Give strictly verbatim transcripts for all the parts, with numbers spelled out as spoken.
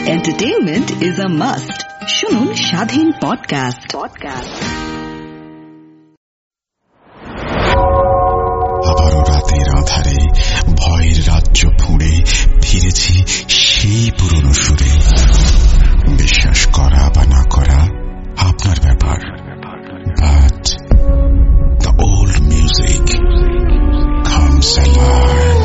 Entertainment is a must. শুনুন স্বাধীন podcast podcast আবারও রাতের আধারে ভয়ের রাজ্য ফুঁড়ে ফিরেছি সেই পুরনো সুরে। বিশ্বাস করা বা না করা আপনার ব্যাপার, but the old music comes alive.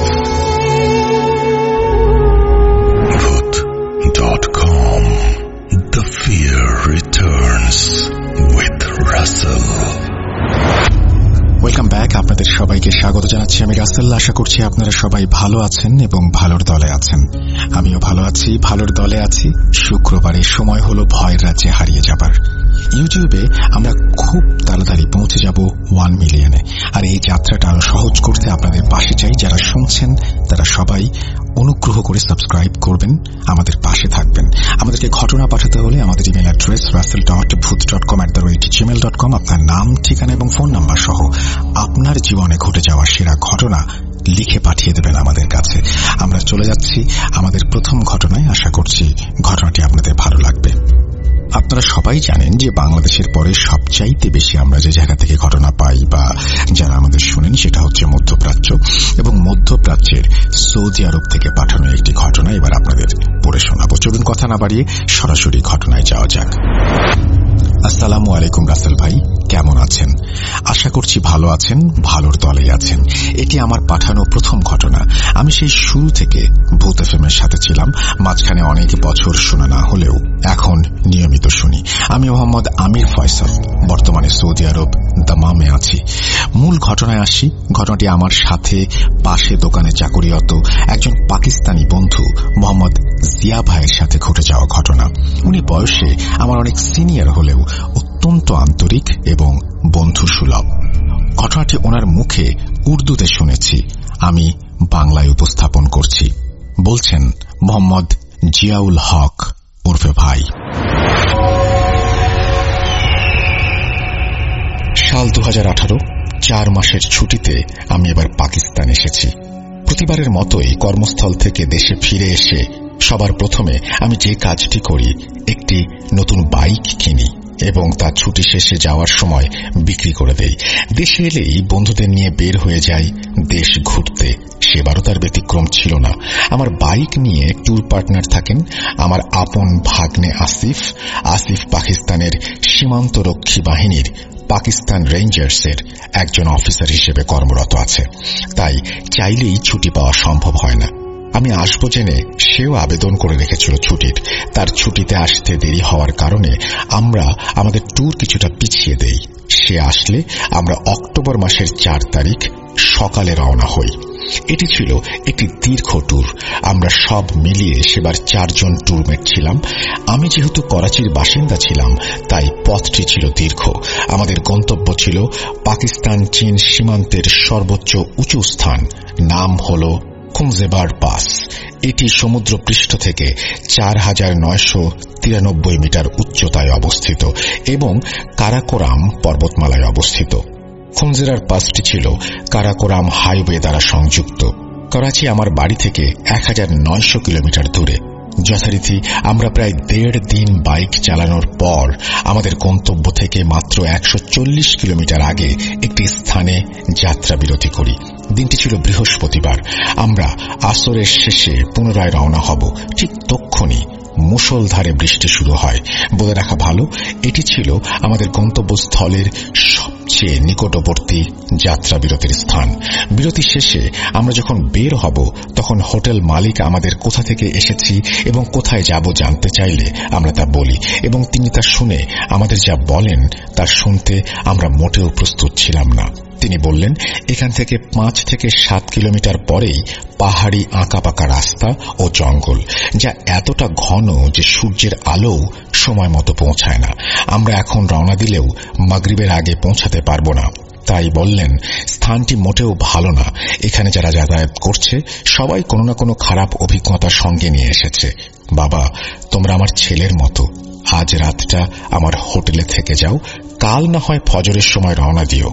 ভূত dot com, The Fear Returns with Russell. Welcome back. আপনাদের সবাইকে স্বাগত জানাচ্ছি। আমি রাসেল। আশা করছি আপনারা সবাই ভালো আছেন এবং ভালোর দলে আছেন। আমিও ভালো আছি, ভালোর দলে আছি। শুক্রবারে সময় হলো ভয়ের রাজ্যে হারিয়ে যাবার। ইউটিউবে আমরা খুব তাড়াতাড়ি পৌঁছে যাব ওয়ান মিলিয়নে। আর এই যাত্রাটা আরো সহজ করতে আপনাদের পাশে চাই। যারা শুনছেন তারা সবাই অনুগ্রহ করে সাবস্ক্রাইব করবেন, আমাদের পাশে থাকবেন। আমাদেরকে ঘটনা পাঠাতে হলে আমাদের ইমেল অ্যাড্রেস রাসেল ডট ভূত dot com at the rate Gmail dot com. আপনার নাম, ঠিকানা এবং ফোন নাম্বার সহ আপনার জীবনে ঘটে যাওয়া সেরা ঘটনা লিখে পাঠিয়ে দেবেন আমাদের কাছে। আমরা চলে যাচ্ছি আমাদের প্রথম ঘটনায়। আশা করছি ঘটনাটি আপনাদের ভালো লাগবে। আপনারা সবাই জানেন যে বাংলাদেশের পরে সবচাইতে বেশি আমরা যে জায়গা থেকে ঘটনা পাই বা যারা আমাদের শুনেন সেটা হচ্ছে মধ্যপ্রাচ্য, এবং মধ্যপ্রাচ্যের সৌদি আরব থেকে পাঠানো একটি ঘটনা এবার আপনাদের পড়ে শোনাবো। চলুন কথা না বাড়িয়ে সরাসরি ঘটনায় যাওয়া যাক। আসসালামু আলাইকুম রাসেল ভাই, কেমন আছেন? আশা করছি ভালো আছেন, ভালোর দলেই আছেন। এটি আমার পাঠানো প্রথম ঘটনা। আমি সেই শুরু থেকে ভূত এফএমের সাথে ছিলাম। মাঝখানে অনেক বছর শোনা না হলেও এখন নিয়মিত শুনি। আমি মোহাম্মদ আমির ফয়সাল, বর্তমানে সৌদি আরব দামামে আছি। মূল ঘটনায় আসি। ঘটনাটি আমার সাথে পাশে দোকানে চাকরিরত একজন পাকিস্তানি বন্ধু মোহাম্মদ জিয়া ভাইয়ের সাথে ঘটে যাওয়া ঘটনা। উনি বয়সে আমার অনেক সিনিয়র হলেও অত্যন্ত আন্তরিক এবং বন্ধু সুলভ। ঘটনাটি ওনার মুখে উর্দুতে শুনেছি, আমি বাংলায় উপস্থাপন করছি। বলছেন মোহাম্মদ জিয়াউল হক ওরফে ভাই। সাল দু হাজার আঠারো, চার মাসের ছুটিতে আমি এবার পাকিস্তান এসেছি। প্রতিবারের মতোই কর্মস্থল থেকে দেশে ফিরে এসে সবার প্রথমে আমি যে কাজটি করি, একটি নতুন বাইক কিনি এবং তা ছুটি শেষে যাওয়ার সময় বিক্রি করে দেই। দেশে এলেই বন্ধুদের নিয়ে বের হয়ে যাই দেশ ঘুরতে। সেবারও তার ব্যতিক্রম ছিল না। আমার বাইক নিয়ে ট্যুর পার্টনার থাকেন আমার আপন ভাগ্নে আসিফ। আসিফ পাকিস্তানের সীমান্তরক্ষী বাহিনীর পাকিস্তান রেঞ্জার্সের একজন অফিসার হিসেবে কর্মরত আছে, তাই চাইলেই ছুটি পাওয়া সম্ভব হয় না। আমি আসবো জেনে সেও আবেদন করে রেখেছিল ছুটির। তার ছুটিতে আসতে দেরি হওয়ার কারণে আমরা আমাদের ট্যুর কিছুটা পিছিয়ে দেই। সে আসলে আমরা অক্টোবর মাসের চার তারিখ সকালে রওনা হই। এটি ছিল একটি দীর্ঘ ট্যুর। আমরা সব মিলিয়ে সেবার চারজন ট্যুরমেট ছিলাম। আমি যেহেতু করাচির বাসিন্দা ছিলাম তাই পথটি ছিল দীর্ঘ। আমাদের গন্তব্য ছিল পাকিস্তান চীন সীমান্তের সর্বোচ্চ উঁচু স্থান, নাম হল খুমজেবার পাস। এটি সমুদ্র পৃষ্ঠ থেকে চার হাজার নয়শো তিরানব্বই মিটার উচ্চতায় অবস্থিত এবং কারাকোরাম পর্বতমালায় অবস্থিত। খুমজেরার পাসটি ছিল কারাকোরাম হাইওয়ে দ্বারা সংযুক্ত। করাচি আমার বাড়ি থেকে এক হাজার নয়শো কিলোমিটার দূরে। যথারীতি আমরা প্রায় দেড় দিন বাইক চালানোর পর আমাদের গন্তব্য থেকে মাত্র একশো চল্লিশ কিলোমিটার আগে একটি স্থানে যাত্রা বিরতি করি। দিনটি ছিল বৃহস্পতিবার। আমরা আসরের শেষে পুনরায় রওনা হব। ঠিক তক্ষুনি মুষলধারে বৃষ্টি শুরু হয়। বলে রাখা ভালো, এটি ছিল আমাদের গন্তব্যস্থলের সবচেয়ে নিকটবর্তী যাত্রা বিরতির স্থান। বিরতি শেষে আমরা যখন বের হব তখন হোটেল মালিক আমাদের কোথা থেকে এসেছি এবং কোথায় যাব জানতে চাইলে আমরা তা বলি, এবং তিনি তা শুনে আমাদের যা বলেন তা শুনতে আমরা মোটেও প্রস্তুত ছিলাম না। তিনি বললেন, এখান থেকে পাঁচ থেকে সাত কিলোমিটার পরেই পাহাড়ি আঁকাপাকা রাস্তা ও জঙ্গল, যা এতটা ঘন যে সূর্যের আলো সময় মতো পৌঁছায় না। আমরা এখন রওনা দিলেও মাগরিবের আগে পৌঁছাতে পারবো না। তাই বললেন, স্থানটি মোটেও ভালো না। এখানে যারা যাতায়াত করছে সবাই কোনো না কোনো খারাপ অভিজ্ঞতার সঙ্গে নিয়ে এসেছে। বাবা, তোমরা আমার ছেলের মতো। আজ রাতটা আমার হোটেলে থেকে যাও, কাল না হয় ফজরের সময় রওনা দিও।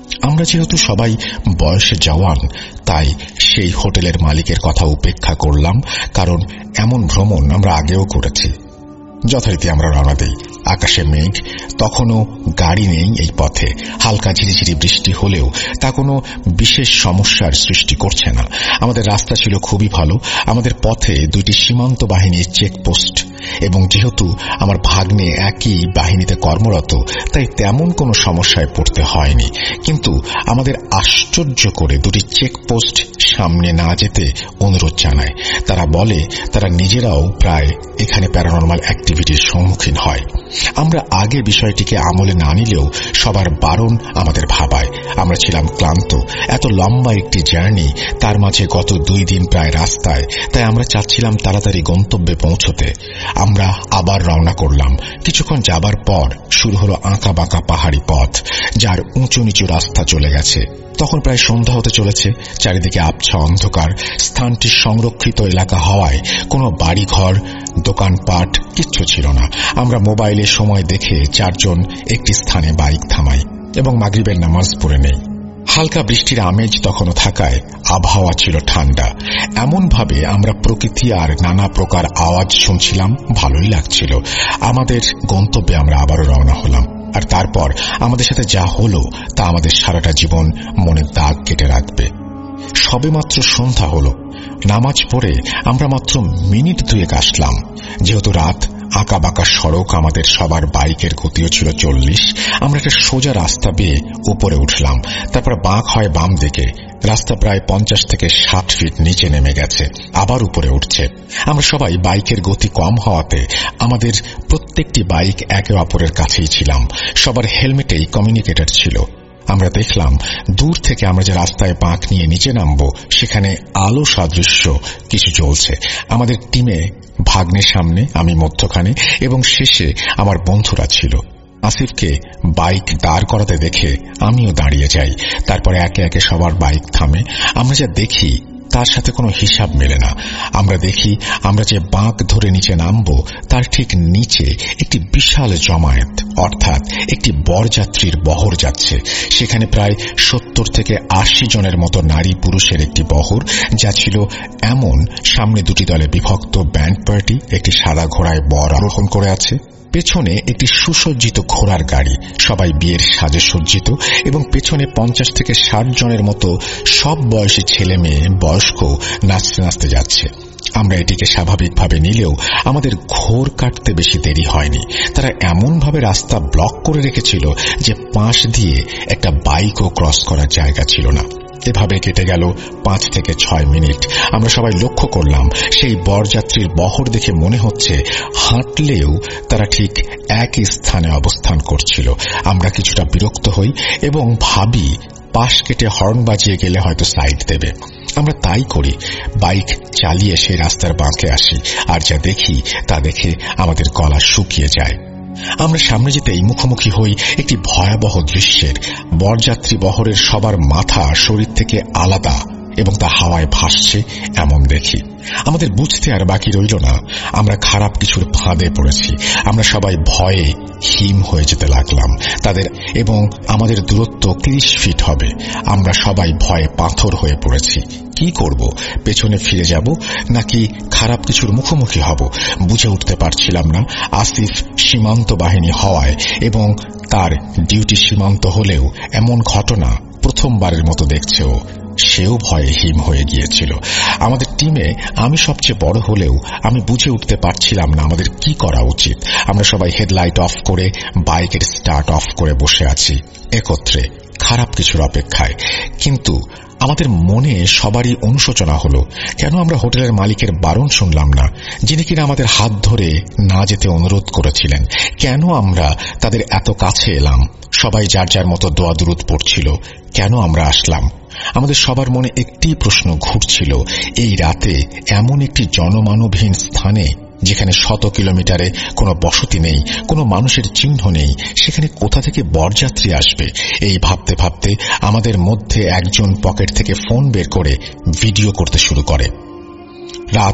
আমরা যেহেতু সবাই বয়সে জওয়ান, তাই সেই হোটেলের মালিকের কথা উপেক্ষা করলাম, কারণ এমন ভ্রমণ আমরা আগেও করেছি। যথারীতি আমরা রওনা দিই। আকাশে মেঘ, তখনও গাড়ি নেই এই পথে। হালকা ঝিরিঝিরি বৃষ্টি হলেও তা কোনো বিশেষ সমস্যার সৃষ্টি করছে না। আমাদের রাস্তা ছিল খুবই ভালো। আমাদের পথে দুইটি সীমান্ত বাহিনীর চেকপোস্ট, এবং যেহেতু আমার ভাগ্নে একই বাহিনীতে কর্মরত, তাই তেমন কোনো সমস্যায় পড়তে হয়নি। কিন্তু আমাদের আশ্চর্য করে দুটি চেকপোস্ট সামনে না যেতে অনুরোধ জানায়। তারা বলে তারা নিজেরাও প্রায় এখানে প্যারানরমাল অ্যাক্টিভিটির সম্মুখীন হয়। আমরা আগে বিষয়টিকে আমলে না নিলেও সবার বারণ আমাদের ভাবায়। আমরা ছিলাম ক্লান্ত। এত লম্বা একটি জার্নি, তার মাঝে গত দুই দিন প্রায় রাস্তায়, তাই আমরা চাচ্ছিলাম তাড়াতাড়ি গন্তব্যে পৌঁছতে। আমরা আবার রওনা করলাম। কিছুক্ষণ যাবার পর শুরু হলো আঁকা বাঁকা পাহাড়ি পথ, যার উঁচু নিচু রাস্তা চলে গেছে। তখন প্রায় সন্ধ্যা হতে চলেছে। চারিদিকে আবছা অন্ধকার। স্থানটি সংরক্ষিত এলাকা হওয়ায় কোনো বাড়িঘর, দোকানপাট কিচ্ছু ছিল না। আমরা মোবাইলে সময় দেখে চারজন একটি স্থানে বাইক থামাই এবং মাগরিবের নামাজ পড়ে নেই। হালকা বৃষ্টির আমেজ তখনও থাকায় আবহাওয়া ছিল ঠান্ডা। এমনভাবে আমরা প্রকৃতি আর নানা প্রকার আওয়াজ শুনছিলাম, ভালোই লাগছিল। আমাদের গন্তব্যে আমরা আবারও রওনা হলাম। আর তারপর আমাদের সাথে যা হলো তা আমাদের সারাটা জীবন মনে দাগ কেটে রাখবে। সবেমাত্র সন্ধ্যা হলো। নামাজ পড়ে আমরা মাত্র মিনিট দুয়েক আসলাম। যেহেতু রাত, আঁকা বাঁকা সড়ক, আমাদের সবার বাইকের গতিও ছিল চল্লিশ। আমরা একটা সোজা রাস্তা বেয়ে উপরে উঠলাম। তারপর বাঁক হয় বাম দিকে। রাস্তা প্রায় পঞ্চাশ থেকে ষাট ফিট নিচে নেমে গেছে, আবার উপরে উঠছে। আমরা সবাই বাইকের গতি কম হওয়াতে আমাদের প্রত্যেকটি বাইক একে অপরের কাছেই ছিলাম। সবার হেলমেটেই কমিউনিকেটর ছিল। আমরা দেখলাম দূর থেকে আমরা যে রাস্তায় বাঁক নিয়ে নিচে নামবো, সেখানে আলো সাদৃশ্য কিছু জ্বলছে। আমাদের টিমে ভাগ্নের সামনে, আমি মধ্যখানে, এবং শেষে আমার বন্ধুরা ছিল। আসিফকে বাইক দাঁড় করাতে দেখে আমিও দাঁড়িয়ে যাই। তারপরে একে একে সবার বাইক থামে। আমরা যা দেখি তার সাথে কোনো হিসাব মেলে না। আমরা দেখি আমরা যে বাঁক ধরে নিচে নামবো, তার ঠিক নিচে একটি বিশাল জমায়েত, অর্থাৎ একটি বরযাত্রীর বহর যাচ্ছে। সেখানে প্রায় সত্তর থেকে আশি জনের মতো নারী পুরুষের একটি বহর, যা ছিল এমন, সামনে দুটি দলে বিভক্ত ব্যান্ড পার্টি একটি সাদা ঘোড়ায় বর আরোহণ করে আছে। পেছনে একটি সুসজ্জিত ঘোড়ার গাড়ি, সবাই বিয়ের সাজে সজ্জিত, এবং পেছনে পঞ্চাশ থেকে ষাট জনের মতো সব বয়সী ছেলে মেয়ে, বয়স্ক নাচতে নাচতে যাচ্ছে। আমরা এটিকে স্বাভাবিকভাবে নিলেও আমাদের ঘোর কাটতে বেশি দেরি হয়নি। তারা এমনভাবে রাস্তা ব্লক করে রেখেছিল যে পাশ দিয়ে একটা বাইকও ক্রস করার জায়গা ছিল না। এভাবে কেটে গেল পাঁচ থেকে ছয় মিনিট। আমরা সবাই লক্ষ্য করলাম সেই বরযাত্রীর বহর দেখে মনে হচ্ছে হাঁটলেও তারা ঠিক একই স্থানে অবস্থান করছিল। আমরা কিছুটা বিরক্ত হই এবং ভাবি পাশ কেটে হর্ন বাজিয়ে গেলে হয়তো সাইড দেবে। আমরা তাই করি, বাইক চালিয়ে সেই রাস্তার বাঁকে আসি, আর যা দেখি তা দেখে আমাদের গলা শুকিয়ে যায়। আমরা সামনে যেতেই মুখোমুখি হই একটি ভয়াবহ দৃশ্যের। বরযাত্রী বহরের সবার মাথা শরীর থেকে আলাদা এবং তা হাওয়ায় ভাসছে এমন দেখি। আমাদের বুঝতে আর বাকি রইল না, আমরা খারাপ কিছুর ফাঁদে পড়েছি। আমরা সবাই ভয়ে হিম হয়ে যেতে লাগলাম। তাদের এবং আমাদের দূরত্ব তিরিশ ফিট হবে। আমরা সবাই ভয়ে পাথর হয়ে পড়েছি। কি করব? পেছনে ফিরে যাব নাকি খারাপ কিছুর মুখোমুখি হব বুঝে উঠতে পারছিলাম না। আসিফ সীমান্ত বাহিনী হওয়ায় এবং তার ডিউটি সীমান্ত হলেও এমন ঘটনা প্রথমবারের মতো দেখছেও, সেও ভয়ে হিম হয়ে গিয়েছিল। আমাদের টিমে আমি সবচেয়ে বড় হলেও আমি বুঝে উঠতে পারছিলাম না আমাদের কি করা উচিত। আমরা সবাই হেডলাইট অফ করে বাইকের স্টার্ট অফ করে বসে আছি একত্রে, খারাপ কিছুর অপেক্ষায়। কিন্তু আমাদের মনে সবারই অনুশোচনা হলো, কেন আমরা হোটেলের মালিকের বারণ শুনলাম না, যিনি কিনা আমাদের হাত ধরে না যেতে অনুরোধ করেছিলেন? কেন আমরা তাদের এত কাছে এলাম? সবাই যার যার মতো দোয়া দুরুদ পড়ছিল, কেন আমরা আসলাম? আমাদের সবার মনে একটি প্রশ্ন ঘুরছিল, এই রাতে এমন একটি জনমানবহীন স্থানে, যেখানে শত কিলোমিটারে কোনো বসতি নেই, কোনো মানুষের চিহ্ন নেই, সেখানে কোথা থেকে বরযাত্রী আসবে? এই ভাবতে ভাবতে আমাদের মধ্যে একজন পকেট থেকে ফোন বের করে ভিডিও করতে শুরু করে। রাত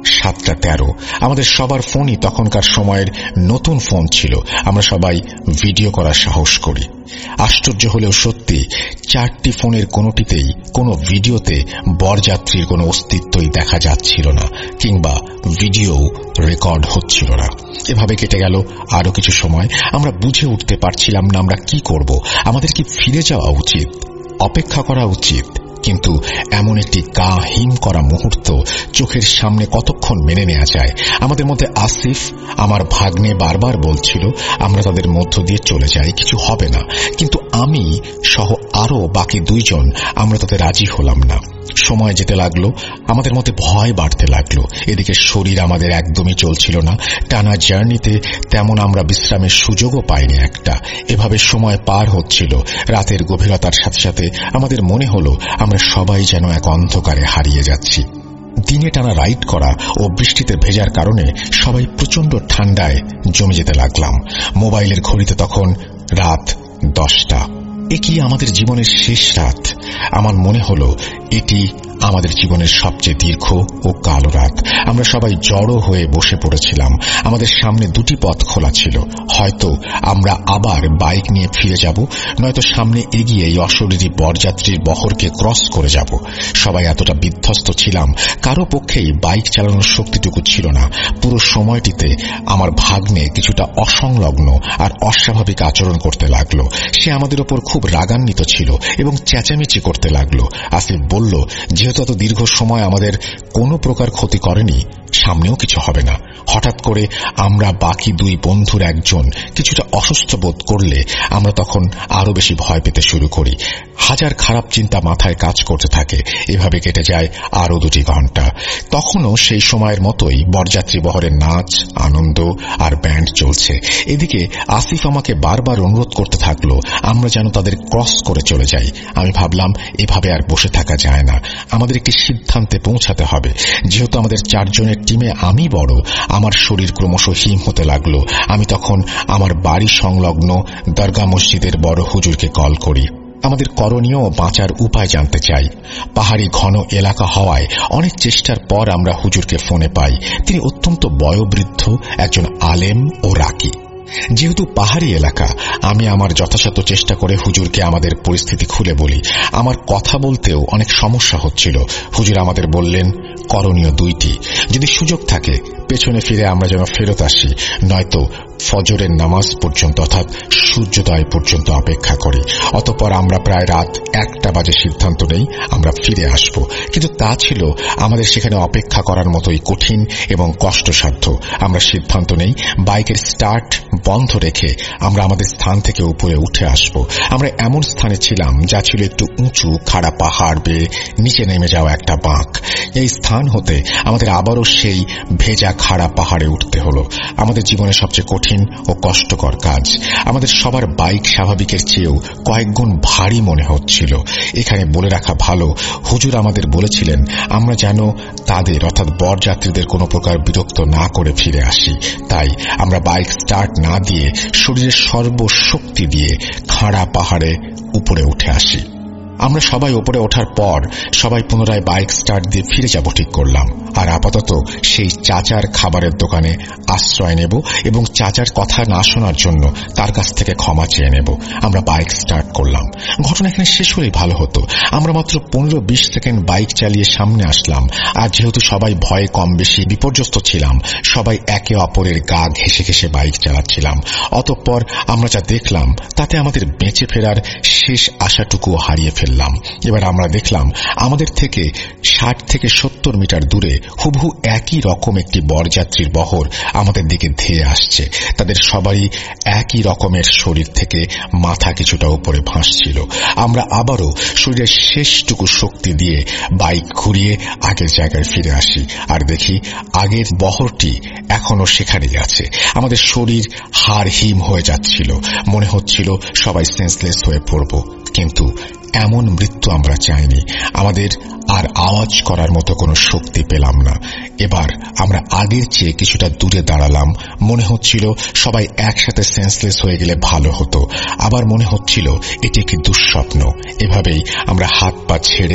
সাতটা তেরো। আমাদের সবার ফোনই তখনকার সময়ের নতুন ফোন ছিল। আমরা সবাই ভিডিও করার সাহস করি। আশ্চর্য হলেও সত্যি, চারটি ফোনের কোনোটিতেই কোনো ভিডিওতে বরযাত্রীর কোনো অস্তিত্বই দেখা যাচ্ছিল না, কিংবা ভিডিও রেকর্ড হচ্ছিল না। এভাবে কেটে গেল আরো কিছু সময়। আমরা বুঝে উঠতে পারছিলাম না আমরা কি করব। আমাদের কি ফিরে যাওয়া উচিত, অপেক্ষা করা উচিত? কিন্তু এমন একটি গা হিম করা মুহূর্ত চোখের সামনে কতক্ষণ মেনে নেওয়া যায়? আমাদের মধ্যে আসিফ, আমার ভাগ্নে, বারবার বলছিল আমরা তাদের মধ্য দিয়ে চলে যাই, কিছু হবে না। কিন্তু আমি সহ আরো বাকি দুইজন আমরা তাতে রাজি হলাম না। সময় যেতে লাগলো, আমাদের মধ্যে ভয় বাড়তে লাগলো। এদিকে শরীর আমাদের একদমই চলছিল না। টানা জার্নিতে তেমন আমরা বিশ্রামের সুযোগও পাইনি একটা। এভাবে সময় পার হচ্ছিল। রাতের গভীরতার সাথে সাথে আমাদের মনে হলো আমরা সবাই যেন এক অন্ধকারে হারিয়ে যাচ্ছি। দিনে টানা রাইড করা ও বৃষ্টিতে ভেজার কারণে সবাই প্রচন্ড ঠান্ডায় জমে যেতে লাগলাম। মোবাইলের ঘড়িতে তখন রাত দশটা। এ কি আমাদের জীবনের শেষ রাত? আমার মনে হলো এটি আমাদের জীবনের সবচেয়ে দীর্ঘ ও কালো রাত। আমরা সবাই জড়ো হয়ে বসে পড়েছিলাম। আমাদের সামনে দুটি পথ খোলা ছিল। হয়তো আমরা আবার বাইক নিয়ে ফিরে যাব, নয়তো সামনে এগিয়ে এই অশরীরী বরযাত্রীর বহরকে ক্রস করে যাব। সবাই এতটা বিধ্বস্ত ছিলাম, কারো পক্ষেই বাইক চালানোর শক্তিটুকু ছিল না। পুরো সময়টিতে আমার ভাগ্নে কিছুটা অসংলগ্ন আর অস্বাভাবিক আচরণ করতে লাগলো। সে আমাদের ওপর খুব রাগান্বিত ছিল এবং চেঁচামেচি করতে লাগলো। আসিফ বলল, যেহেতু এত দীর্ঘ সময় আমাদের কোনো প্রকার ক্ষতি করেনি, সামনেও কিছু হবে না। হঠাৎ করে আমরা বাকি দুই বন্ধুর একজন কিছুটা অসুস্থ বোধ করলে আমরা তখন আরো বেশি ভয় পেতে শুরু করি। হাজার খারাপ চিন্তা মাথায় কাজ করতে থাকে। এভাবে কেটে যায় আরো দুটি ঘন্টা। তখনও সেই সময়ের মতোই বরযাত্রী বহরের নাচ, আনন্দ আর ব্যান্ড চলছে। এদিকে আসিফ আমাকে বারবার অনুরোধ করতে থাকলো আমরা যেন তাদের ক্রস করে চলে যাই। আমি ভাবলাম এভাবে আর বসে থাকা যায় না, আমাদের একটি সিদ্ধান্তে পৌঁছাতে হবে। যেহেতু আমাদের চারজনের টিমে আমি বড়, আমার শরীর ক্রমশ হিম হতে লাগলো। আমি তখন আমার বাড়ি সংলগ্ন দরগা মসজিদের বড় হুজুরকে কল করি। আমাদের করণীয় ও বাঁচার উপায় জানতে চাই। পাহাড়ি ঘন এলাকা হওয়ায় অনেক চেষ্টার পর আমরা হুজুরকে ফোনে পাই। তিনি অত্যন্ত বয়োবৃদ্ধ একজন আলেম ও রাকি। যেহেতু পাহাড়ি এলাকা, আমি আমার যথাসাধ্য চেষ্টা করে হুজুরকে আমাদের পরিস্থিতি খুলে বলি। আমার কথা বলতেও অনেক সমস্যা হচ্ছিল। হুজুর আমাদের বললেন করণীয় দুইটি। যদি সুযোগ থাকে পেছনে ফিরে আমরা যেন ফেরত আসি, নয়তো ফজরের নামাজ পর্যন্ত অর্থাৎ সূর্যোদয় পর্যন্ত অপেক্ষা করি। অতঃপর আমরা প্রায় রাত একটা বাজে সিদ্ধান্ত নেই আমরা ফিরে আসব। কিন্তু তা ছিল আমাদের সেখানে অপেক্ষা করার মতোই কঠিন এবং কষ্টসাধ্য। আমরা সিদ্ধান্ত নেই বাইকের স্টার্ট বন্ধ রেখে আমরা আমাদের স্থান থেকে উপরে উঠে আসব। আমরা এমন স্থানে ছিলাম যা ছিল একটু উঁচু, খাড়া পাহাড় বেয়ে নিচে নেমে যাওয়া একটা বাঁক। এই স্থান হতে আমাদের আবারও সেই ভেজা খাড়া পাহাড়ে উঠতে হলো। আমাদের জীবনের সবচেয়ে কঠিন ও কষ্টকর কাজ। আমাদের সবার বাইক স্বাভাবিকের চেয়েও কয়েক গুণ ভারী মনে হচ্ছিল। এখানে বলে রাখা ভালো, হুজুর আমাদের বলেছিলেন আমরা যেন তাদের অর্থাৎ বরযাত্রীদের কোনো প্রকার বিরক্ত না করে ফিরে আসি। তাই আমরা বাইক স্টার্ট না দিয়ে শরীরের সর্বশক্তি দিয়ে খাড়া পাহাড়ে উপরে উঠে আসি। আমরা সবাই উপরে ওঠার পর সবাই পুনরায় বাইক স্টার্ট দিয়ে ফিরে যাব ঠিক করলাম। আর আপাতত সেই চাচার খাবারের দোকানে আশ্রয় নেব এবং চাচার কথা না শোনার জন্য তার কাছ থেকে ক্ষমা চেয়ে নেব। আমরা বাইক স্টার্ট করলাম। ঘটনা এখানে শেষ হলেই ভালো হতো। আমরা মাত্র পনেরো বিশ সেকেন্ড বাইক চালিয়ে সামনে আসলাম। আর যেহেতু সবাই ভয়ে কম বেশি বিপর্যস্ত ছিলাম, সবাই একে অপরের গা ঘেঁষে ঘেঁষে বাইক চালাচ্ছিলাম। অতঃপর আমরা যা দেখলাম তাতে আমাদের বেঁচে ফেরার শেষ আশাটুকু হারিয়ে ফেললাম। এবার আমরা দেখলাম আমাদের থেকে ষাট থেকে সত্তর মিটার দূরে হুবহু একই রকম একটি বরযাত্রীর বহর আমাদের দিকে ধেয়ে আসছে। তাদের সবারই একই রকমের শরীর থেকে মাথা কিছুটা উপরে ভাসছিল। আমরা আবারও শরীরের শেষটুকু শক্তি দিয়ে বাইক ঘুরিয়ে আগের জায়গায় ফিরে আসি আর দেখি আগের বহরটি এখনো সেখানেই আছে। আমাদের শরীর হাড় হিম হয়ে যাচ্ছিল। মনে হচ্ছিল সবাই সেন্সলেস হয়ে পড়ব। কিন্তু এমন মৃত্যু আমরা চাইনি। আমাদের আর আওয়াজ করার মতো কোনো শক্তি পেলাম না। এবার আমরা আগের চেয়ে কিছুটা দূরে দাঁড়ালাম। মনে হচ্ছিল সবাই একসাথে সেন্সলেস হয়ে গেলে ভালো হতো। আবার মনে হচ্ছিল এটি একটি দুঃস্বপ্ন। এভাবেই আমরা হাত পা ছেড়ে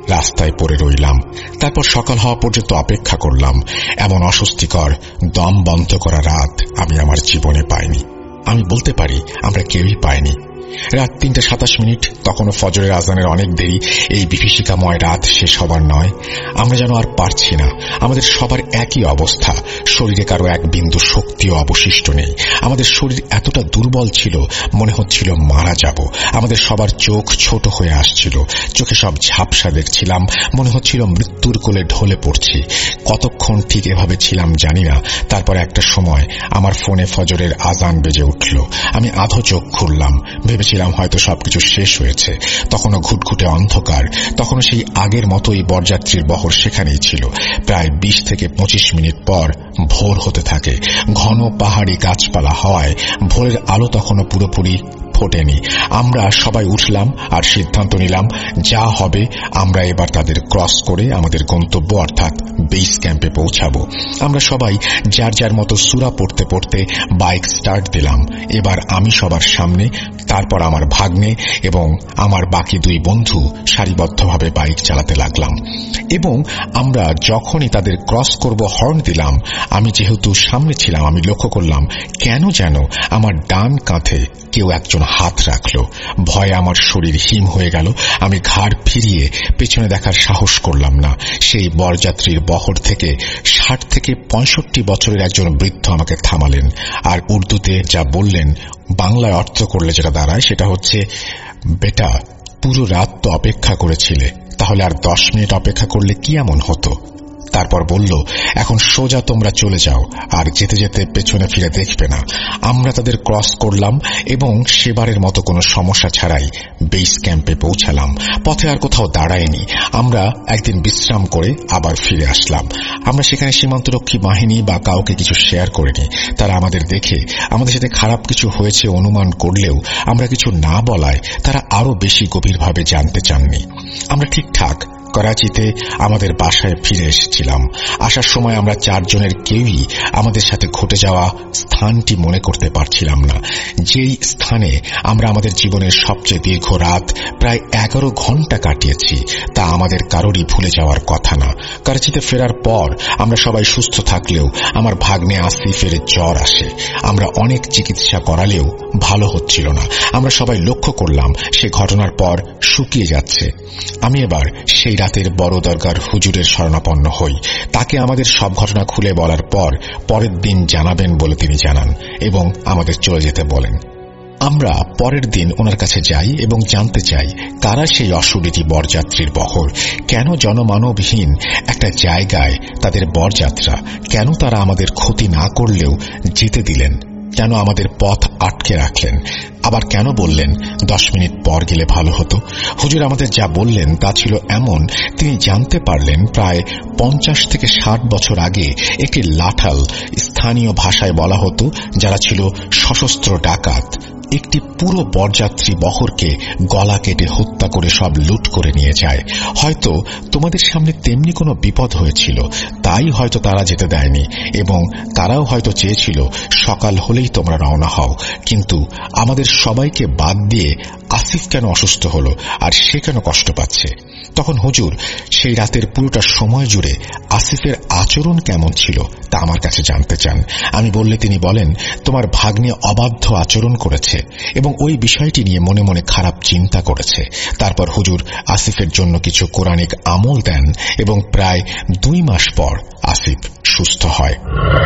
রাস্তায় পড়ে রইলাম। তারপর সকাল হওয়া পর্যন্ত অপেক্ষা করলাম। এমন অস্বস্তিকর দম বন্ধ করা রাত আমি আমার জীবনে পাইনি। আমি বলতে পারি আমরা কেউই পাইনি। রাত তিনটা সাতাশ মিনিট, তখনও ফজরের আজানের অনেক দেরি। এই বিভীষিকাময় রাত শেষ হবার নয়। আমরা যেন আর পারছি না। আমাদের সবার একই অবস্থা। শরীরে কারো এক বিন্দু শক্তিও অবশিষ্ট নেই। আমাদের শরীর এতটা দুর্বল ছিল, মনে হচ্ছিল মারা যাব। আমাদের সবার চোখ ছোট হয়ে আসছিল, চোখে সব ঝাপসা দেখছিলাম, মনে হচ্ছিল মৃত্যুর কোলে ঢলে পড়ছি। কতক্ষণ ঠিক এভাবে ছিলাম জানি না। তারপর একটা সময় আমার ফোনে ফজরের আজান বেজে উঠল। আমি আধো চোখ খুললাম, ভেবেছিলাম হয়তো সবকিছু শেষ হয়েছে। তখনও ঘুটঘুটে অন্ধকার, তখনও সেই আগের মতোই বরযাত্রীর বহর সেখানেই ছিল। প্রায় বিশ থেকে পঁচিশ মিনিট পর ভোর হতে থাকে। ঘন পাহাড়ি গাছপালা হওয়ায় ভোরের আলো তখনও পুরোপুরি ফোটেনি। আমরা সবাই উঠলাম আর সিদ্ধান্ত নিলাম যা হবে আমরা এবার তাদের ক্রস করে আমাদের গন্তব্য অর্থাৎ বেস ক্যাম্পে পৌঁছাবো। আমরা সবাই যার যার মতো সূরা পড়তে পড়তে বাইক স্টার্ট দিলাম। এবার আমি সবার সামনে, তারপর আমার ভাগ্নে এবং আমার বাকি দুই বন্ধু সারিবদ্ধভাবে বাইক চালাতে লাগলাম। এবং আমরা যখনই তাদের ক্রস করব হর্ন দিলাম। আমি যেহেতু সামনে ছিলাম, আমি লক্ষ্য করলাম কেন যেন আমার ডান কাঁধে কেউ একজন হাত রাখল। ভয়ে আমার শরীর হিম হয়ে গেল। আমি ঘাড় ফিরিয়ে পেছনে দেখার সাহস করলাম না। সেই বরযাত্রীর বহর থেকে ষাট থেকে পঁয়ষট্টি বছরের একজন বৃদ্ধ আমাকে থামালেন আর উর্দুতে যা বললেন বাংলায় অর্থ করলে যেটা দাঁড়ায় সেটা হচ্ছে, বেটা পুরো রাত তো অপেক্ষা করেছিলে, তাহলে আর দশ মিনিট অপেক্ষা করলে কি এমন হতো? তারপর বলল, এখন সোজা তোমরা চলে যাও আর যেতে যেতে পেছনে ফিরে দেখবে না। আমরা তাদের ক্রস করলাম এবং সেবারের মতো কোনো সমস্যা ছাড়াই বেস ক্যাম্পে পৌঁছালাম। পথে আর কোথাও দাঁড়ায়নি। আমরা একদিন বিশ্রাম করে আবার ফিরে আসলাম। আমরা সেখানে সীমান্তরক্ষী বাহিনী বা কাউকে কিছু শেয়ার করিনি। তারা আমাদের দেখে আমাদের সাথে খারাপ কিছু হয়েছে অনুমান করলেও আমরা কিছু না বলায় তারা আরো বেশি গভীরভাবে জানতে চাননি। আমরা ঠিকঠাক করাচিতে আমাদের বাসায় ফিরে এসেছিলাম। আসার সময় আমরা চারজনের কেউই আমাদের সাথে ঘটে যাওয়া স্থানটি মনে করতে পারছিলাম না। যেই স্থানে আমরা আমাদের জীবনের সবচেয়ে দীর্ঘ রাত প্রায় এগারো ঘন্টা কাটিয়েছি তা আমাদের কারোরই ভুলে যাওয়ার কথা না। করাচিতে ফেরার পর আমরা সবাই সুস্থ থাকলেও আমার ভাগ্নে আসিফের জ্বর আসে। আমরা অনেক চিকিৎসা করালেও ভালো হচ্ছিল না। আমরা সবাই লক্ষ্য করলাম সে ঘটনার পর শুকিয়ে যাচ্ছে। আমি এবার সেই রাতের বড় দরগার হুজুরের শরণাপন্ন হই। তাকে আমাদের সব ঘটনা খুলে বলার পর পরের দিন জানাবেন বলে তিনি জানান এবং আমাদের চলে যেতে বলেন। আমরা পরের দিন ওনার কাছে যাই এবং জানতে চাই কারা সেই অশরীরী বরযাত্রীর বহর, কেন জনমানবহীন একটা জায়গায় তাদের বরযাত্রা, কেন তারা আমাদের ক্ষতি না করলেও যেতে দিলেন, কেন আমাদের পথ আটকে রাখলেন, আবার কেন বললেন দশ মিনিট পর গেলে ভালো হতো। হুজুর আমাদের যা বললেন তা ছিল এমন, তিনি জানতে পারলেন প্রায় পঞ্চাশ থেকে ষাট বছর আগে একটি লাঠাল, স্থানীয় ভাষায় বলা হতো, যারা ছিল সশস্ত্র ডাকাত, একটি পুরো বরযাত্রী বহরকে গলা কেটে হত্যা করে সব লুট করে নিয়ে যায়। হয়তো তোমাদের সামনে তেমনি কোনো বিপদ হয়েছিল, তাই হয়তো তারা যেতে দেয়নি এবং তারাও হয়তো চেয়েছিল সকাল হলেই তোমরা রওনা হও। কিন্তু আমাদের সবাইকে বাদ দিয়ে আসিফ কেন অসুস্থ হলো আর সে কেন কষ্ট পাচ্ছে? তখন হুজুর সেই রাতের পুরোটা সময় জুড়ে আসিফের আচরণ কেমন ছিল তা আমার কাছে জানতে চান। আমি বললে তিনি বলেন, তোমার ভাগ্নে অবাধ্য আচরণ করেছে এবং ওই বিষয়টি নিয়ে মনে মনে খারাপ চিন্তা করেছে। তারপর হুজুর আসিফের জন্য কিছু কোরআনিক আমল দেন এবং প্রায় দুই মাস পর আসিফ সুস্থ হয়।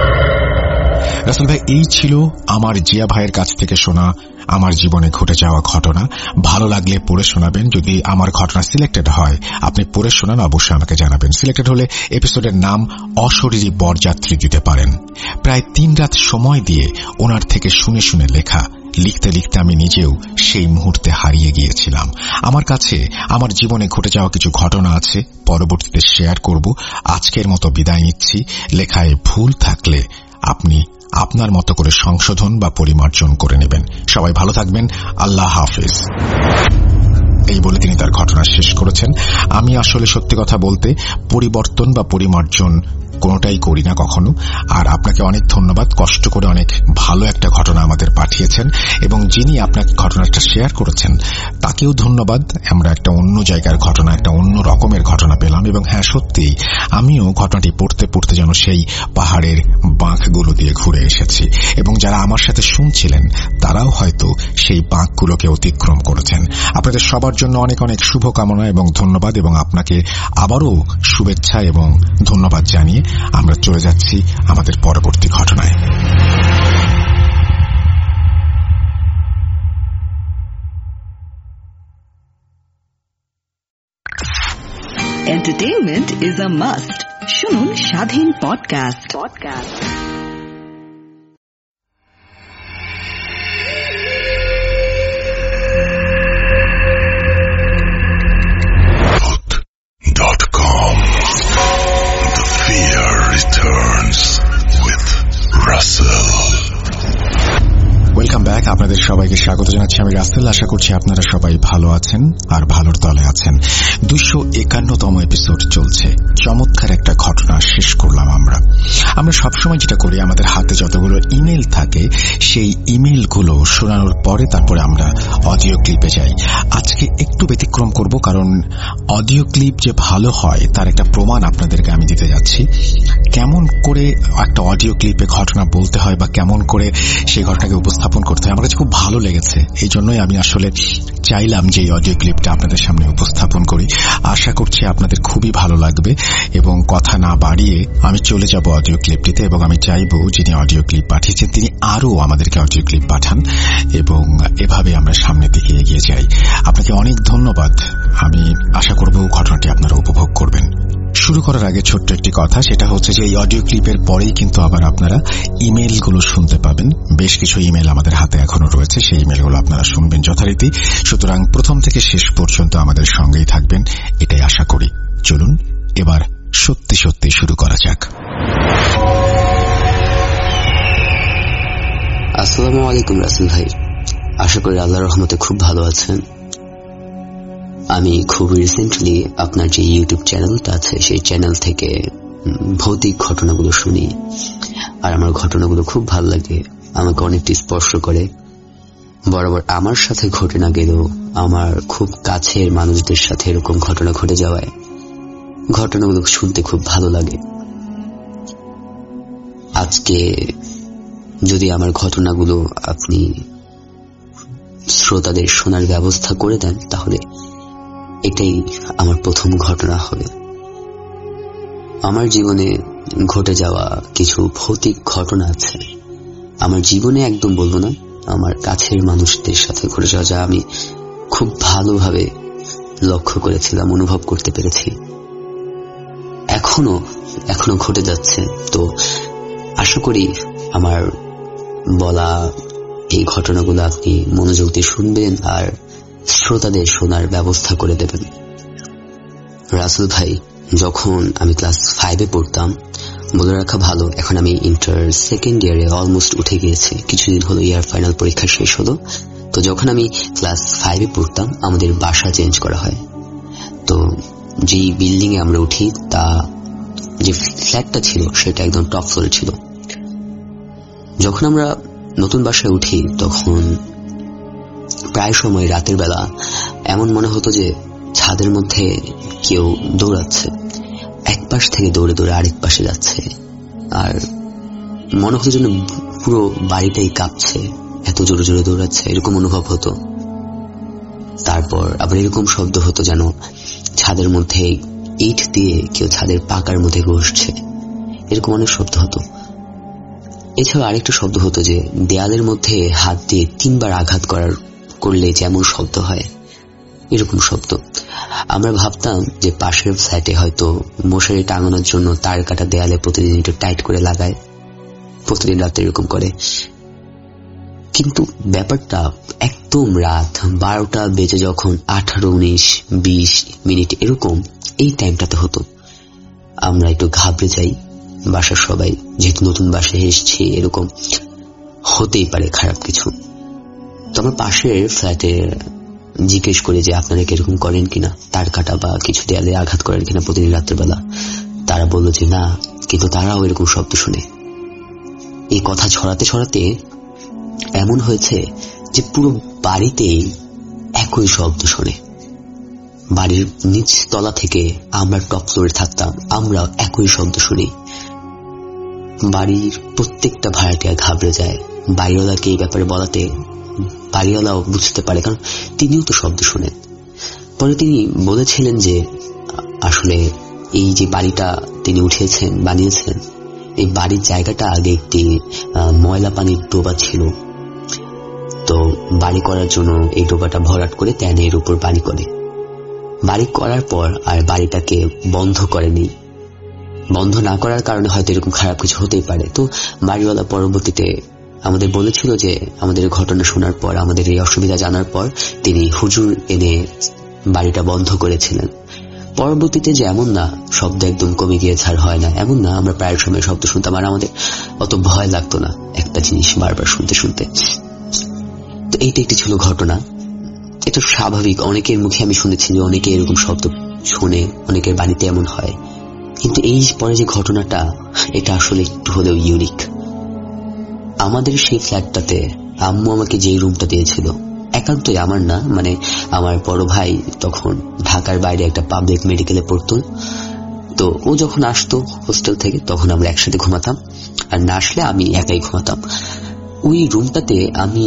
রাসেল ভাই, এই ছিল আমার জিয়া ভাইয়ের কাছ থেকে শোনা আমার জীবনে ঘটে যাওয়া ঘটনা। ভালো লাগলে পড়ে শোনাবেন। যদি আমার ঘটনা সিলেক্টেড হয় আপনি পড়ে শোনান, অবশ্যই আমাকে জানাবেন। সিলেক্টেড হলে এপিসোডের নাম অশরীরী বরযাত্রী দিতে পারেন। প্রায় তিন রাত সময় দিয়ে ওনার থেকে শুনে শুনে লেখা। লিখতে লিখতে আমি নিজেও সেই মুহূর্তে হারিয়ে গিয়েছিলাম। আমার কাছে আমার জীবনে ঘটে যাওয়া কিছু ঘটনা আছে, পরবর্তীতে শেয়ার করব। আজকের মতো বিদায় নিচ্ছি। লেখায় ভুল থাকলে আপনি আপনার মতো করে সংশোধন বা পরিমার্জন করে নেবেন। সবাই ভালো থাকবেন। আল্লাহ হাফেজ। এই বলে তিনি তার ঘটনা শেষ করেছেন। আমি আসলে সত্যি কথা বলতে পরিবর্তন বা পরিমার্জন কোনোটাই করি না কখনো। আর আপনাকে অনেক ধন্যবাদ, কষ্ট করে অনেক ভালো একটা ঘটনা আমাদের পাঠিয়েছেন, এবং যিনি আপনাকে ঘটনাটা শেয়ার করেছেন তাকেও ধন্যবাদ। আমরা একটা অন্য জায়গার ঘটনা, একটা অন্য রকমের ঘটনা পেলাম, এবং হ্যাঁ সত্যি আমিও ঘটনাটি পড়তে পড়তে যেন সেই পাহাড়ের বাঁকগুলো দিয়ে ঘুরে এসেছি, এবং যারা আমার সাথে শুনছিলেন তারাও হয়তো সেই বাঁকগুলোকে অতিক্রম করেছেন। আপনাদের সবার জন্য অনেক অনেক শুভকামনা এবং ধন্যবাদ, এবং আপনাকে আবারও শুভেচ্ছা এবং ধন্যবাদ জানিয়ে আমরা চলে যাচ্ছি আমাদের পরবর্তী ঘটনায়। Entertainment is a must. শুনুন স্বাধীন পডকাস্ট পডকাস্ট ওয়েলকাম ব্যাক। আপনাদের সবাইকে স্বাগত জানাচ্ছি, আমি রাসেল। আশা করছি আপনারা সবাই ভালো আছেন আর ভালোর তলে আছেন। দুইশো একান্নতম এপিসোড চলছে। চমৎকার একটা ঘটনা শেষ করলাম আমরা। আমরা সবসময় যেটা করি, আমাদের হাতে যতগুলো ইমেল থাকে সেই ইমেলগুলো শোনানোর পরে তারপরে আমরা অডিও ক্লিপে যাই। আজকে একটু ব্যতিক্রম করব, কারণ অডিও ক্লিপ যে ভালো হয় তার একটা প্রমাণ আপনাদেরকে আমি দিতে যাচ্ছি। কেমন করে একটা অডিও ক্লিপে ঘটনা বলতে হয় বা কেমন করে সেই ঘটনাকে উপস্থাপন করতে হয় আমার কাছে খুব ভালো লেগেছে। এই জন্যই আমি আসলে চাইলাম যে এই অডিও ক্লিপটা আপনাদের সামনে উপস্থাপন করি। আশা করছি আপনাদের খুবই ভালো লাগবে, এবং কথা না বাড়িয়ে আমি চলে যাব অডিও ক্লিপটিতে, এবং আমি চাইব যিনি অডিও ক্লিপ পাঠিয়েছেন তিনি আরও আমাদেরকে অডিও ক্লিপ পাঠান, এবং এভাবে আমরা সামনের দিকে এগিয়ে যাই। আপনাকে অনেক ধন্যবাদ। আমি আশা করব ঘটনাটি আপনারা উপভোগ করবেন। শুরু করার আগে ছোট্ট একটি কথা, সেটা হচ্ছে যে এই অডিও ক্লিপের পরেই কিন্তু আবার আপনারা ইমেলগুলো শুনতে পাবেন। বেশ কিছু ইমেল আমাদের হাতে এখনো রয়েছে, সেই ইমেলগুলো আপনারা শুনবেন যথারীতি। সুতরাং প্রথম থেকে শেষ পর্যন্ত আমাদের সঙ্গেই থাকবেন, এটাই আশা করি। চলুন এবার সত্যি সত্যি শুরু করা যাক। আসসালামু আলাইকুম রাসেল ভাই, আশা করি আল্লাহর রহমতে খুব ভালো আছেন। আমি খুব রিসেন্টলি আপনার যে ইউটিউব চ্যানেলটা আছে সেই চ্যানেল থেকে ভৌতিক ঘটনাগুলো শুনি, আর আমার ঘটনাগুলো খুব ভালো লাগে, আমাকে অনেকটি স্পর্শ করে। বরাবর আমার সাথে ঘটে না গেলেও আমার খুব কাছের মানুষদের সাথে এরকম ঘটনা ঘটে যাওয়ায় ঘটনাগুলো শুনতে খুব ভালো লাগে। আজকে যদি আমার ঘটনাগুলো আপনি শ্রোতাদের শোনার ব্যবস্থা করে দেন তাহলে এটাই আমার প্রথম ঘটনা হবে। আমার জীবনে ঘটে যাওয়া কিছু ভৌতিক ঘটনা আছে। আমার জীবনে একদম বলবো না, আমার কাছের মানুষদের সাথে ঘটে যাওয়া, যা আমি খুব ভালোভাবে লক্ষ্য করেছিলাম, অনুভব করতে পেরেছি। এখনো এখনো ঘটে যাচ্ছে। তো আশা করি আমার বলা এই ঘটনাগুলো আপনি মনোযোগ দিয়ে শুনবেন আর শ্রোতাদের শোনার ব্যবস্থা করে দেবেন। রাসেল ভাই, যখন আমি ক্লাস ফাইভে পড়তাম, বলে রাখা ভালো এখন আমি ইন্টার সেকেন্ড ইয়ারে অলমোস্ট উঠে গিয়েছি, কিছুদিন হলো ইয়ার ফাইনাল পরীক্ষা শেষ হলো। তো যখন আমি ক্লাস ফাইভে পড়তাম আমাদের বাসা চেঞ্জ করা হয়। তো যেই বিল্ডিং এ আমরা উঠি তা যে ফ্ল্যাটটা ছিল সেটা একদম টপ ফ্লোরে ছিল। যখন আমরা নতুন বাসায় উঠি তখন প্রায় সময় রাতের বেলা এমন মনে হতো যে ছাদের মধ্যে কেউ দৌড়াচ্ছে, এক পাশ থেকে দৌড়ে দৌড়ে আরেক পাশে যাচ্ছে, আর মনে হতো যেন পুরো বাড়িটাই কাঁপছে, এত জোরে জোরে দৌড়াচ্ছে, এরকম অনুভব হতো। তারপর আবার এরকম শব্দ হতো যেন ছাদের মধ্যে ইট দিয়ে কেউ ছাদের পাকার মধ্যে বসছে, এরকম অনেক শব্দ হতো। এছাড়া আরেকটা শব্দ হতো যে দেয়ালের মধ্যে হাত দিয়ে তিনবার আঘাত করার করলে যেমন শব্দ হয় এরকম শব্দ। আমরা ভাবতাম যে পাশের ফ্ল্যাটে হয়তো মশারি টাঙানোর জন্য তার কাটা দেয়ালে প্রতিদিন একটু টাইট করে লাগায়, প্রতিদিন রাতে এরকম করে। কিন্তু ব্যাপারটা একদম রাত বারোটা বেজে যখন আঠারো উনিশ বিশ মিনিট এরকম এই টাইমটাতে হতো, আমরা একটু ঘাবড়ে যাই। বাসার সবাই, যেহেতু নতুন বাসায় এসেছি, এরকম হতেই পারে খারাপ কিছু। তো আমার পাশের ফ্ল্যাটে জিজ্ঞেস করি যে আপনারা কি এরকম করেন কিনা, তার কাটা বা কিছু দেয়ালে আঘাত করেন কিনা প্রতিদিন রাত্রের বেলা। তারা বললো যে না, কিন্তু তারাও এরকম শব্দ শুনে। এই কথা ছড়াতে ছড়াতে এমন হয়েছে যে পুরো বাড়িতেই একই শব্দ শোনে। বাড়ির নিচ তলা থেকে আমরা টপ ফ্লোরে থাকতাম, আমরা একই শব্দ শুনি। বাড়ির প্রত্যেকটা ভাড়াটিয়া ঘাবড়ে যায়। বাড়িওয়ালাকে এই ব্যাপারে বলাতে বাড়িওয়ালাও বুঝতে পারে, কারণ তিনিও তো শব্দ শোনেন। পরে তিনি বলেছিলেন যে আসলে এই যে বাড়িটা তিনি উঠিয়েছেন, বানিয়েছেন, এই বাড়ির জায়গাটা আগে একটি ময়লা পানির ডোবা ছিল। তো বাড়ি করার জন্য এই ডোবাটা ভরাট করে ট্যানের উপর বাড়ি করে। বাড়ি করার পর আর বাড়িটাকে বন্ধ করেনি। বন্ধ না করার কারণে হয়তো এরকম খারাপ কিছু হতেই পারে। তো বাড়িওয়ালা পরবর্তীতে আমাদের বলেছিল যে আমাদের ঘটনা শোনার পর, আমাদের এই অসুবিধা জানার পর তিনি হুজুর এনে বাড়িটা বন্ধ করেছিলেন। পরবর্তীতে যে এমন না শব্দ একদম কমে গিয়েছে আর হয় না, এমন না, আমরা প্রায় সময় শব্দ শুনতাম আর আমাদের অত ভয় লাগতো না একটা জিনিস বারবার শুনতে শুনতে। তো এইটা একটি ছিল ঘটনা। এটা স্বাভাবিক, অনেকের মুখে আমি শুনেছি যে অনেকে এরকম শব্দ শুনে, অনেকের বাড়িতে এমন হয়। কিন্তু এই পরে যে ঘটনাটা, এটা আসলে একটু হলেও ইউনিক। আমাদের সেই ফ্ল্যাটটাতে আম্মু আমাকে যে রুমটা দিয়েছিল, একান্তই আমার না, মানে আমার বড় ভাই তখন ঢাকার বাইরে একটা পাবলিক মেডিকেলে পড়তো। তো ও যখন আসতো হোস্টেল থেকে তখন আমরা একসাথে ঘুমাতাম, আর না আসলে আমি একাই ঘুমাতাম। ওই রুমটাতে আমি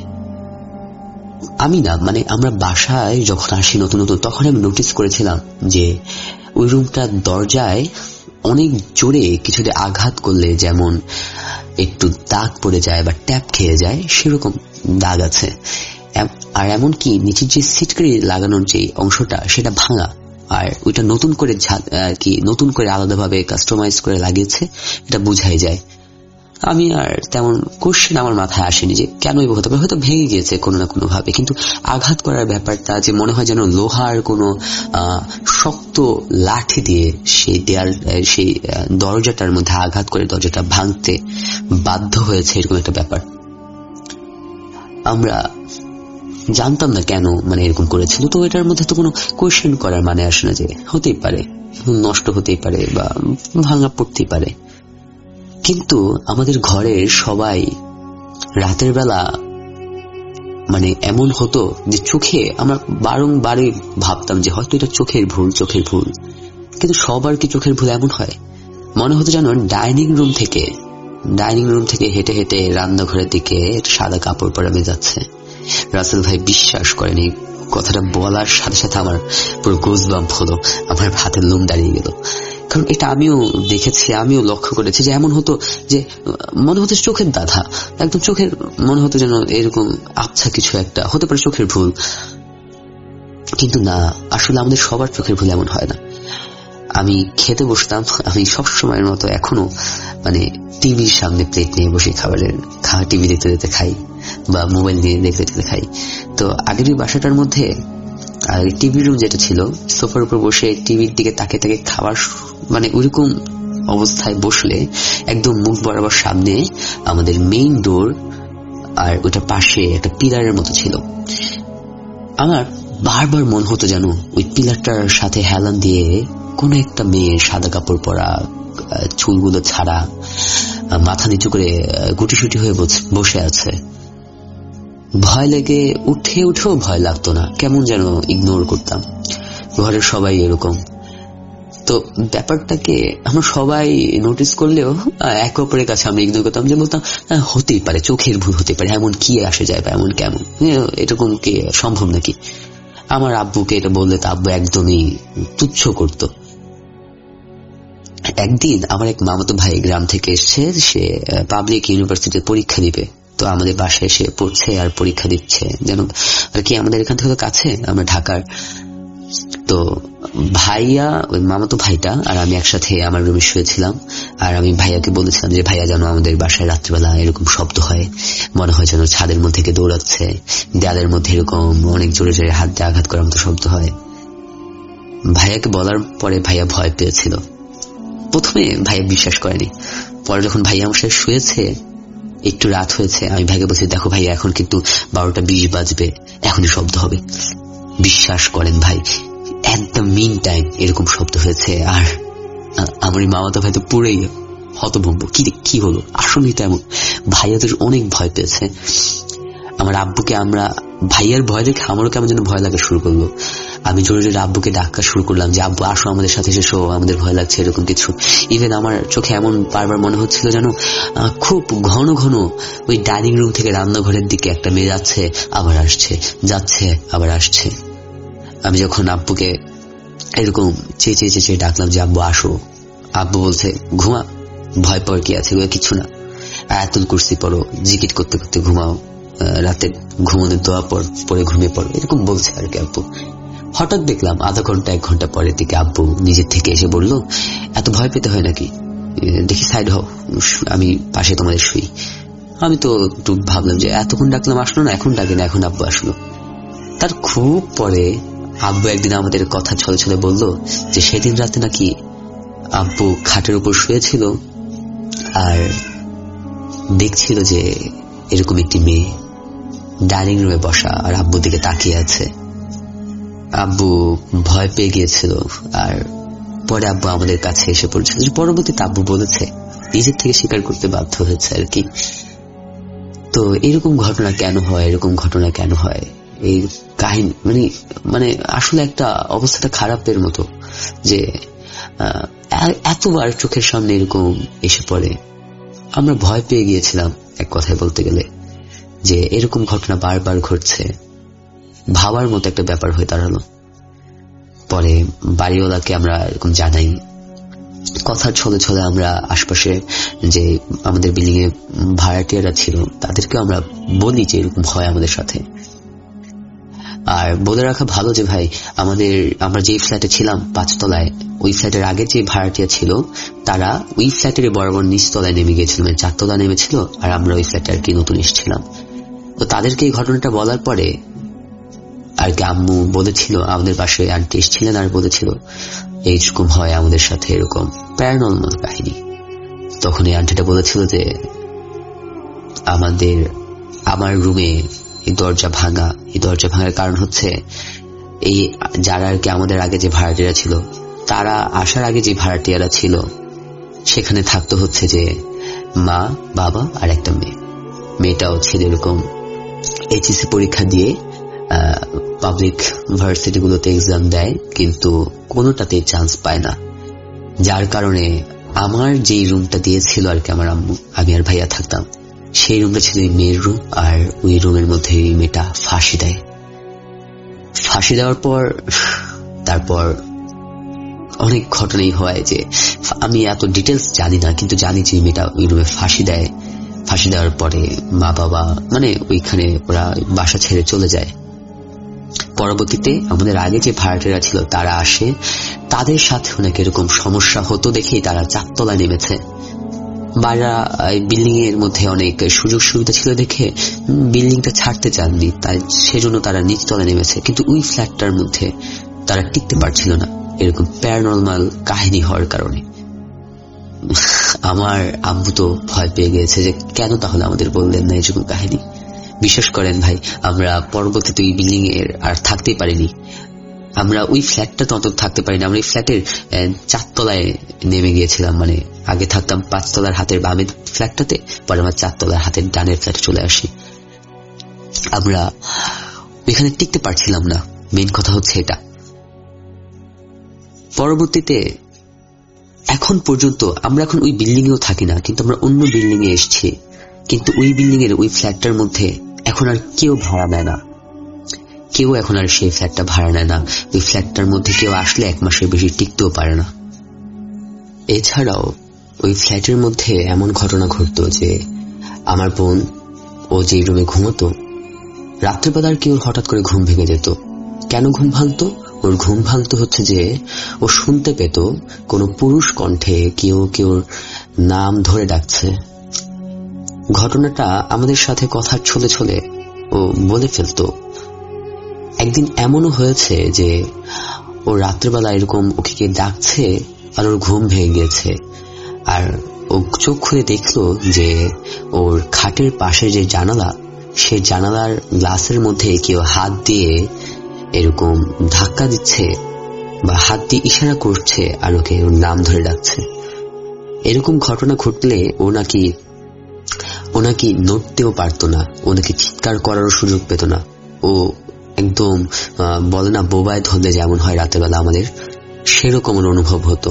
আমি না মানে আমরা বাসায় যখন আসি নতুন নতুন, তখন আমি নোটিস করেছিলাম যে ওই রুমটার দরজায় অনেক জোরে কিছুতে আঘাত করলে যেমন একটু দাগ পড়ে যায় বা ট্যাপ খেয়ে যায়, সেরকম দাগ আছে। আর এমন কি নিচের যে সিটকারি লাগানোর যে অংশটা, সেটা ভাঙা, আর ওইটা নতুন করে কি নতুন করে আলাদাভাবে কাস্টমাইজ করে লাগিয়েছে, এটা বোঝাই যায়। আমি আর তেমন কোশ্চেন আমার মাথায় আসেনি যে কেন এই হতে পারে, হয়তো ভেঙে গিয়েছে কোনো না কোনো ভাবে। কিন্তু আঘাত করার ব্যাপারটা যে মনে হয় যেন লোহার কোনো আহ শক্ত লাঠি দিয়ে সেই দেয়াল সেই দরজাটার মধ্যে আঘাত করে দরজাটা ভাঙতে বাধ্য হয়েছে, এরকম একটা ব্যাপার। আমরা জানতাম না কেন মানে এরকম করেছিল। তো এটার মধ্যে তো কোনো কোয়েশ্চেন করার মানে আসে না যে হতেই পারে, নষ্ট হতেই পারে বা ভাঙা পড়তেই পারে। কিন্তু আমাদের ঘরের সবাই রাতের বেলা মানে এমন হতো যে চোখে আমরা বারংবারই ভাবতাম যে হয়তো এটা চোখের ভুল, চোখের ভুল। কিন্তু সবার কি চোখের ভুল এমন হয়? মনে হতো যেন ডাইনিং রুম থেকে ডাইনিং রুম থেকে হেঁটে হেঁটে রান্নাঘরের দিকে সাদা কাপড় পরা যাচ্ছে। রাসেল ভাই বিশ্বাস করেনি, কথাটা বলার সাথে সাথে আমার পুরো গোজবাম্প হলো, আমার হাতের লোম দাঁড়িয়ে গেল। কারণ এটা আমিও দেখেছি, আমিও লক্ষ্য করেছি যে এমন হতো যে মনে হতো চোখের দাধা, একদম চোখের, মনে হতো যেন এরকম আচ্ছা কিছু একটা হতে পারে চোখের ভুল। কিন্তু না, আসলে আমাদের সবার চোখের ভুল এমন হয় না। আমি খেতে বসতাম, আমি সবসময়ের মতো এখনো মানে টিভির সামনে প্লেট নিয়ে বসে খাবারের খাওয়া টিভি দেখতে দেখতে খাই বা মোবাইল নিয়ে দেখতে দেখতে খাই। তো আগের ওই বাসাটার মধ্যে আর টিভি রুম যেটা ছিল, সোফার উপর বসে টিভির দিকে তাকে তাকে খাওয়ার মানে ওইরকম অবস্থায় বসলে একদম মুখ বরাবর সামনে আমাদের মেইন ডোর, আর ওইটা পাশে একটা পিলারের মতো ছিল। আমার বারবার মন হতো যেন ওই পিলারটার সাথে হেলান দিয়ে কোন একটা মেয়ে সাদা কাপড় পরা, চুলগুলো ছাড়া, মাথা নিচু করে গুটিসুটি হয়ে বসে আছে। ভয় লেগে উঠে উঠেও ভয় লাগতো না, কেমন যেন ইগনোর করতাম। ঘরের সবাই এরকম। তো ব্যাপারটাকে আমরা সবাই নোটিস করলেও এক অপরের কাছে আমরা ইগনোর করতাম, যে বলতাম হতেই পারে, চোখের ভুল হতে পারে, এমন কি আসে যায় বা এমন কেমন, এরকম কি সম্ভব নাকি। আমার আব্বুকে এটা বললে তো আব্বু একদমই তুচ্ছ করতো। একদিন আমার এক মামাতো ভাই গ্রাম থেকে এসছে, সে পাবলিক ইউনিভার্সিটির পরীক্ষা দিবে। তো আমাদের বাসায় এসে পড়ছে আর পরীক্ষা দিচ্ছে, যেন আর কি আমাদের এখান থেকে কাছে, আমরা ঢাকার। তো ভাইয়া, ওই মামাতো ভাইটা আর আমি একসাথে আমার রুমে শুয়েছিলাম। আর আমি ভাইয়াকে বলেছিলাম যে ভাইয়া যেন আমাদের বাসায় রাত্রিবেলা এরকম শব্দ হয়, মনে হয় যেন ছাদের মধ্যে কে দৌড়াচ্ছে, দেয়ালের মধ্যে এরকম অনেক জোরে জোরে হাত দিয়ে আঘাত করার মতো শব্দ হয়। ভাইয়াকে বলার পরে ভাইয়া ভয় পেয়েছিল। প্রথমে ভাইয়া বিশ্বাস করেনি। পরে যখন ভাইয়া আমার সাথে শুয়েছে, একটু রাত হয়েছে, আমি ভাইকে বলছি দেখো ভাইয়া এখন কিন্তু বারোটা বিশ বাজবে, এখনই শব্দ হবে। বিশ্বাস করেন ভাই, এট দ্য মিন টাইম এরকম শব্দ হয়েছে। আর আমার মামাতো ভাই তো পুরেই হতভম্ব, কি কি হলো, আসলেই তো এমন। ভাইয়া তো অনেক ভয় পেয়েছে। আমার আব্বুকে আমরা, ভাইয়ার ভয় দেখে আমারও কেমন যেন ভয় লাগা শুরু করলো। আমি জোরে জোরে আব্বুকে ডাকা শুরু করলাম যে আব্বু আসো আমাদের সাথে, এসো, আমাদের ভয় লাগছে, এরকম কিছু। ইভেন আমার চোখে এমন বারবার মনে হচ্ছিল যেন খুব ঘন ঘন ওই ডাইনিং রুম থেকে রান্নাঘরের দিকে একটা মেয়ে যাচ্ছে আবার আসছে, যাচ্ছে আবার আসছে। আমি যখন আব্বুকে এরকম চেঁচিয়ে চেঁচিয়ে ডাকলাম যে আব্বু আসো, আব্বু বলছে ঘুমা, ভয় পাওয়ার কি আছে, কিছু না, আয়াতুল কুরসি পড়ো, জিকির করতে করতে ঘুমাও, রাতে ঘুমানোর দোয়া পরে ঘুমিয়ে পড়ো, এরকম বলছে আর কি আব্বু। হঠাৎ দেখলাম আধা ঘন্টা এক ঘন্টা পরের দিকে আব্বু নিজের থেকে এসে বলল, এত ভয় পেতে হয় নাকি, দেখি সাইড হও, আমি পাশে তোমাদের শুই। আমি তো একটু ভাবলাম যে এতক্ষণ ডাকলাম আসলো না, এখন ডাকে না, এখন আব্বু আসলো। তার খুব পরে আব্বু একদিন আমাদের কথা ছলে ছলে বলল যে সেদিন রাতে নাকি আব্বু খাটের উপর শুয়েছিল আর দেখছিল যে এরকম একটি মেয়ে ডাইনিং রুমে বসা আর আব্বুর দিকে তাকিয়ে আছে। আব্বু ভয় পেয়ে গিয়েছিল আর পরে আব্বু আমাদের কাছে এসে পড়েছিল। পরবর্তীতে আব্বু বলেছে নিজের থেকে স্বীকার করতে বাধ্য হয়েছে আর কি। তো এরকম ঘটনা কেন হয়, এরকম ঘটনা কেন হয়, এই কাহিনী মানে মানে আসলে একটা অবস্থাটা খারাপের মতো যে এতবার চোখের সামনে এরকম এসে পড়ে। আমরা ভয় পেয়ে গিয়েছিলাম এক কথায় বলতে গেলে, যে এরকম ঘটনা বারবার ঘটছে, ভাবার মতো একটা ব্যাপার হয়ে দাঁড়ালো। পরে বাড়িওয়ালাকে আমরা এরকম জানাই, কথার ছলে ছলে আমরা আশপাশে যে আমাদের বিল্ডিং এ ভাড়াটিয়ারা ছিল তাদেরকে আমরা বলি যে এরকম হয় আমাদের সাথে। আর বলে রাখা ভালো যে ভাই আমাদের, আমরা যে ফ্ল্যাটে ছিলাম পাঁচতলায়, ওই ফ্ল্যাটের আগে যে ভাড়াটিয়া ছিল তারা ওই ফ্ল্যাটের বরাবর নিচতলায় নেমে গিয়েছিল, মানে চারতলা নেমেছিল, আর আমরা ওই ফ্ল্যাটে আর কি নতুন এসেছিলাম। তো তাদেরকে এই ঘটনাটা বলার পরে আর কি আম্মু বলেছিল, আমাদের পাশে আন্টি এসেছিলেন আর বলেছিল এইরকম হয় আমাদের সাথে, এরকম প্যারানর্মাল কাহিনী। তখন এই আন্টিটা বলেছিল যে আমাদের আমার রুমে এই দরজা ভাঙা, এই দরজা ভাঙার কারণ হচ্ছে এই যারা আর কি আমাদের আগে যে ভাড়াটিয়ারা ছিল, তারা আসার আগে যে ভাড়াটিয়ারা ছিল সেখানে থাকতো হচ্ছে যে মা, বাবা আর একটা মেয়ে। মেয়েটাও ছিল এরকম এইচএসসি পরীক্ষা দিয়ে পাবলিক ভার্সিটি গুলোতে এক্সাম দেয়, কিন্তু কোনোটাতে চান্স পায় না। যার কারণে আমার যেই রুমটা দিয়েছিল আর কি আমার আম্মু, আমি আর ভাইয়া থাকতাম, সেই রুমটা ছিল মেয়ের রুম। আর ওই রুমের মধ্যে মেয়েটা ফাঁসি দেয়। ফাঁসি দেওয়ার পর তারপর অনেক ঘটনাই হয়, যে আমি এত ডিটেলস জানি না, কিন্তু জানি যে মেয়েটা ওই রুমে ফাঁসি দেয়। ফাঁসি দেওয়ার পরে মা বাবা মানে ওইখানে ওরা বাসা ছেড়ে চলে যায়। পরবর্তীতে আমাদের আগে যে ভাড়াটিয়ারা ছিল তারা আসে, তাদের সাথে অনেক এরকম সমস্যা হতো দেখেই তারা চারতলায় নেমেছে। বাড়া বিল্ডিং এর মধ্যে অনেক সুযোগ সুবিধা ছিল দেখে বিল্ডিংটা ছাড়তে চাননি, তাই সেজন্য তারা নিচতলায় নেমেছে। কিন্তু ওই ফ্ল্যাটটার মধ্যে তারা টিকতে পারছিল না এরকম প্যারানর্মাল কাহিনী হওয়ার কারণে। আমার আব্বু তো ভয় পেয়ে গিয়েছে যে কেন তাহলে আমাদের বললেন না এরকম কাহিনী। বিশ্বাস করেন ভাই, আমরা পরবর্তীতে ওই বিল্ডিং এর আর থাকতেই পারিনি। আমরা ওই ফ্ল্যাটটা তো অন্তত থাকতে পারিনি, আমরা ওই ফ্ল্যাটের চারতলায় নেমে গিয়েছিলাম। মানে আগে থাকতাম পাঁচতলার হাতের বামের ফ্ল্যাটটাতে, পরে আমরা চারতলার হাতের ডানের ফ্ল্যাটে চলে আসি। আমরা এখানে টিকতে পারছিলাম না, মেইন কথা হচ্ছে এটা। পরবর্তীতে এখন পর্যন্ত আমরা এখন ওই বিল্ডিং এও থাকি না, কিন্তু আমরা অন্য বিল্ডিং এ এসেছি। কিন্তু ওই বিল্ডিং এর ওই ফ্ল্যাটটার মধ্যে এখন আর কেউ ভাড়া নেয় না, কেউ এখন আর সেই ফ্ল্যাটটা ভাড়া নেয় না। ওই ফ্ল্যাটটার মধ্যে কেউ আসলে এক মাসের বেশি টিকতেও পারে না। এছাড়াও ওই ফ্ল্যাটের মধ্যে এমন ঘটনা ঘটতো যে আমার বোন, ও যে রুমে ঘুমতো, রাত্রেবেলার কি ওর হঠাৎ করে ঘুম ভেঙে যেত। কেন ঘুম ভাঙতো? ওর ঘুম ভাঙতো হচ্ছে যে ও শুনতে পেত কোনো পুরুষ কণ্ঠে কেউ কেউ নাম ধরে ডাকছে। ঘটনাটা আমাদের সাথে কথা ছলে ছলে ও বলে ফেলতো। একদিন এমনও হয়েছে যে ও রাত্রেবেলা এরকম ওকে কে ডাকছে আর ওর ঘুম ভেঙে গেছে, আর ও চোখ খুলে দেখলো যে ওর খাটের পাশে যে জানালা, সে জানালার গ্লাসের মধ্যে কেউ হাত দিয়ে এরকম ধাক্কা দিচ্ছে বা হাত দিয়ে ইশারা করছে আর ওকে ওর নাম ধরে ডাকছে। এরকম ঘটনা ঘটলে ও নাকি ও নাকি নড়তেও পারতো না, ও নাকি চিৎকার করারও সুযোগ পেত না। ও একদম বলে না বোবায় ধরলে যেমন হয় রাতের বেলা আমাদের, সেরকম ওর অনুভব হতো।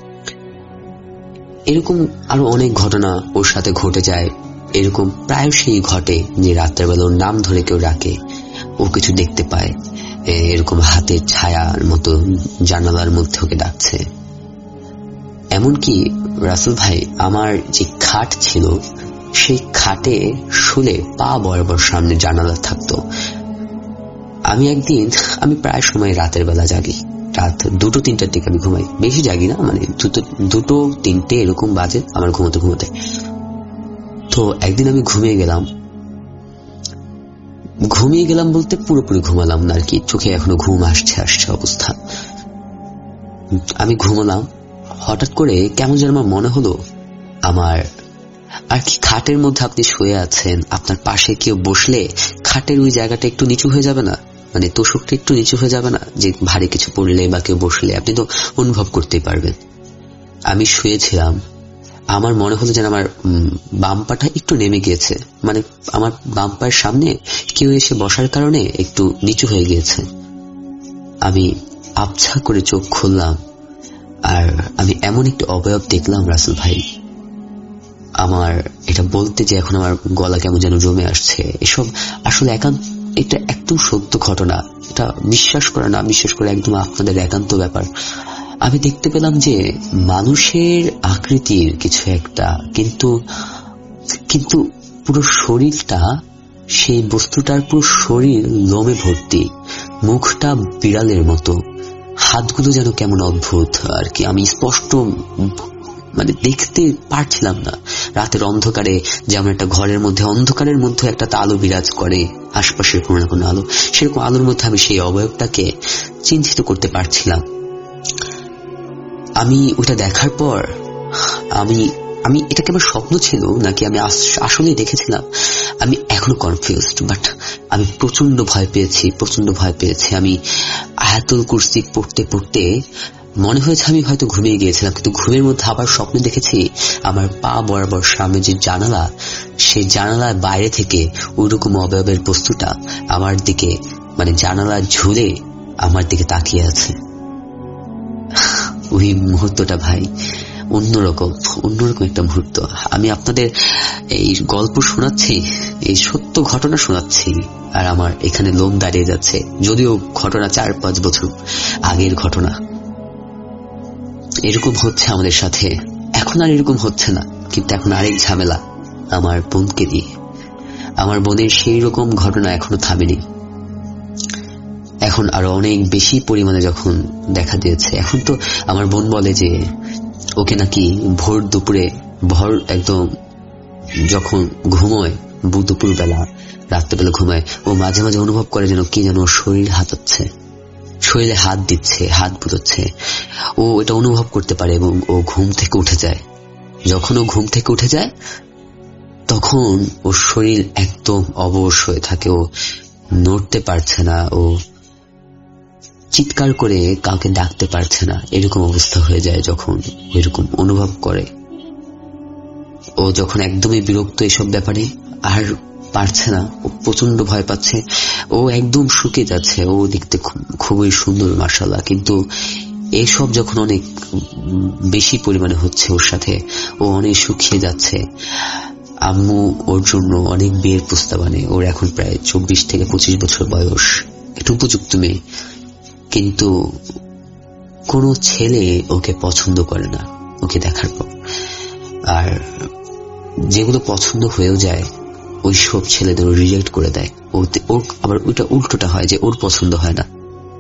এরকম আরো অনেক ঘটনা ওর সাথে ঘটে যায়। এরকম প্রায়শই ঘটে যে রাতের বেলা ওর নাম ধরে কেউ ডাকে, ও কিছু দেখতে পায়, এরকম হাতের ছায়ার মতো জানালার মধ্যে ওকে ডাকছে। এমনকি রাসেল ভাই, আমার যে খাট ছিল সেই খাটে শুলে পা বরাবর সামনে জানালা থাকতো। আমি একদিন আমি প্রায় সময় রাতের বেলা জাগি, রাত দুটো তিনটার দিকে আমি ঘুমাই, বেশি জাগি না, মানে দুটো দুটো তিনটে এরকম বাজে আমার ঘুমোতে ঘুমোতে। তো একদিন আমি ঘুমিয়ে গেলাম, ঘুমিয়ে গেলাম বলতে পুরোপুরি ঘুমালাম না আর কি, চোখে এখনো ঘুম আসছে আসছে অবস্থা। আমি ঘুমালাম, হঠাৎ করে কেমন যেন আমার মনে হলো আমার আর কি খাটের মধ্যে আপনি শুয়ে আছেন, আপনার পাশে কেউ বসলে খাটের ওই জায়গাটা একটু নিচু হয়ে যাবে না, মানে তোষকটা একটু নিচু হয়ে যাবে না, যে ভারী কিছু পড়লে বা কেউ বসলে আপনি তো অনুভব করতেই পারবেন। আমি শুয়েছিলাম, আমার মনে হলো যেন আমার বাম পাটা একটু নেমে গিয়েছে, মানে আমার বাম পায়ের সামনে কেউ এসে বসার কারণে একটু নিচু হয়ে গিয়েছে। আমি আবছা করে চোখ খুললাম আর আমি এমন একটি অবয়ব দেখলাম রাসেল ভাই, আমার এটা বলতে যে এখন আমার গলা কেমন যেন জমে আসছে। এসব আসলে একান্ত, এটা একদম সত্য ঘটনা, এটা বিশ্বাস করে না বিশ্বাস করে একদম আপনাদের একান্ত ব্যাপার। আমি দেখতে পেলাম যে মানুষের আকৃতির কিছু একটা, কিন্তু কিন্তু পুরো শরীরটা, সেই বস্তুটার পুরো শরীর লোমে ভর্তি, মুখটা বিড়ালের মতো, হাতগুলো যেন কেমন অদ্ভুত আর কি। আমি স্পষ্ট মানে দেখতে পারছিলাম না। রাতের অন্ধকারে যেমন একটা ঘরের মধ্যে অন্ধকারের মধ্যে একটা আলো বিরাজ করে, আশপাশের কোনো না কোনো আলো, সেরকম আলোর মধ্যে আমি সেই অবয়বটাকে চিহ্নিত করতে পারছিলাম। আমি ওটা দেখার পর আমি আমি এটা কেবল স্বপ্ন ছিল নাকি আমি আসলে দেখেছিলাম আমি এখনো কনফিউজড, বাট আমি প্রচন্ড ভয় পেয়েছি, প্রচন্ড ভয় পেয়েছি। আমি আয়াতুল কুরসি পড়তে পড়তে মনে হয়েছে আমি হয়তো ঘুমিয়ে গিয়েছিলাম, কিন্তু ঘুমের মধ্যে আবার স্বপ্ন দেখেছি আমার পা বরাবর সামনে যে জানালা, সেই জানালার বাইরে থেকে ওইরকম অবয়বের বস্তুটা আমার দিকে, মানে জানালা ঝুলে আমার দিকে তাকিয়ে আছে। ওই মুহূর্তটা ভাই অন্যরকম, অন্যরকম একটা মুহূর্ত। আমি আপনাদের এই গল্প শোনাচ্ছি, এই সত্য ঘটনা শোনাচ্ছি, আর আমার এখানে লোম দাঁড়িয়ে যাচ্ছে, যদিও ঘটনা চার পাঁচ বছর আগের ঘটনা। এরকম হচ্ছে আমাদের সাথে, এখন আর এরকম হচ্ছে না, কিন্তু এখন আরেক ঝামেলা আমার বোনকে দিয়ে। আমার বোনের সেই রকম ঘটনা এখনো থামেনি, এখন আরো অনেক বেশি পরিমাণে যখন দেখা দিয়েছে। এখন তো আমার বোন বলে যে ওকে নাকি ভোর দুপুরে, ভোর একদম যখন ঘুমোয়, দুপুর বেলা রাত্রেবেলা ঘুমায়, ও মাঝে মাঝে অনুভব করে যেন কি যেন শরীর হাতাচ্ছে, শরীরে হাত দিচ্ছে, হাত বুলোচ্ছে, ও এটা অনুভব করতে পারে এবং ও ঘুম থেকে উঠে যায়। যখন ও ঘুম থেকে উঠে যায় তখন ওর শরীর একদম অবশ হয়ে থাকে, ও নড়তে পারছে না, ও চিৎকার করে কাউকে ডাকতে পারছে না, এরকম অবস্থা হয়ে যায় যখন এরকম অনুভব করে। ও যখন একদমই বিরক্ত এসব ব্যাপারে, আর পারছে না, ও প্রচন্ড ভয় পাচ্ছে, ও একদম শুকিয়ে যাচ্ছে। ও দেখতে খুবই সুন্দর মাশাআল্লাহ, কিন্তু এসব যখন অনেক বেশি পরিমাণে হচ্ছে ওর সাথে, ও অনেক শুকিয়ে যাচ্ছে। আম্মু ওর জন্য অনেক বিয়ের প্রস্তাব আনে। ওর এখন প্রায় চব্বিশ থেকে পঁচিশ বছর বয়স, একটু উপযুক্ত মেয়ে, কিন্তু কোনো ছেলে ওকে পছন্দ করে না ওকে দেখার পর। আর যেগুলো পছন্দ হয়েও যায় ওই সব ছেলেদের রিজেক্ট করে দেয়। ওর আবার ওইটা উল্টোটা হয় যে ওর পছন্দ হয় না।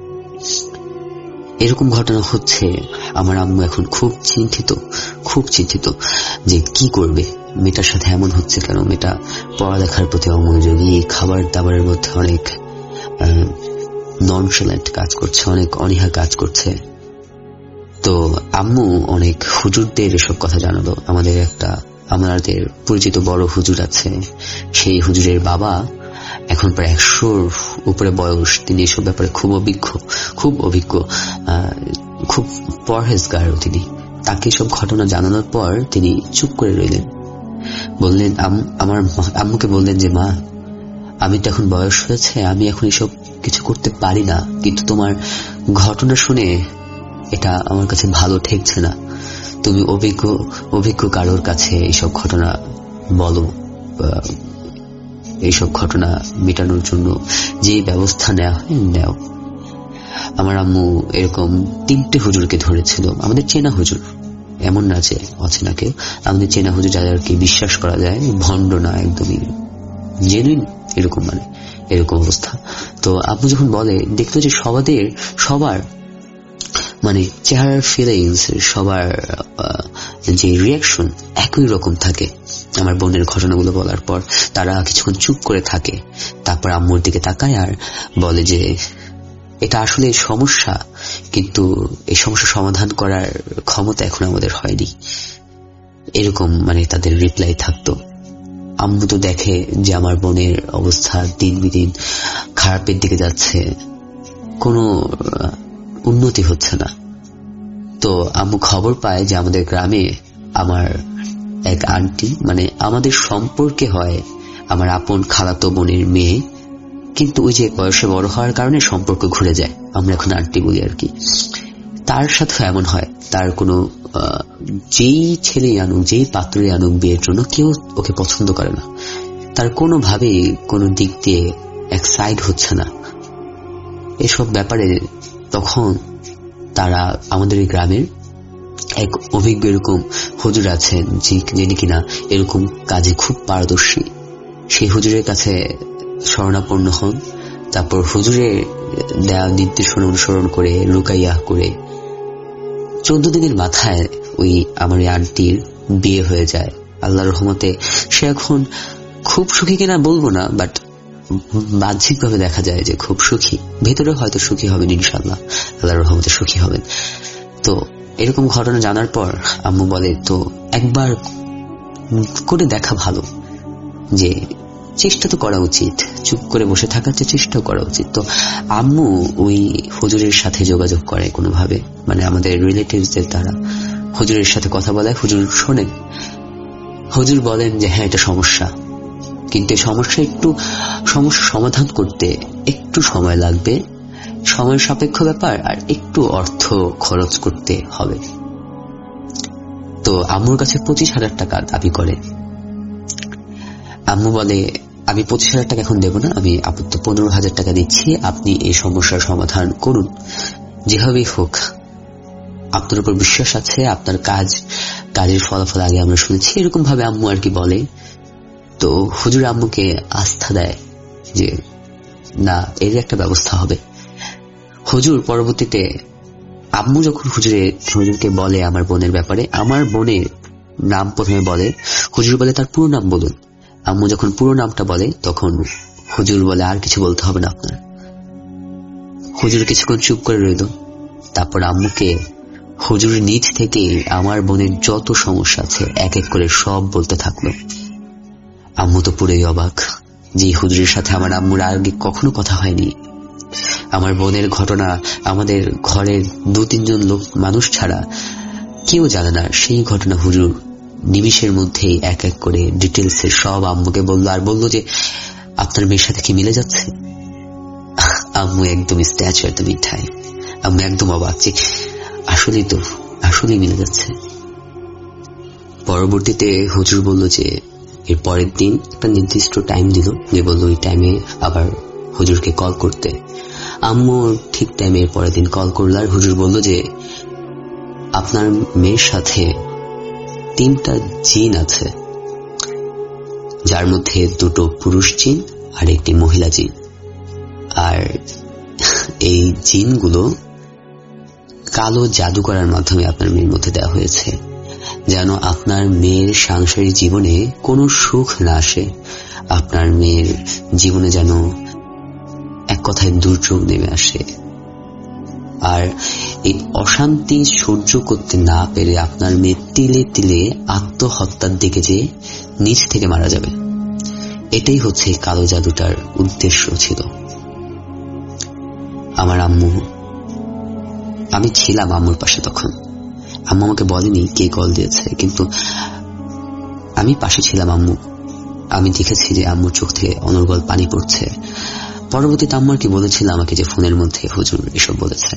এরকম ঘটনা হচ্ছে। আমার আম্মু এখন খুব চিন্তিত, খুব চিন্তিত যে কি করবে, মেয়েটার সাথে এমন হচ্ছে কেন। মেয়েটা পড়ালেখার প্রতি অমনোযোগী, খাবার দাবারের মধ্যে অনেক ননশালেন্ট কাজ করছে, অনেক অনীহা কাজ করছে। তো আম্মু অনেক হুজুরদের এসব কথা জানালো। আমাদের একটা আমাদের পরিচিত বড় হুজুর আছে, সেই হুজুরের বাবা এখন প্রায় একশোর উপরে বয়স, তিনি এসব ব্যাপারে খুব অভিজ্ঞ খুব অভিজ্ঞ খুব পরহেজগার তিনি। তাকে সব ঘটনা জানানোর পর তিনি চুপ করে রইলেন। বললেন, আমার আম্মুকে বললেন যে মা, আমি তো এখন বয়স হয়েছে, আমি এখন এসব কিছু করতে পারি না, কিন্তু তোমার ঘটনা শুনে এটা আমার কাছে ভালো ঠেকছে না। তুমি অভিজ্ঞ অভিজ্ঞ কারোর কাছে এইসব ঘটনা বলো, এইসব ঘটনা মেটানোর জন্য যে ব্যবস্থা নেওয়া হয় নেও। আমার আম্মু এরকম তিনটে হুজুরকে ধরেছিল, আমাদের চেনা হুজুর, এমন না যে অচেনা কেউ, আমাদের চেনা হুজুর যাদেরকে বিশ্বাস করা যায়, ভণ্ড না, একদমই জেনুইন, এরকম মানে এরকম অবস্থা। তো আম্মু যখন বলে, দেখতো যে সবাদের সবার মানে চেহারার ফিলিংস, সবার যে রিয়াকশন একই রকম থাকে। আমার বোনের ঘটনাগুলো বলার পর তারা কিছুক্ষণ চুপ করে থাকে, তারপর আম্মুর দিকে তাকায় আর বলে যে এটা আসলে সমস্যা, কিন্তু এই সমস্যা সমাধান করার ক্ষমতা এখন আমাদের হয়নি, এরকম মানে তাদের রিপ্লাই থাকতো। আম্মু তো দেখে যে আমার বোনের অবস্থা দিন দিন খারাপের দিকে যাচ্ছে, কোনো উন্নতি হচ্ছে না। তো আম্মু খবর পায় যে আমাদের গ্রামে আমার এক আন্টি, মানে আমাদের সম্পর্কে হয় আমার আপন খালাতো বোনের মেয়ে, কিন্তু ওই যে বয়সে বড় হওয়ার কারণে সম্পর্ক ঘুরে যায়, আমরা এখন আন্টি বলি আর কি। তার সাথে এমন হয়, তার কোনো যেই ছেলে আনুক, যেই পাত্রে আনুক বিয়ের জন্য, কেউ ওকে পছন্দ করে না, তার কোনোভাবেই কোনো দিক দিয়ে এক সাইড হচ্ছে না। এসব ব্যাপারে তখন তারা আমাদের এই গ্রামের এক অভিজ্ঞ এরকম হুজুর আছেন, যিনি কিনা এরকম কাজে খুব পারদর্শী। সেই হুজুরের কাছে শরণাপন্ন হন, তারপর হুজুরের দেওয়া নির্দেশনা অনুসরণ করে রুকাইয়া করে চোদ্দ দিনের মাথায় ওই আমার এই আন্টির বিয়ে হয়ে যায়। আল্লাহর রহমতে সে এখন খুব সুখী কিনা বলবো না, বাট বাহ্যিক ভাবে দেখা যায় যে খুব সুখী, ভেতরে হয়তো সুখী হবেন ইনশাল্লাহ, আল্লাহর রহমতে সুখী হবেন। তো এরকম ঘটনা জানার পর আম্মু বলে, তো একবার করে দেখা ভালো, যে চেষ্টা তো করা উচিত, চুপ করে বসে থাকার চেষ্টা করা উচিত। তো আম্মু ওই হুজুরের সাথে যোগাযোগ করে কোনোভাবে, মানে আমাদের রিলেটিভসদের দ্বারা হুজুরের সাথে কথা বলে, হুজুর শোনেন, হুজুর বলেন যে হ্যাঁ এটা সমস্যা, কিন্তু সমস্যা একটু সমস্যা সমাধান করতে একটু সময় লাগবে, সময় সাপেক্ষ ব্যাপার, আর একটু অর্থ খরচ করতে হবে। তো আম্মুর কাছে পঁচিশ হাজার টাকা দাবি করে। আম্মু বলে, আমি পঁচিশ হাজার টাকা এখন দেব না, আমি আপাতত পনেরো হাজার টাকা দিচ্ছি, আপনি এই সমস্যার সমাধান করুন যেভাবেই হোক, আপনার উপর বিশ্বাস আছে, আপনার কাজ কাজের ফলাফল আগে আমরা শুনেছি, এরকম ভাবে আম্মু আর কি বলে। তো হুজুর আম্মুকে আস্থা দেয় যে না, এর একটা ব্যবস্থা হবে। হুজুর পরবর্তীতে আম্মু যখন হুজুরে হুজুরকে বলে আমার বোনের ব্যাপারে, আমার বোনের নাম প্রথমে বলে, হুজুর বলে তার পুরো নাম বলুন। আম্মু যখন পুরো নামটা বলে তখন হুজুর বলে আর কিছু বলতে হবে না আপনার। হুজুর কিছুক্ষণ চুপ করে রইল, তারপর আম্মুকে হুজুর নিজ থেকে আমার বোনের যত সমস্যা আছে এক এক করে সব বলতে থাকলো। আম্মু তো পুরোই অবাক যে হুজুরের সাথে আমার আম্মুর আগে কখনো কথা হয়নি। আমার বোনের ঘটনা আমাদের ঘরের দু তিনজন লোক মানুষ ছাড়া কেউ জানে না। সেই ঘটনা হুজুর নিমিষের মধ্যেই এক এক করে ডিটেলসে সব আম্মুকে বললো, আর বললো যে আপনার মেয়ের সাথে কি মিলে যাচ্ছে। আম্মু একদম স্ট্যাচু, একদম মিঠাই, আম্মু একদম অবাক যে আসলেই তো আসলেই মিলে যাচ্ছে। পরবর্তীতে হুজুর বলল যে এর পরের দিন একটা নির্দিষ্ট টাইম দিল, যে বললো ওই টাইমে আবার হুজুরকে কল করতে। আম্মু ঠিক টাইমে পরের দিন কল করল, আর হুজুর বলল যে আপনার মেয়ের সাথে তিনটা জিন আছে, যার মধ্যে দুটো পুরুষ জিন আর একটি মহিলা জিন, আর এই জিনগুলো কালো জাদু করার মাধ্যমে আপনার মেয়ের মধ্যে দেওয়া হয়েছে, যেন আপনার মেয়ের সাংসারিক জীবনে কোনো সুখ না আসে, আপনার মেয়ের জীবনে যেন এক কথায় দুর্যোগ নেমে আসে, আর এই অশান্তি সহ্য করতে না পেরে আপনার মেয়ে তিলে তিলে আত্মহত্যার দিকে যে নিচ থেকে মারা যাবে। এটাই হচ্ছে কালো জাদুটার উদ্দেশ্য ছিল। আমার আম্মু, আমি ছিলাম আম্মুর পাশে তখন। আম্মু আমাকে বলেনি কে কল দিয়েছে, কিন্তু আমি পাশে ছিলাম আম্মু। আমি দেখেছি যে আম্মুর চোখ থেকে অনর্গল পানি পড়ছে। পরবর্তীতে আম্মু আর কি বলেছিল আমাকে যে ফোনের মধ্যে হুজুর এসব বলেছে।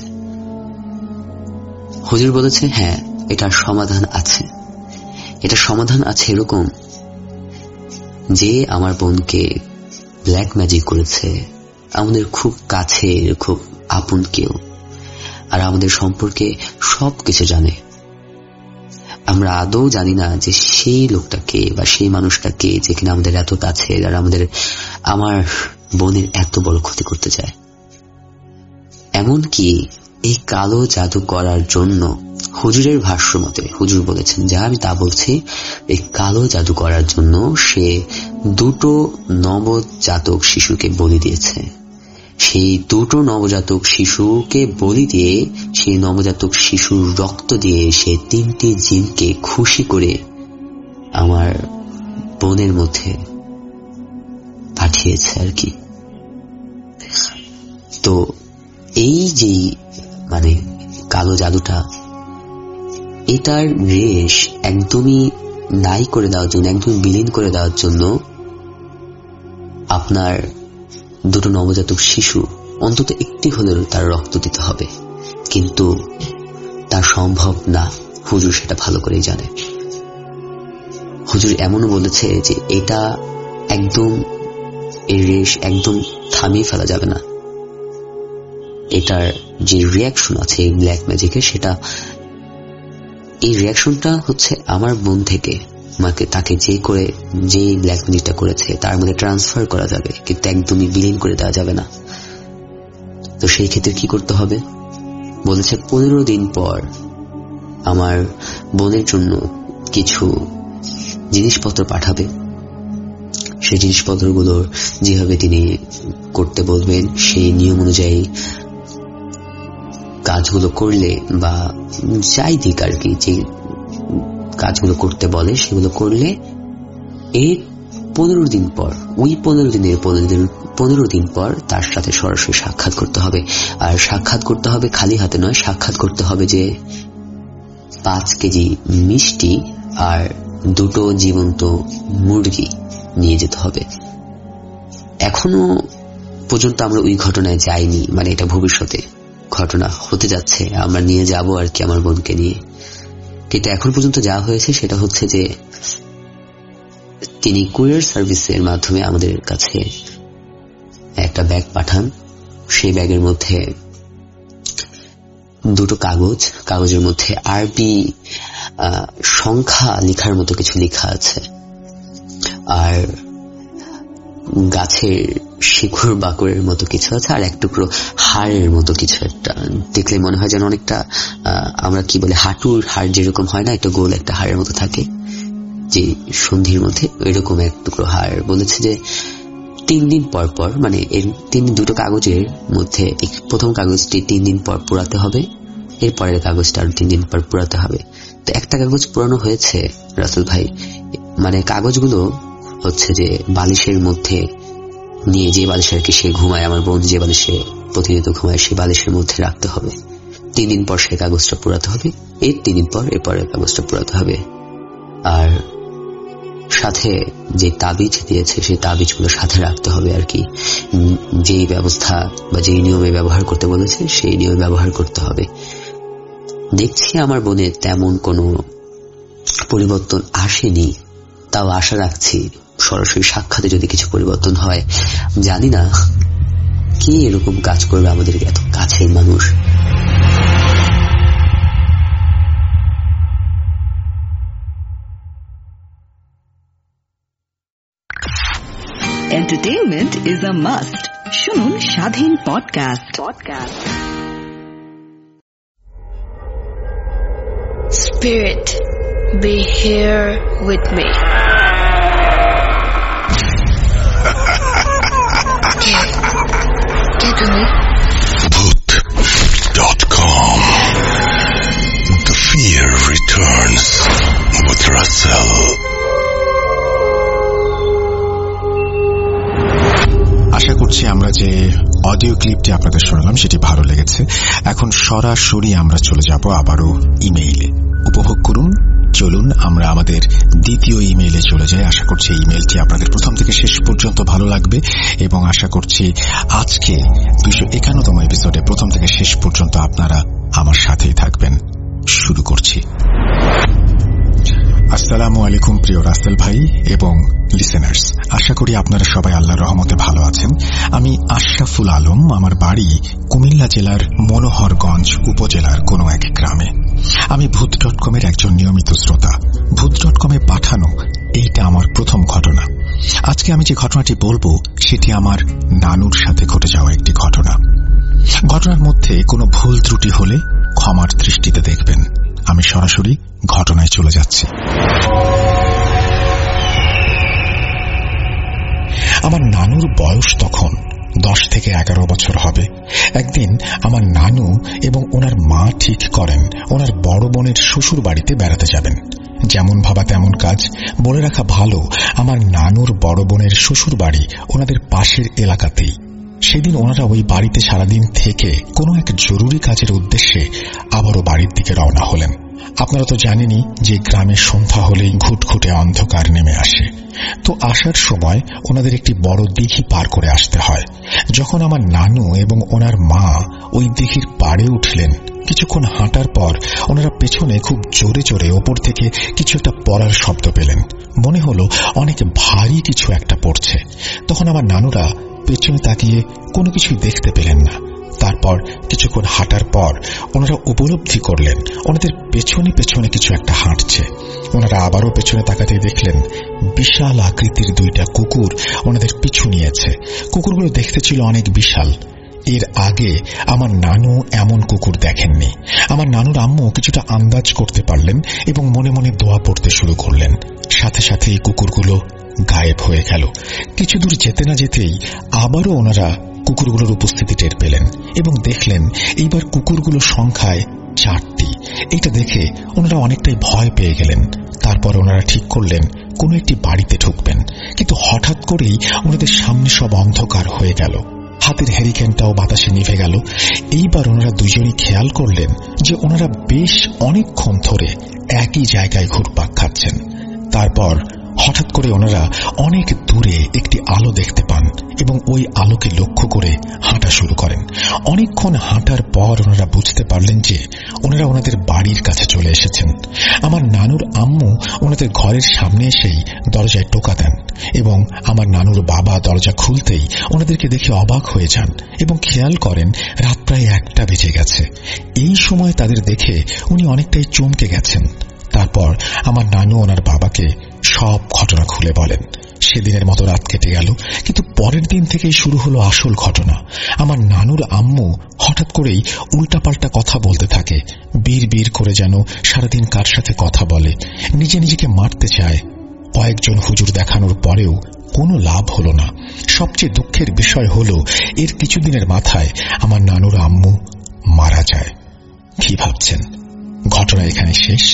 হুজুর বলেছে হ্যাঁ, এটার সমাধান আছে। এটা সমাধান আছে এরকম যে আমার বোনকে ব্ল্যাক ম্যাজিক করেছে আমাদের খুব কাছের, খুব আপন কেউ, আর আমাদের সম্পর্কে সবকিছু জানে। আমরা আদৌ জানি না যে সেই লোকটাকে বা সেই মানুষটাকে যেখানে আমাদের এত কাছের আর আমাদের আমার বোনের এত বড় ক্ষতি করতে চায়। এমনকি এই কালো জাদু করার জন্য হুজুরের ভাষ্য মতে হুজুর বলেছেন, যা আমি তা বলছি, এই কালো জাদু করার জন্য সে দুটো নবজাতক শিশুকে বলি দিয়েছে। সেই দুটো নবজাতক শিশুকে বলি দিয়ে সেই নবজাতক শিশুর রক্ত দিয়ে সে তিনটি জিনকে খুশি করে আমার বোনের মধ্যে পাঠিয়েছে আর কি। তো এই যে মানে কালো জাদুটা, এটার রেশ একদমই নাই করে দেওয়ার জন্য, একদমই বিলীন করে দেওয়ার জন্য আপনার দুটো নবজাতক শিশু অন্তত একটি হলেও তার রক্ত দিতে হবে। কিন্তু তা সম্ভব না, হুজুর সেটা ভালো করেই জানে। হুজুর এমনও বলেছে যে এটা একদম, এই রেশ একদম থামিয়ে ফেলা যাবে না। এটার যে রিয়াকশন আছে এই ব্ল্যাক ম্যাজিকের, সেটা এই রিয়াকশনটা হচ্ছে আমার বোন থেকে আমাকে তাকে যে করে যে ব্ল্যাক ম্যাজিকটা করেছে তার মধ্যে ট্রান্সফার করা যাবে, কিন্তু একদমই বিলীন করে দেওয়া যাবে না। তো সেই ক্ষেত্রে কি করতে হবে বলেছে, পনেরো দিন পর আমার বোনের জন্য কিছু জিনিসপত্র পাঠাবে। সেই জিনিসপত্রগুলো যেভাবে তিনি করতে বলবেন সেই নিয়ম অনুযায়ী কাজগুলো করলে, বা যাই দিক আর কি, যে কাজগুলো করতে বলে সেগুলো করলে এর পনেরো দিন পর, ওই পনেরো দিনের পনেরো দিন পনেরো দিন পর তার সাথে সরাসরি সাক্ষাৎ করতে হবে। আর সাক্ষাৎ করতে হবে খালি হাতে নয়, সাক্ষাৎ করতে হবে যে পাঁচ কেজি মিষ্টি আর দুটো জীবন্ত মুরগি নিয়ে যেতে হবে। এখনো পর্যন্ত আমরা ওই ঘটনায় যাইনি, মানে এটা ভবিষ্যতে ঘটনা হতে যাচ্ছে, আমরা নিয়ে যাব আর কি আমার বোনকে নিয়ে। কিন্তু এখন পর্যন্ত যা হয়েছে সেটা হচ্ছে যে তিনি কুরিয়ার সার্ভিসের মাধ্যমে আমাদের কাছে একটা ব্যাগ পাঠান। সেই ব্যাগের মধ্যে দুটো কাগজ, কাগজের মধ্যে আরবি সংখ্যা লেখার মতো কিছু লেখা আছে, আর গাছের শিকড় বাকড়ের মতো কিছু আছে, আর এক টুকরো হাড়ের মতো কিছু একটা। দেখলে মনে হয় যেন অনেকটা আমরা কি বলে হাঁটুর হাড় যেরকম হয় না, একটা গোল একটা হাড়ের মতো থাকে যে সন্ধির মধ্যে, এরকম এক টুকরো হাড়। বলেছে যে তিন দিন পর পর, মানে এর তিন দুটো কাগজের মধ্যে প্রথম কাগজটি তিন দিন পর পোড়াতে হবে, এরপরের কাগজটা আরো তিন দিন পর পোড়াতে হবে। তো একটা কাগজ পুরানো হয়েছে রাসেল ভাই, মানে কাগজগুলো হচ্ছে যে বালিশের মধ্যে নিয়ে, যে বালিশে আর কি সে ঘুমায়, আমার বোন যে বালিশে প্রতিনিয়ত ঘুমায়, সেই বালিশের মধ্যে রাখতে হবে। তিন দিন পর সে কাগজটা পোড়াতে হবে, এর তিন দিন পর এরপরের কাগজটা পোড়াতে হবে। আর সাথে যে তাবিজ দিয়েছে সেই তাবিজগুলো সাথে রাখতে হবে আর কি। যেই ব্যবস্থা বা যেই নিয়মে ব্যবহার করতে বলেছে সেই নিয়মে ব্যবহার করতে হবে। দেখছি আমার বোনের তেমন কোনো পরিবর্তন আসেনি, তাও আশা রাখছি সরাসরি সাক্ষাতে যদি কিছু পরিবর্তন হয়। জানি না কে এরকম কাজ করবে আমাদের এত কাছের মানুষ। Entertainment is a must. শুনুন স্বাধীন podcast podcast Spirit, be here with me. Get, get to me. Bhoot dot com. The fear returns with Russell. যে অডিও ক্লিপটি আপনাদের শোনালাম সেটি ভালো লেগেছে। এখন সরাসরি আমরা চলে যাব আবারও ইমেইলে। উপভোগ করুন। চলুন আমরা আমাদের দ্বিতীয় ইমেইলে চলে যাই। আশা করছি ইমেইলটি আপনাদের প্রথম থেকে শেষ পর্যন্ত ভালো লাগবে এবং আশা করছি আজকে দুইশো একান্নতম এপিসোডে প্রথম থেকে শেষ পর্যন্ত আপনারা আমার সাথেই থাকবেন। শুরু করছি। আসসালামু আলাইকুম প্রিয় রাসেল ভাই এবং লিসেনার্স, আশা করি আপনারা সবাই আল্লাহর রহমতে ভালো আছেন। আমি আশরাফুল আলম। আমার বাড়ি কুমিল্লা জেলার মনোহরগঞ্জ উপজেলার কোনো এক গ্রামে। আমি ভূত ডট কমের একজন নিয়মিত শ্রোতা। ভূত ডট কমে পাঠানো এইটা আমার প্রথম ঘটনা। আজকে আমি যে ঘটনাটি বলবো সেটি আমার নানুর সাথে ঘটে যাওয়া একটি ঘটনা। ঘটনার মধ্যে কোনো ভুল ত্রুটি হলে ক্ষমার দৃষ্টিতে দেখবেন। আমি সরাসরি ঘটনায় চলে যাচ্ছি। আমার নানুর বয়স তখন দশ থেকে এগারো বছর হবে। একদিন আমার নানু এবং ওনার মা ঠিক করেন ওনার বড় বোনের শ্বশুর বাড়িতে বেড়াতে যাবেন। যেমন ভাবা তেমন কাজ। বলে রাখা ভালো, আমার নানুর বড় বোনের শ্বশুর বাড়ি ওনাদের পাশের এলাকাতেই। সেদিন ওনারা ওই বাড়িতে সারাদিন থেকে কোনো এক জরুরি কাজের উদ্দেশ্যে আবারও বাড়ির দিকে রওনা হলেন। আপনারা তো জানেনই যে গ্রামে সন্ধ্যা হলেই ঘুটঘুটে অন্ধকার নেমে আসে। তো আসার সময় ওনাদের একটি বড় দিঘি পার করে আসতে হয়। যখন আমার নানু এবং ওনার মা ওই দিঘির পাড়ে উঠলেন, কিছুক্ষণ হাঁটার পর ওনারা পেছনে খুব জোরে জোরে ওপর থেকে কিছু একটা পড়ার শব্দ পেলেন। মনে হলো অনেক ভারী কিছু একটা পড়ছে। তখন আমার নানুরা পেছনে তাকিয়ে কোনো কিছুই দেখতে পেলেন না। তারপর কিছুক্ষণ হাঁটার পর ওনারা উপলব্ধি করলেন ওনাদের পেছনে পেছনে কিছু একটা হাঁটছে। ওনারা আবারও পেছনে তাকাতে দেখলেন বিশাল আকৃতির দুইটা কুকুর ওনাদের পিছু নিয়েছে। কুকুরগুলো দেখতে ছিল অনেক বিশাল। এর আগে আমার নানু এমন কুকুর দেখেননি। আমার নানুর আম্মু কিছুটা আন্দাজ করতে পারলেন এবং মনে মনে দোয়া পড়তে শুরু করলেন। সাথে সাথে এই কুকুরগুলো গায়েব হয়ে গেল। কিছু দূর যেতে না যেতেই আবারও ওনারা কুকুরগুলোর উপস্থিতি টের পেলেন এবং দেখলেন এইবার কুকুরগুলো সংখ্যায় চারটি। এটা দেখে ওনারা অনেকটাই ভয় পেয়ে গেলেন। তারপর ওনারা ঠিক করলেন কোনো একটি বাড়িতে ঢুকবেন, কিন্তু হঠাৎ করেই ওনাদের সামনে সব অন্ধকার হয়ে গেল। হাতের হ্যারিকেনটাও বাতাসে নিভে গেল। এইবার ওনারা দুজনই খেয়াল করলেন যে ওনারা বেশ অনেকক্ষণ ধরে একই জায়গায় ঘুরপাক খাচ্ছেন। তারপর হঠাৎ করে ওনারা অনেক দূরে একটি আলো দেখতে পান এবং ওই আলোকে লক্ষ্য করে হাঁটা শুরু করেন। অনেকক্ষণ হাঁটার পর ওনারা বুঝতে পারলেন যে ওনারা ওনাদের বাড়ির কাছে চলে এসেছেন। আমার নানুর আম্মু ওনাদের ঘরের সামনে এসেই দরজায় টোকা দেন এবং আমার নানুর বাবা দরজা খুলতেই ওনাদেরকে দেখে অবাক হয়ে যান এবং খেয়াল করেন রাত প্রায় একটা বেজে গেছে। এই সময় তাদের দেখে উনি অনেকটাই চমকে গেছেন। তারপর আমার নানু ওনার বাবাকে সব ঘটনা খুলে বলেন। সেদিনের মতো রাত কেটে গেল, কিন্তু পরের দিন থেকেই শুরু হলো আসল ঘটনা। আমার নানুর আম্মু হঠাৎ করেই উল্টাপাল্টা কথা বলতে থাকে। বীর বীর করে যেন সারাদিন কার সাথে কথা বলে। নিজে নিজেকে মারতে চায়। কয়েকজন হুজুর দেখানোর পরেও কোনো লাভ হলো না। সবচেয়ে দুঃখের বিষয় হলো এর কিছুদিনের মাথায় আমার নানুর আম্মু মারা যায়। কি ভাবছেন ঘটনা এখানে শেষ?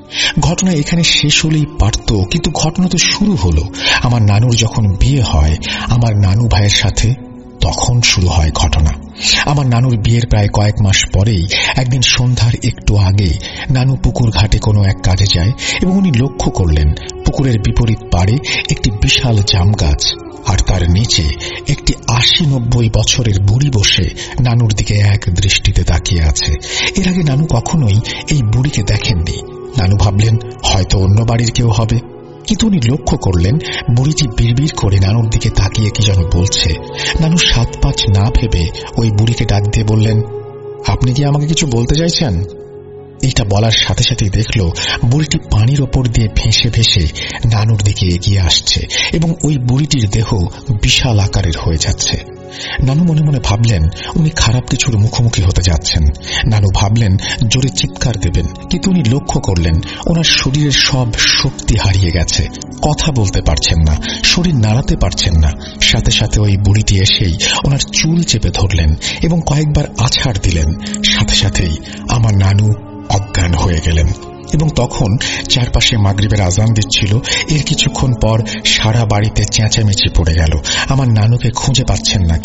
ঘটনা এখানে শেষ হলেই পারত, কিন্তু ঘটনা তো শুরু হলো। আমার নানুর যখন বিয়ে হয় আমার নানু ভাইয়ের সাথে, তখন শুরু হয় ঘটনা। আমার নানুর বিয়ের প্রায় কয়েক মাস পরেই একদিন সন্ধ্যার একটু আগে নানু পুকুর ঘাটে কোনো এক কাজে যায় এবং উনি লক্ষ্য করলেন পুকুরের বিপরীত পাড়ে একটি বিশাল জাম গাছ, আর তার নিচে একটি আশি নব্বই বছরের বুড়ি বসে নানুর দিকে এক দৃষ্টিতে তাকিয়ে আছে। এর আগে নানু কখনোই এই বুড়িকে দেখেননি। নানু ভাবলেন হয়তো অন্য বাড়ির কেউ হবে, কিন্তু উনি লক্ষ্য করলেন বুড়িটি বিড়বিড় করে নানুর দিকে তাকিয়ে কি যেন বলছে। নানু সাত পাঁচ না ভেবে ওই বুড়িকে ডাক দিয়ে বললেন, আপনি কি আমাকে কিছু বলতে চাইছেন? এইটা বলার সাথে সাথেই দেখল বুড়িটি পানির ওপর দিয়ে ভেসে ভেসে নানুর দিকে এগিয়ে আসছে এবং ওই বুড়িটির দেহ বিশাল আকারের হয়ে যাচ্ছে। নানু মনে মনে ভাবলেন উনি খারাপ কিছুর মুখোমুখি হতে যাচ্ছেন। নানু ভাবলেন জোরে চিৎকার দেবেন, কিন্তু উনি লক্ষ্য করলেন ওনার শরীরের সব শক্তি হারিয়ে গেছে। কথা বলতে পারছেন না, শরীর নাড়াতে পারছেন না। সাথে সাথে ওই বুড়িটি এসেই ওনার চুল চেপে ধরলেন এবং কয়েকবার আছাড় দিলেন। সাথে সাথেই আমার নানু অজ্ঞান হয়ে গেলেন এবং তখন চারপাশে মাগরিবের আজান দিচ্ছিল। এর কিছুক্ষণ পর সারা বাড়িতে চেঁচামেচি পড়ে গেল। আমার নানুকে খুঁজে পাচ্ছেন না কেউ।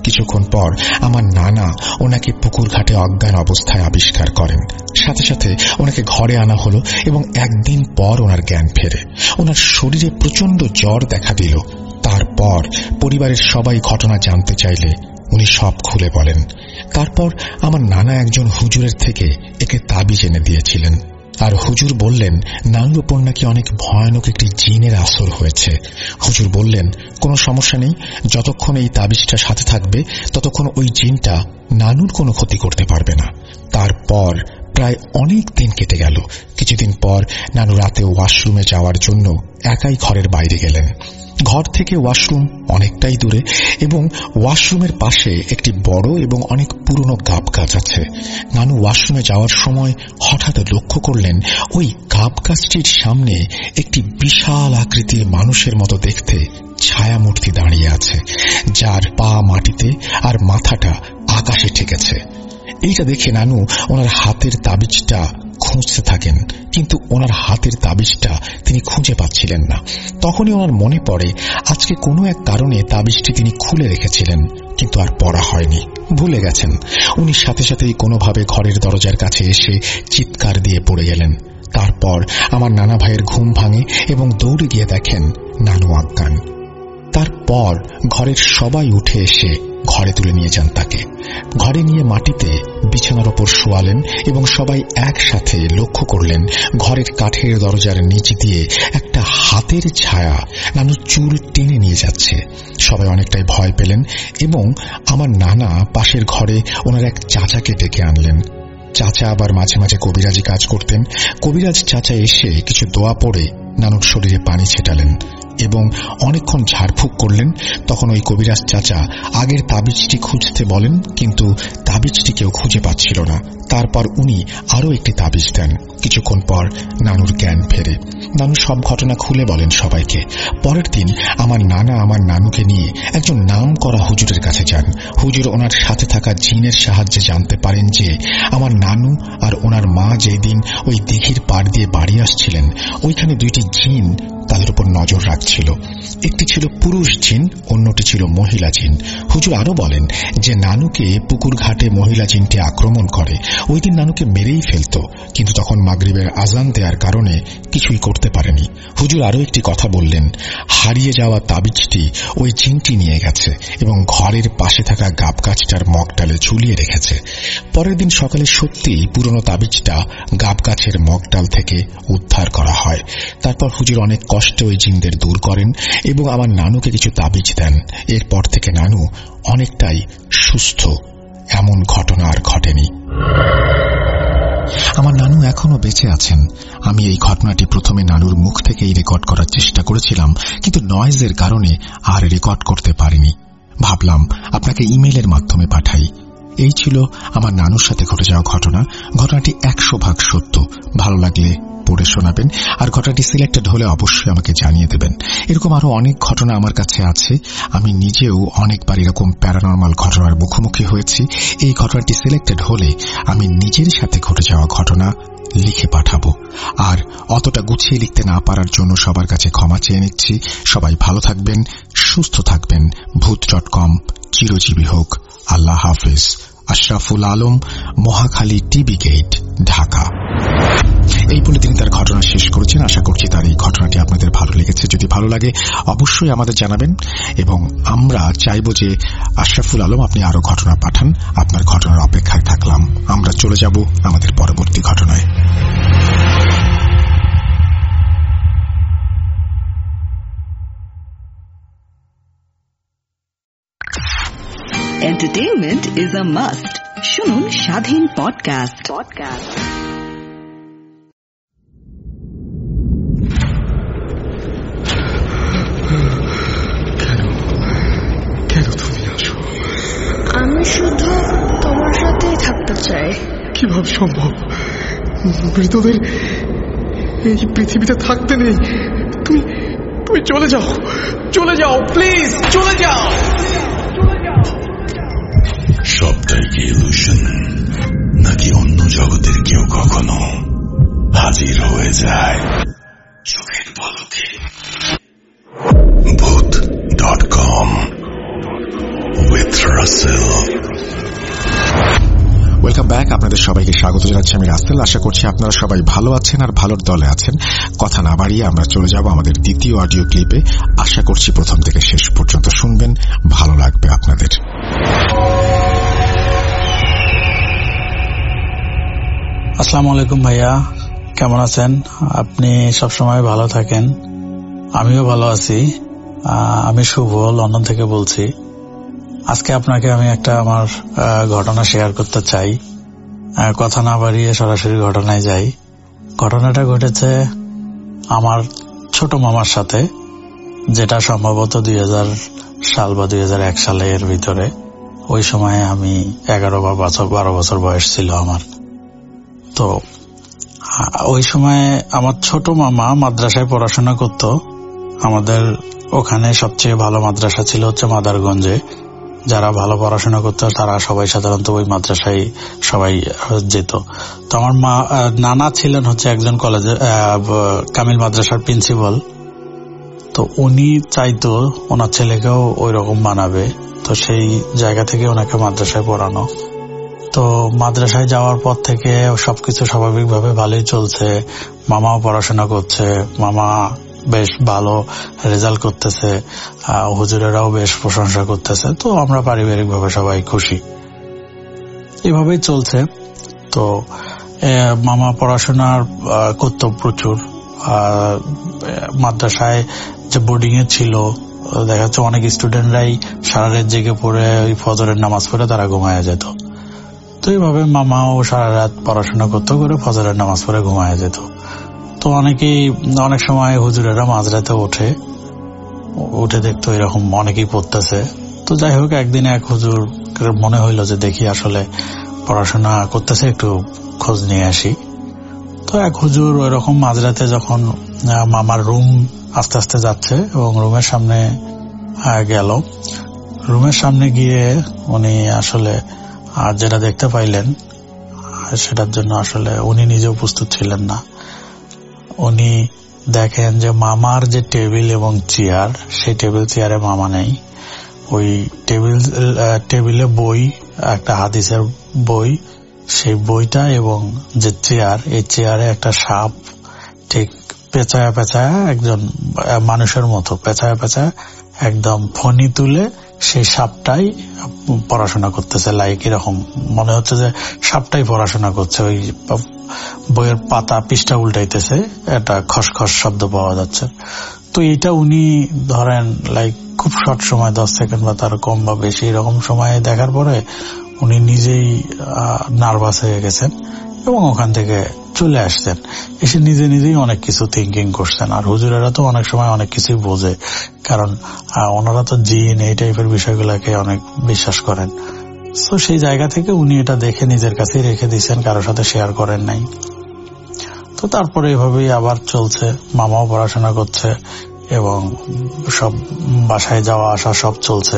কিছুক্ষণ পর আমার নানা ওনাকে পুকুর ঘাটে অজ্ঞান অবস্থায় আবিষ্কার করেন। সাথে সাথে ওনাকে ঘরে আনা হলো এবং একদিন পর ওনার জ্ঞান ফেরে। ওনার শরীরে প্রচন্ড জ্বর দেখা দিল। তারপর পরিবারের সবাই ঘটনা জানতে চাইলে উনি সব খুলে বলেন। তারপর আমার নানা একজন হুজুরের থেকে একে তাবিজ এনে দিয়েছিলেন, আর হুজুর বললেন নানুর ওপর নাকি অনেক ভয়ানক একটি জিনের আসর হয়েছে। হুজুর বললেন কোনো সমস্যা নেই, যতক্ষণ এই তাবিজটা সাথে থাকবে ততক্ষণ ওই জিনটা নানুর কোনো ক্ষতি করতে পারবে না। তারপর প্রায় অনেক দিন কেটে গেল। কিছুদিন পর নানু রাতে ওয়াশরুমে যাওয়ার জন্য একাই ঘরের বাইরে গেলেন। ঘর থেকে ওয়াশরুম অনেকটাই দূরে এবং ওয়াশরুমের পাশে একটি বড় এবং অনেক পুরনো গাব গাছ আছে। নানু ওয়াশরুমে যাওয়ার সময় হঠাৎ লক্ষ্য করলেন ওই গাব গাছটির সামনে একটি বিশাল আকৃতির মানুষের মতো দেখতে ছায়ামূর্তি দাঁড়িয়ে আছে, যার পা মাটিতে আর মাথাটা আকাশে ঠেকেছে। এইটা দেখে নানু ওনার হাতের তাবিজটা খুঁজতে থাকেন, কিন্তু ওনার হাতের তাবিজটা তিনি খুঁজে পাচ্ছিলেন না। তখনই ওনার মনে পড়ে আজকে কোনো এক কারণে তাবিজটি তিনি খুলে রেখেছিলেন, কিন্তু আর পড়া হয়নি, ভুলে গেছেন। উনি সাথে সাথেই কোনোভাবে ঘরের দরজার কাছে এসে চিৎকার দিয়ে পড়ে গেলেন। তারপর আমার নানা ভাইয়ের ঘুম ভাঙে এবং দৌড়ে গিয়ে দেখেন নানু অজ্ঞান। তারপর ঘরের সবাই উঠে এসে ঘরে তুলে নিয়ে যান তাকে। ঘরে নিয়ে মাটিতে বিছানার ওপর শোয়ালেন এবং সবাই একসাথে লক্ষ্য করলেন ঘরের কাঠের দরজার নিচ দিয়ে একটা হাতের ছায়া নানুর চুল টেনে নিয়ে যাচ্ছে। সবাই অনেকটাই ভয় পেলেন এবং আমার নানা পাশের ঘরে ওনার এক চাচাকে ডেকে আনলেন। চাচা আবার মাঝে মাঝে কবিরাজি কাজ করতেন। কবিরাজ চাচা এসে কিছু দোয়া পড়ে নানুর শরীরে পানি ছেটালেন এবং অনেকক্ষণ ঝাড়ফুঁক করলেন। তখন ওই কবিরাজ চাচা আগের তাবিজটি খুঁজতে বলেন, কিন্তু তাবিজটি কেউ খুঁজে পাচ্ছিল না। তারপর উনি আরো একটি তাবিজ দেন। কিছুক্ষণ পর নানুর জ্ঞান ফেরে। নানু সব ঘটনা খুলে বলেন সবাইকে। পরের দিন আমার নানা আমার নানুকে নিয়ে একজন নাম করা হুজুরের কাছে যান। হুজুর ওনার সাথে থাকা জিনের সাহায্যে জানতে পারেন যে আমার নানু আর ওনার মা যেদিন ওই দিঘির পাড় দিয়ে বাড়ি আসছিলেন, ওইখানে দুইটি জিন তাদের উপর নজর রাখছিল। একটি ছিল পুরুষ জিন, অন্যটি ছিল মহিলা জিন। হুজুর আরো বলেন যে নানুকে পুকুর ঘাটে মহিলা জিনটি আক্রমণ করে। ওই দিন নানুকে মেরেই ফেলত, কিন্তু তখন মাগরিবের আজান দেওয়ার কারণে কিছুই করতে পারেনি। হুজুর আরো একটি কথা বললেন, হারিয়ে যাওয়া তাবিজটি ওই জিনটি নিয়ে গেছে এবং ঘরের পাশে থাকা গাব গাছটার মগডালে ঝুলিয়ে রেখেছে। পরের দিন সকালে সত্যি পুরনো তাবিজটা গাব গাছের মগডাল থেকে উদ্ধার করা হয়। তারপর হুজুর অনেক কষ্টে ওই জিনদের দূর করেন এবং আমার নানুকে কিছু তাবিজ দেন। এরপর থেকে নানু অনেকটাই সুস্থ। এমন ঘটনা আর ঘটেনি। আমার নানু এখনো বেঁচে আছেন। আমি এই ঘটনাটি প্রথমে নানুর মুখ থেকেই রেকর্ড করার চেষ্টা করেছিলাম, কিন্তু নয়েজের কারণে আর রেকর্ড করতে পারিনি। ভাবলাম আপনাকে ইমেইলের মাধ্যমে পাঠাই। এই ছিল আমার নানুর সাথে ঘটে যাওয়া ঘটনা। ঘটনাটি একশো ভাগ সত্য। ভালো লাগলে পড়ে শোনাবেন, আর ঘটনাটি সিলেক্টেড হলে অবশ্যই আমাকে জানিয়ে দেবেন। এরকম আরো অনেক ঘটনা আমার কাছে আছে। আমি নিজেও অনেকবার এরকম প্যারানরমাল ঘটনার মুখোমুখি হয়েছি। এই ঘটনাটি সিলেক্টেড হলে আমি নিজের সাথে ঘটে যাওয়া ঘটনা লিখে পাঠাবো। আর অতটা গুছিয়ে লিখতে না পারার জন্য সবার কাছে ক্ষমা চেয়ে নিচ্ছি। সবাই ভালো থাকবেন, সুস্থ থাকবেন। ভূত ডট কম চিরজীবী হোক। আল্লাহ হাফিজ। Ashraful Alam, Mohakhali TB gate, Dhaka. এই বলে তিনি তার ঘটনা শেষ করেছেন। আশা করছি তার এই ঘটনাটি আপনাদের ভালো লেগেছে। যদি ভালো লাগে অবশ্যই আমাদের জানাবেন এবং আমরা চাইব যে আশরাফুল আলম আপনি আরো ঘটনা পাঠান। আপনার ঘটনার অপেক্ষায় থাকলাম। আমরা চলে যাব আমাদের পরবর্তী ঘটনায়। Entertainment is a must. শুনুন স্বাধীন পডকাস্ট পডকাস্ট কেন তুমি আসো? আমি শুধু তোমার সাথেই থাকতে চাই। কিভাবে সম্ভব? মৃতদের এই পৃথিবীতে থাকতে নেই। তুমি তুমি চলে যাও, চলে যাও, প্লিজ চলে যাও। সবটাই কি ইলুশন, নাকি অন্য জগতের কেউ কখনো হাজির হয়ে যায় চোখের পলকে? Bhoot dot com with with Russell. Welcome back. আপনাদের সবাইকে স্বাগত জানাচ্ছি আমি রাসেল। আশা করছি আপনারা সবাই ভালো আছেন আর ভালোর দলে আছেন। কথা না বাড়িয়ে আমরা চলে যাব আমাদের দ্বিতীয় অডিও ক্লিপে। আশা করছি প্রথম থেকে শেষ পর্যন্ত শুনবেন, ভালো লাগবে আপনাদের। আসসালামু আলাইকুম ভাইয়া, কেমন আছেন? আপনি সবসময় ভালো থাকেন, আমিও ভালো আছি। আমি শুভ, লন্ডন থেকে বলছি। আজকে আপনাকে আমি একটা আমার ঘটনা শেয়ার করতে চাই। কথা না বাড়িয়ে সরাসরি ঘটনায় যাই। ঘটনাটা ঘটেছে আমার ছোট মামার সাথে, যেটা সম্ভবত দুই হাজার সাল বা দুই হাজার এক সালের ভিতরে। ওই সময়ে আমি এগারো বা বছর বারো বছর বয়স ছিল আমার। তো ওই সময় আমার ছোট মামা মাদ্রাসায় পড়াশোনা করত। আমাদের ওখানে সবচেয়ে ভালো মাদ্রাসা ছিল হচ্ছে মাদারগঞ্জে। যারা ভালো পড়াশোনা করতো তারা সবাই সাধারণত ওই মাদ্রাসায় সবাই যেত। তো আমার মা নানা ছিলেন হচ্ছে একজন কলেজে কামিল মাদ্রাসার প্রিন্সিপাল। তো উনি চাইতো ওনার ছেলেকেও ওই রকম বানাবে, তো সেই জায়গা থেকে ওনাকে মাদ্রাসায় পড়ানো। তো মাদ্রাসায় যাওয়ার পর থেকে সবকিছু স্বাভাবিকভাবে ভালোই চলছে। মামাও পড়াশোনা করছে, মামা বেশ ভালো রেজাল্ট করতেছে, হুজুরেরাও বেশ প্রশংসা করতেছে। তো আমরা পারিবারিক ভাবে সবাই খুশি, এভাবেই চলছে। তো মামা পড়াশোনা করতো প্রচুর। মাদ্রাসায় যে বোর্ডিং এ ছিল, দেখা যাচ্ছে অনেক স্টুডেন্টরাই সারা রাত জেগে পড়ে ওই ফজরের নামাজ পড়ে তারা ঘুমায় যেত। তো এইভাবে মামাও সারা রাত পড়াশোনা করতে করে ফজরের নামাজ পড়ে ঘুমায় যেত। তো অনেকেই অনেক সময় হুজুরেরা মাঝরাতে ওঠে উঠে দেখতো এরকম অনেকেই পড়তেছে। তো যাই হোক, একদিন এক হুজুর মনে হইল যে দেখি আসলে পড়াশোনা করতেছে, একটু খোঁজ নিয়ে আসি। তো এক হুজুর ওই রকম মাঝরাতে যখন মামার রুম আস্তে আস্তে যাচ্ছে এবং রুমের সামনে গেল, রুমের সামনে গিয়ে উনি আসলে আর যেটা দেখতে পাইলেন সেটার জন্য আসলে উনি নিজে প্রস্তুত ছিলেন না। উনি দেখেন যে মামার যে টেবিল এবং চেয়ার, সেই টেবিল চেয়ারে মামা নেই। ওই টেবিল টেবিলে বই, একটা হাদিসের বই, সেই বইটা এবং যে চেয়ার, এই চেয়ারে একটা সাপ ঠিক পেঁচায়া পেঁচায়া একজন মানুষের মতো পেঁচায়া পেঁচায়া একদম ফণি তুলে সেই সাপটাই পড়াশোনা করতেছে। লাইক এরকম মনে হচ্ছে যে সাপটাই পড়াশোনা করছে। ওই বইয়ের পাতা পৃষ্ঠা উল্টাইতেছে, একটা খসখস শব্দ পাওয়া যাচ্ছে। তো এটা উনি ধরেন লাইক খুব শর্ট সময়, দশ সেকেন্ড বা তার কম বা বেশি এরকম সময় দেখার পরে উনি নিজেই নার্ভাস হয়ে গেছেন এবং ওখান থেকে চলে আসছেন। এসে নিজে নিজেই অনেক কিছু থিঙ্কিং করছেন। আর হুজুরেরা তো অনেক সময় অনেক কিছুই বোঝে, কারণ ওনারা তো জিন এই টাইপের বিষয়গুলোকে অনেক বিশ্বাস করেন। তো সেই জায়গা থেকে উনি এটা দেখে নিজের কাছেই রেখে দিয়েছেন, কারোর সাথে শেয়ার করেন নাই। তো তারপরে এভাবেই আবার চলছে। মামাও পড়াশোনা করছে এবং সব বাসায় যাওয়া আসা সব চলছে।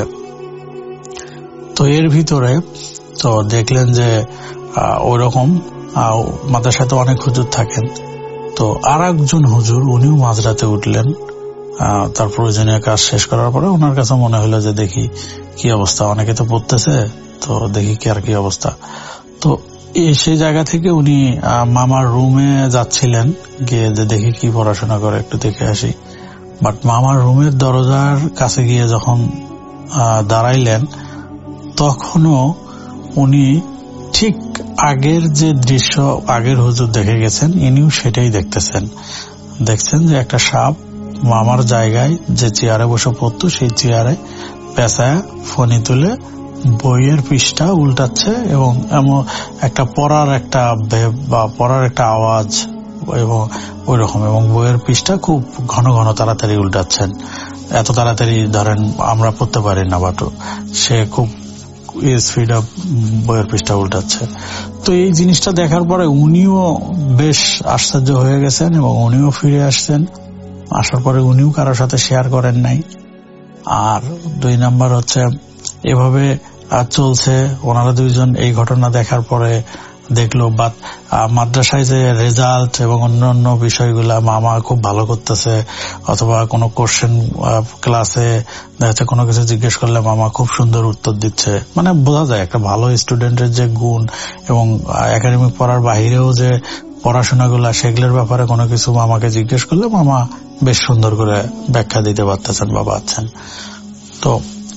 তো এর ভিতরে তো দেখলেন যে ওই রকম মাদ্রাসায় তো অনেক হুজুর থাকেন। তো আর একজন হুজুর উনিও মাঝরাতে উঠলেন। তার প্রয়োজনীয় কাজ শেষ করার পরে ওনার কাছে মনে হলো যে দেখি কি অবস্থা, অনেকে তো পড়তেছে, তো দেখি কি আর কি অবস্থা। তো সেই জায়গা থেকে উনি মামার রুমে যাচ্ছিলেন, গিয়ে যে দেখি কি পড়াশোনা করে একটু দেখে আসি। বাট মামার রুমের দরজার কাছে গিয়ে যখন দাঁড়াইলেন, তখনও উনি ঠিক আগের যে দৃশ্য আগের হুজুর দেখে গেছেন, ইনিও সেটাই দেখতেছেন। দেখছেন যে একটা সাপ মামার জায়গায় যে চেয়ারে বসে পড়তো, সেই চেয়ারে পেঁচায় ফণি তুলে বইয়ের পৃষ্ঠা উল্টাচ্ছে এবং এমন একটা পড়ার একটা বা পড়ার একটা আওয়াজ এবং ওই রকম, এবং বইয়ের পৃষ্ঠা খুব ঘন ঘন তাড়াতাড়ি উল্টাচ্ছেন। এত তাড়াতাড়ি ধরেন আমরা পড়তে পারি না, বাট সে খুব স্পিড আপ বইয়ের পৃষ্ঠা উল্টাচ্ছে। তো এই জিনিসটা দেখার পরে উনিও বেশ আশ্চর্য হয়ে গেছেন এবং উনিও ফিরে আসছেন। আসার পরে উনিও কারোর সাথে শেয়ার করেন নাই। আর দুই নাম্বার হচ্ছে এভাবে চলছে। ওনারা দুইজন এই ঘটনা দেখার পরে দেখলো। বাট মাদ্রাসায় যে রেজাল্ট এবং অন্যান্য বিষয়গুলা মামা খুব ভালো করতেছে, অথবা কোনো কোশ্চেন ক্লাসে দেখা যাচ্ছে কোনো কিছু জিজ্ঞেস করলে মামা খুব সুন্দর উত্তর দিচ্ছে, মানে বোঝা যায় একটা ভালো স্টুডেন্টের যে গুণ এবং একাডেমিক পড়ার বাহিরেও যে পড়াশোনাগুলা সেগুলোর ব্যাপারে কোনো কিছু মামাকে জিজ্ঞেস করলে মামা বেশ সুন্দর করে ব্যাখ্যা দিতে পারতেছেন বা পাচ্ছেন। তো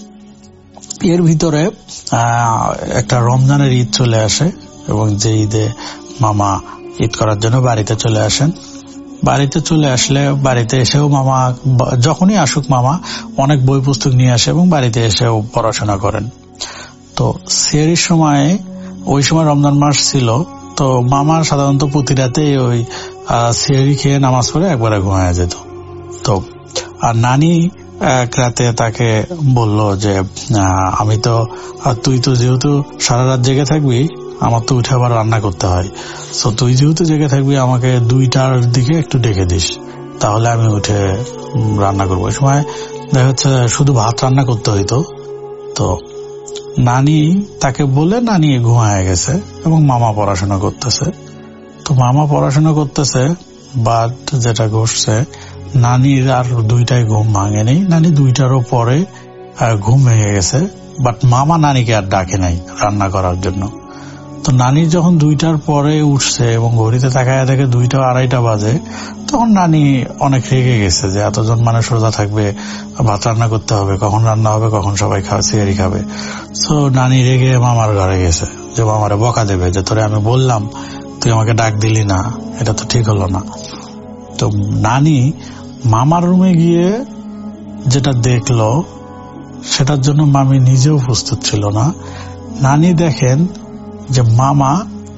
এর ভিতরে একটা রমজানের ঈদ চলে আসে এবং যে ঈদে মামা ঈদ করার জন্য বাড়িতে চলে আসেন। বাড়িতে চলে আসলে বাড়িতে এসেও মামা যখনই আসুক মামা অনেক বই পুস্তক নিয়ে আসে এবং বাড়িতে এসেও পড়াশোনা করেন। তো সেহরির সময়, ওই সময় রমজান মাস ছিল, তো মামা সাধারণত প্রতি রাতে ওই সেহরি খেয়ে নামাজ পড়ে একবারে ঘুমায় যেত। তো আর নানি এক রাতে তাকে বলল যে আমি তো, তুই তো যেহেতু সারা রাত জেগে থাকবি, আমার তো উঠে আবার রান্না করতে হয়, তো তুই যেহেতু জেগে থাকবি আমাকে দুইটার দিকে একটু ডেকে দিস, তাহলে আমি উঠে রান্না করবো। ওই সময় দেখা যাচ্ছে শুধু ভাত রান্না করতে হইতো। তো নানি তাকে বলে নানি ঘুমায় গেছে এবং মামা পড়াশোনা করতেছে। তো মামা পড়াশোনা করতেছে, বাট যেটা ঘটছে নানির আর দুইটাই ঘুম ভাঙেনি, নানি দুইটারও পরে ঘুম ভেঙে গেছে। বাট মামা নানিকে আর ডাকে নাই রান্না করার জন্য। তো নানি যখন দুইটার পরে উঠছে এবং ঘড়িতে তাকায় দেখে দুইটা আড়াইটা বাজে, তখন নানি অনেক রেগে গেছে যে এতজন মানুষ রোজা থাকবে, ভাত রান্না করতে হবে, কখন রান্না হবে, কখন সবাই খাবে, সিয়ারি খাবে। তো নানি রেগে মামার ঘরে গেছে যে মামারে বকা দেবে যে তোরে আমি বললাম তুই আমাকে ডাক দিলি না, এটা তো ঠিক হলো না। তো নানি মামার রুমে গিয়ে যেটা দেখলো সেটার জন্য মামি নিজেও প্রস্তুত ছিল না। নানি দেখেন যে মামা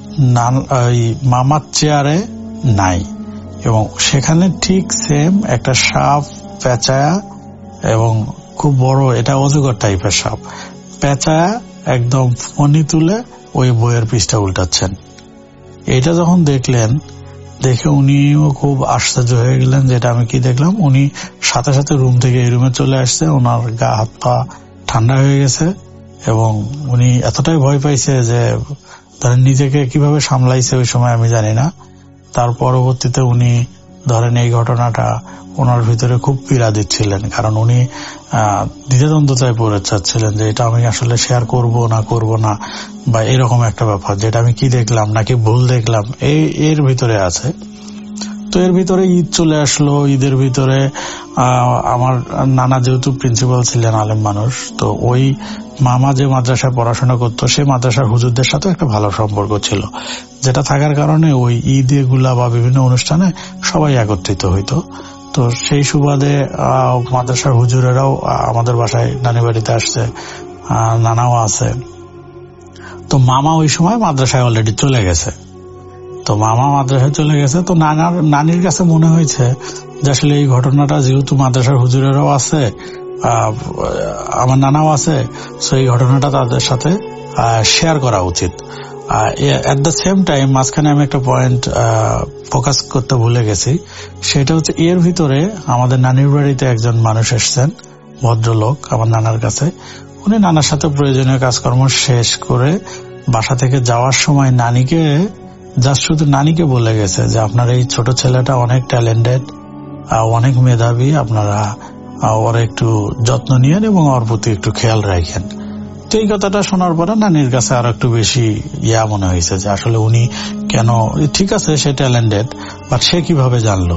মামার চেয়ারে নাই এবং সেখানে ঠিক সেম একটা সাপ পেঁচায়া এবং খুব বড়, এটা অজগর টাইপের সাপ, পেঁচায়া একদম ফণি তুলে ওই বইয়ের পৃষ্ঠা উল্টাচ্ছেন। এটা যখন দেখলেন, দেখে উনিও খুব আশ্চর্য হয়ে গেলেন যে এটা আমি কি দেখলাম। উনি সাথে সাথে রুম থেকে এই রুমে চলে আসছে, ওনার গা হাত পা ঠান্ডা হয়ে গেছে এবং উনি এতটাই ভয় পাইছে যে ধরেন নিজেকে কিভাবে সামলাইছে ওই সময় আমি জানি না। তার পরবর্তীতে উনি ধরেন এই ঘটনাটা ওনার ভিতরে খুব পীড়া দিচ্ছিলেন, কারণ উনি আহ দ্বিধাদ্বন্দ্বতায় পড়ে চাচ্ছিলেন যে এটা আমি আসলে শেয়ার করব না করব না, বা এরকম একটা ব্যাপার যেটা আমি কি দেখলাম নাকি ভুল দেখলাম, এই এর ভিতরে আছে। তো এর ভিতরে ঈদ চলে আসলো। ঈদের ভিতরে আহ আমার নানা যেহেতু প্রিন্সিপাল ছিলেন, আলেম মানুষ, তো ওই মামা যে মাদ্রাসায় পড়াশোনা করতো সেই মাদ্রাসার হুজুরদের সাথে একটা ভালো সম্পর্ক ছিল, যেটা থাকার কারণে ওই ঈদ এগুলা বা বিভিন্ন অনুষ্ঠানে সবাই একত্রিত হইতো। তো সেই সুবাদে আহ মাদ্রাসার হুজুরেরাও আমাদের বাসায় নানি বাড়িতে আসছে, আহ নানাও আছে। তো মামা ওই সময় মাদ্রাসায় অলরেডি চলে গেছে। তো মামা মাদ্রাসায় চলে গেছে, তো নানার নানির কাছে মনে হয়েছে যে আসলে এই ঘটনাটা যেহেতু মাদ্রাসার হুজুরেরাও আছে, আমার নানাও আছে, তো এই ঘটনাটা তাদের সাথে শেয়ার করা উচিত। এট দ্য সেম টাইম মাঝখানে আমি একটা পয়েন্ট ফোকাস করতে ভুলে গেছি, সেটা হচ্ছে এর ভিতরে আমাদের নানির বাড়িতে একজন মানুষ এসছেন, ভদ্রলোক আমার নানার কাছে। উনি নানার সাথে প্রয়োজনীয় কাজকর্ম শেষ করে বাসা থেকে যাওয়ার সময় নানিকে জাস্ট শুধু নানিকে বলে গেছে যে আপনার এই ছোট ছেলেটা অনেক ট্যালেন্টেড, অনেক মেধাবী, আপনারা ওর একটু যত্ন নিয়েন এবং ওর প্রতি একটু খেয়াল রাখেন। তো এই কথাটা শোনার পরে নানির কাছে আরো একটু বেশি ইয়া মনে হয়েছে যে আসলে উনি কেন, ঠিক আছে সে ট্যালেন্টেড, বাট সে কিভাবে জানলো।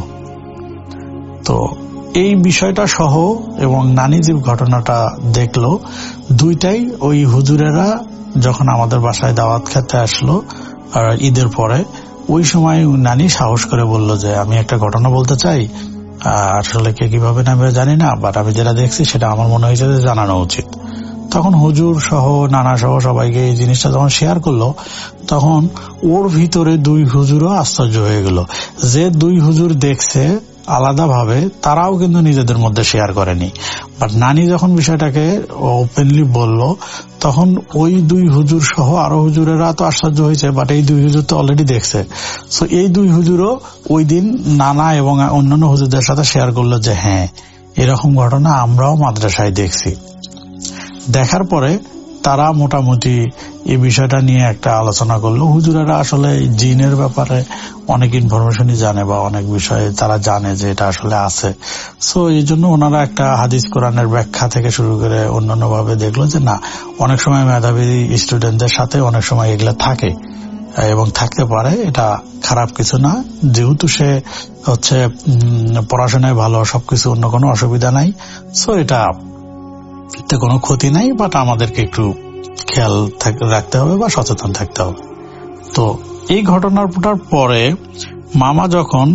তো এই বিষয়টা সহ এবং নানি যে ঘটনাটা দেখলো, দুইটাই ওই হুজুরেরা যখন আমাদের বাসায় দাওয়াত খেতে আসলো আর ঈদের পরে, ওই সময় নানি সাহস করে বলল যে আমি একটা ঘটনা বলতে চাই, আসলে কে কিভাবে নামবে জানি না, বাট আমি যেটা দেখছি সেটা আমার মনে হয়েছে যে জানানো উচিত। তখন হুজুর সহ নানা সহ সবাইকে এই জিনিসটা যখন শেয়ার করলো, তখন ওর ভিতরে দুই হুজুরও আশ্চর্য হয়ে গেল। যে দুই হুজুর দেখছে আলাদাভাবে, তারাও কিন্তু নিজেদের মধ্যে শেয়ার করেনি, বাট নানি যখন বিষয়টাকে ওপেনলি বলল, তখন ওই দুই হুজুর সহ আরো হুজুরেরা তো আশ্চর্য হয়েছে, বাট এই দুই হুজুর তো অলরেডি দেখছে। সো এই দুই হুজুরও ওই দিন নানা এবং অন্যান্য হুজুরদের সাথে শেয়ার করলো যে হ্যাঁ, এরকম ঘটনা আমরাও মাদ্রাসায় দেখছি। দেখার পরে তারা মোটামুটি এই বিষয়টা নিয়ে একটা আলোচনা করলো। হুজুরেরা আসলে জিনের ব্যাপারে অনেক ইনফরমেশনই জানে বা অনেক বিষয়ে তারা জানে যে এটা আসলে আছে। সো এই জন্য ওনারা একটা হাদিস কোরআনের ব্যাখ্যা থেকে শুরু করে অন্যান্য ভাবে দেখলো যে না, অনেক সময় মেধাবী স্টুডেন্টদের সাথে অনেক সময় এগুলো থাকে এবং থাকতে পারে, এটা খারাপ কিছু না। যেহেতু সে হচ্ছে পড়াশোনায় ভালো, সবকিছু অন্য কোনো অসুবিধা নাই, সো এটা কোনো ক্ষতি নাই, বাট আমাদেরকে একটু খেয়াল রাখতে হবে বা সচেতন থাকতে হবে। তো এই ঘটনাটার পরে মামা যখন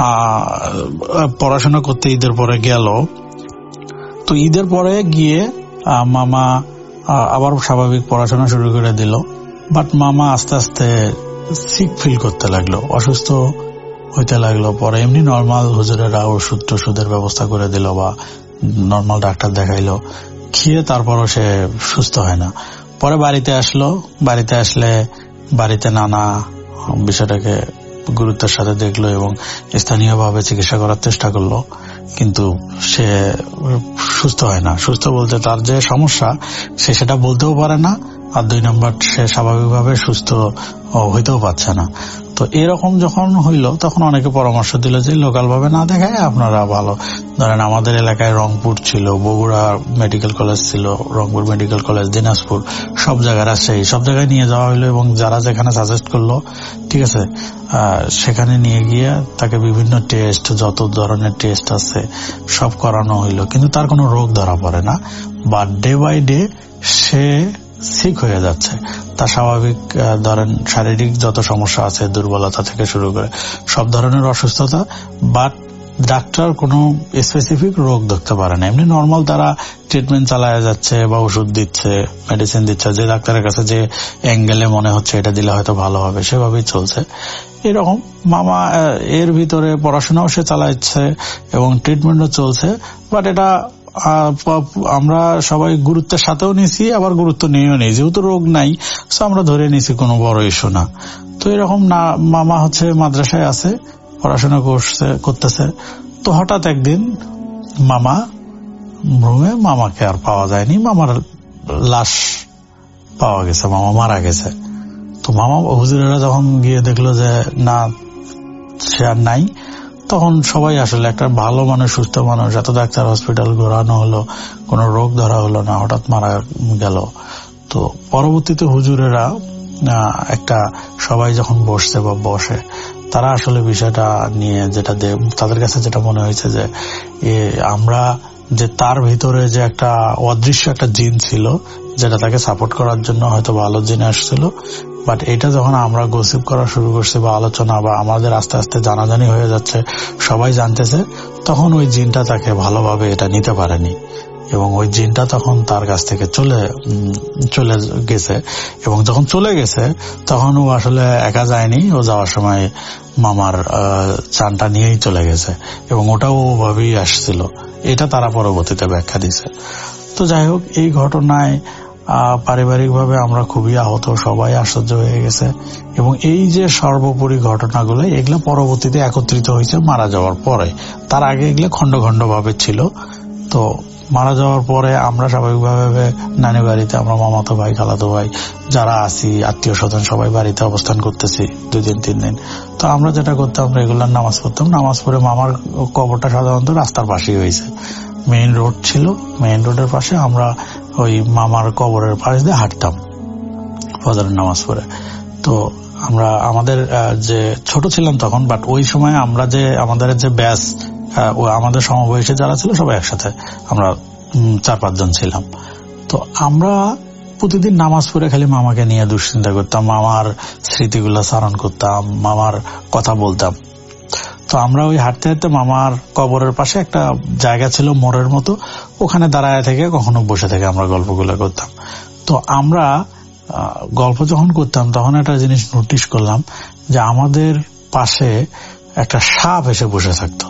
পড়াশোনা করতে ঈদের পরে গেল, তো ঈদের পরে গিয়ে মামা আবার স্বাভাবিক পড়াশোনা শুরু করে দিল। বাট মামা আস্তে আস্তে সিক ফিল করতে লাগলো, অসুস্থ হইতে লাগলো। পরে এমনি নর্মাল হুজুরেরা ওষুধ টষুধের ব্যবস্থা করে দিল বা নর্মাল ডাক্তার দেখাইলো, খেয়ে তারপরও সে সুস্থ হয় না। পরে বাড়িতে আসলো, বাড়িতে আসলে বাড়িতে নানা বিষয়টাকে গুরুত্বের সাথে দেখলো এবং স্থানীয়ভাবে চিকিৎসা করার চেষ্টা করলো, কিন্তু সে সুস্থ হয় না। সুস্থ বলতে তার যে সমস্যা সে সেটা বলতেও পারে না, আর দুই নম্বর সে স্বাভাবিকভাবে সুস্থ হইতেও পারছে না। তো এরকম যখন হইল তখন অনেকে পরামর্শ দিল যে লোকাল ভাবে না দেখায় আপনারা ভালো, ধরেন আমাদের এলাকায় রংপুর ছিল, বগুড়া মেডিকেল কলেজ ছিল, রংপুর মেডিকেল কলেজ, দিনাজপুর, সব জায়গায়, রাজশাহী, সব জায়গায় নিয়ে যাওয়া হইলো এবং যারা যেখানে সাজেস্ট করলো, ঠিক আছে, সেখানে নিয়ে গিয়ে তাকে বিভিন্ন টেস্ট, যত ধরনের টেস্ট আছে সব করানো হইলো, কিন্তু তার কোনো রোগ ধরা পড়ে না। বাট ডে বাই ডে সে সিক হয়ে যাচ্ছে। তার স্বাভাবিক ধরেন শারীরিক যত সমস্যা আছে, দুর্বলতা থেকে শুরু করে সব ধরনের অসুস্থতা, বাট ডাক্তার কোনো স্পেসিফিক রোগ ধরতে পারে না। এমনি নর্মাল তারা ট্রিটমেন্ট চালায় যাচ্ছে বা ওষুধ দিচ্ছে, মেডিসিন দিচ্ছে, যে ডাক্তারের কাছে যে অ্যাঙ্গেলে মনে হচ্ছে এটা দিলে হয়তো ভালো হবে সেভাবেই চলছে। এরকম মামা এর ভিতরে পড়াশোনাও সে চালাচ্ছে এবং ট্রিটমেন্টও চলছে, বাট এটা আমরা সবাই গুরুত্বের সাথেও নিছি, আবার গুরুত্ব নিয়েও নেই, যেহেতু রোগ নাই সো আমরা ধরে নিছি কোনো বড় ইস্যু না। তো এরকম না, মামা হচ্ছে মাদ্রাসায় আছে, পড়াশোনা করছে করতেছে। তো হঠাৎ একদিন মামা রুমে, মামাকে আর পাওয়া যায়নি, মামার লাশ পাওয়া গেছে, মামা মারা গেছে। তো মামা হুজুরেরা যখন গিয়ে দেখলো যে না সে আর নাই, তখন সবাই আসলে একটা ভালো মানুষ, সুস্থ মানুষ, এত ডাক্তার হসপিটাল ঘোরানো হলো, কোনো রোগ ধরা হলো না, হঠাৎ মারা গেল। তো পরবর্তীতে হুজুরেরা একটা সবাই যখন বসছে বা বসে, তারা আসলে বিষয়টা নিয়ে যেটা তাদের কাছে যেটা মনে হয়েছে যে আমরা যে তার ভিতরে যে একটা অদৃশ্য একটা জিন ছিল যেটা তাকে সাপোর্ট করার জন্য হয়তো ভালো জিন আসছিল, বাট এটা যখন আমরা গসিপ করা শুরু করছি বা আলোচনা বা আমাদের আস্তে আস্তে জানাজানি হয়ে যাচ্ছে, সবাই জানতেছে, তখন ওই জিনটা তাকে ভালোভাবে এটা নিতে পারেনি এবং ওই জিনটা তখন তার কাছ থেকে চলে চলে গেছে। এবং যখন চলে গেছে তখন ও আসলে একা যায়নি, ও যাওয়ার সময় মামার চানটা নিয়েই চলে গেছে এবং ওটাও ওভাবেই আসছিল। এটা তারা পরবর্তীতে ব্যাখ্যা দিছে। তো যাই হোক, এই ঘটনায় পারিবারিক ভাবে আমরা খুবই আহত, সবাই আশ্চর্য হয়ে গেছে এবং এই যে সর্বোপরি ঘটনাগুলো, এগুলো পরবর্তীতে একত্রিত হয়েছে মারা যাওয়ার পরে। তার আগে এগুলো খন্ড খন্ড ভাবে ছিল। তো মারা যাওয়ার পরে আমরা স্বাভাবিকভাবে নানি বাড়িতে, আমরা মামাতো ভাই, খালাতো ভাই যারা আছি, আত্মীয় স্বজন সবাই বাড়িতে অবস্থান করতেছি দুই দিন তিন দিন। তো আমরা যেটা করতাম, রেগুলার নামাজ পড়তাম। নামাজ পড়ে মামার কবরটা সাধারণত রাস্তার পাশেই হয়েছে, মেইন রোড ছিল, মেইন রোডের পাশে আমরা ওই মামার কবরের পাশ দিয়ে হাঁটতাম ফজরের নামাজ পড়ে। তো আমরা আমাদের যে ছোট ছিলাম তখন, বাট ওই সময় আমরা যে আমাদের যে ব্যাচ, আমাদের সমবয়সী যারা ছিল সবাই একসাথে আমরা চার পাঁচজন ছিলাম। তো আমরা প্রতিদিন নামাজ পড়ে খালি মামাকে নিয়ে দুশ্চিন্তা করতাম, মামার স্মৃতিগুলো স্মরণ করতাম, মামার কথা বলতাম। তো আমরা ওই হাঁটতে হাঁটতে মামার কবরের পাশে একটা জায়গা ছিল মোড়ের মতো, ওখানে দাঁড়ায় থেকে কখনো বসে থেকে আমরা গল্পগুলো করতাম। তো আমরা গল্প যখন করতাম তখন একটা জিনিস নোটিশ করলাম যে আমাদের পাশে একটা সাপ এসে বসে থাকতো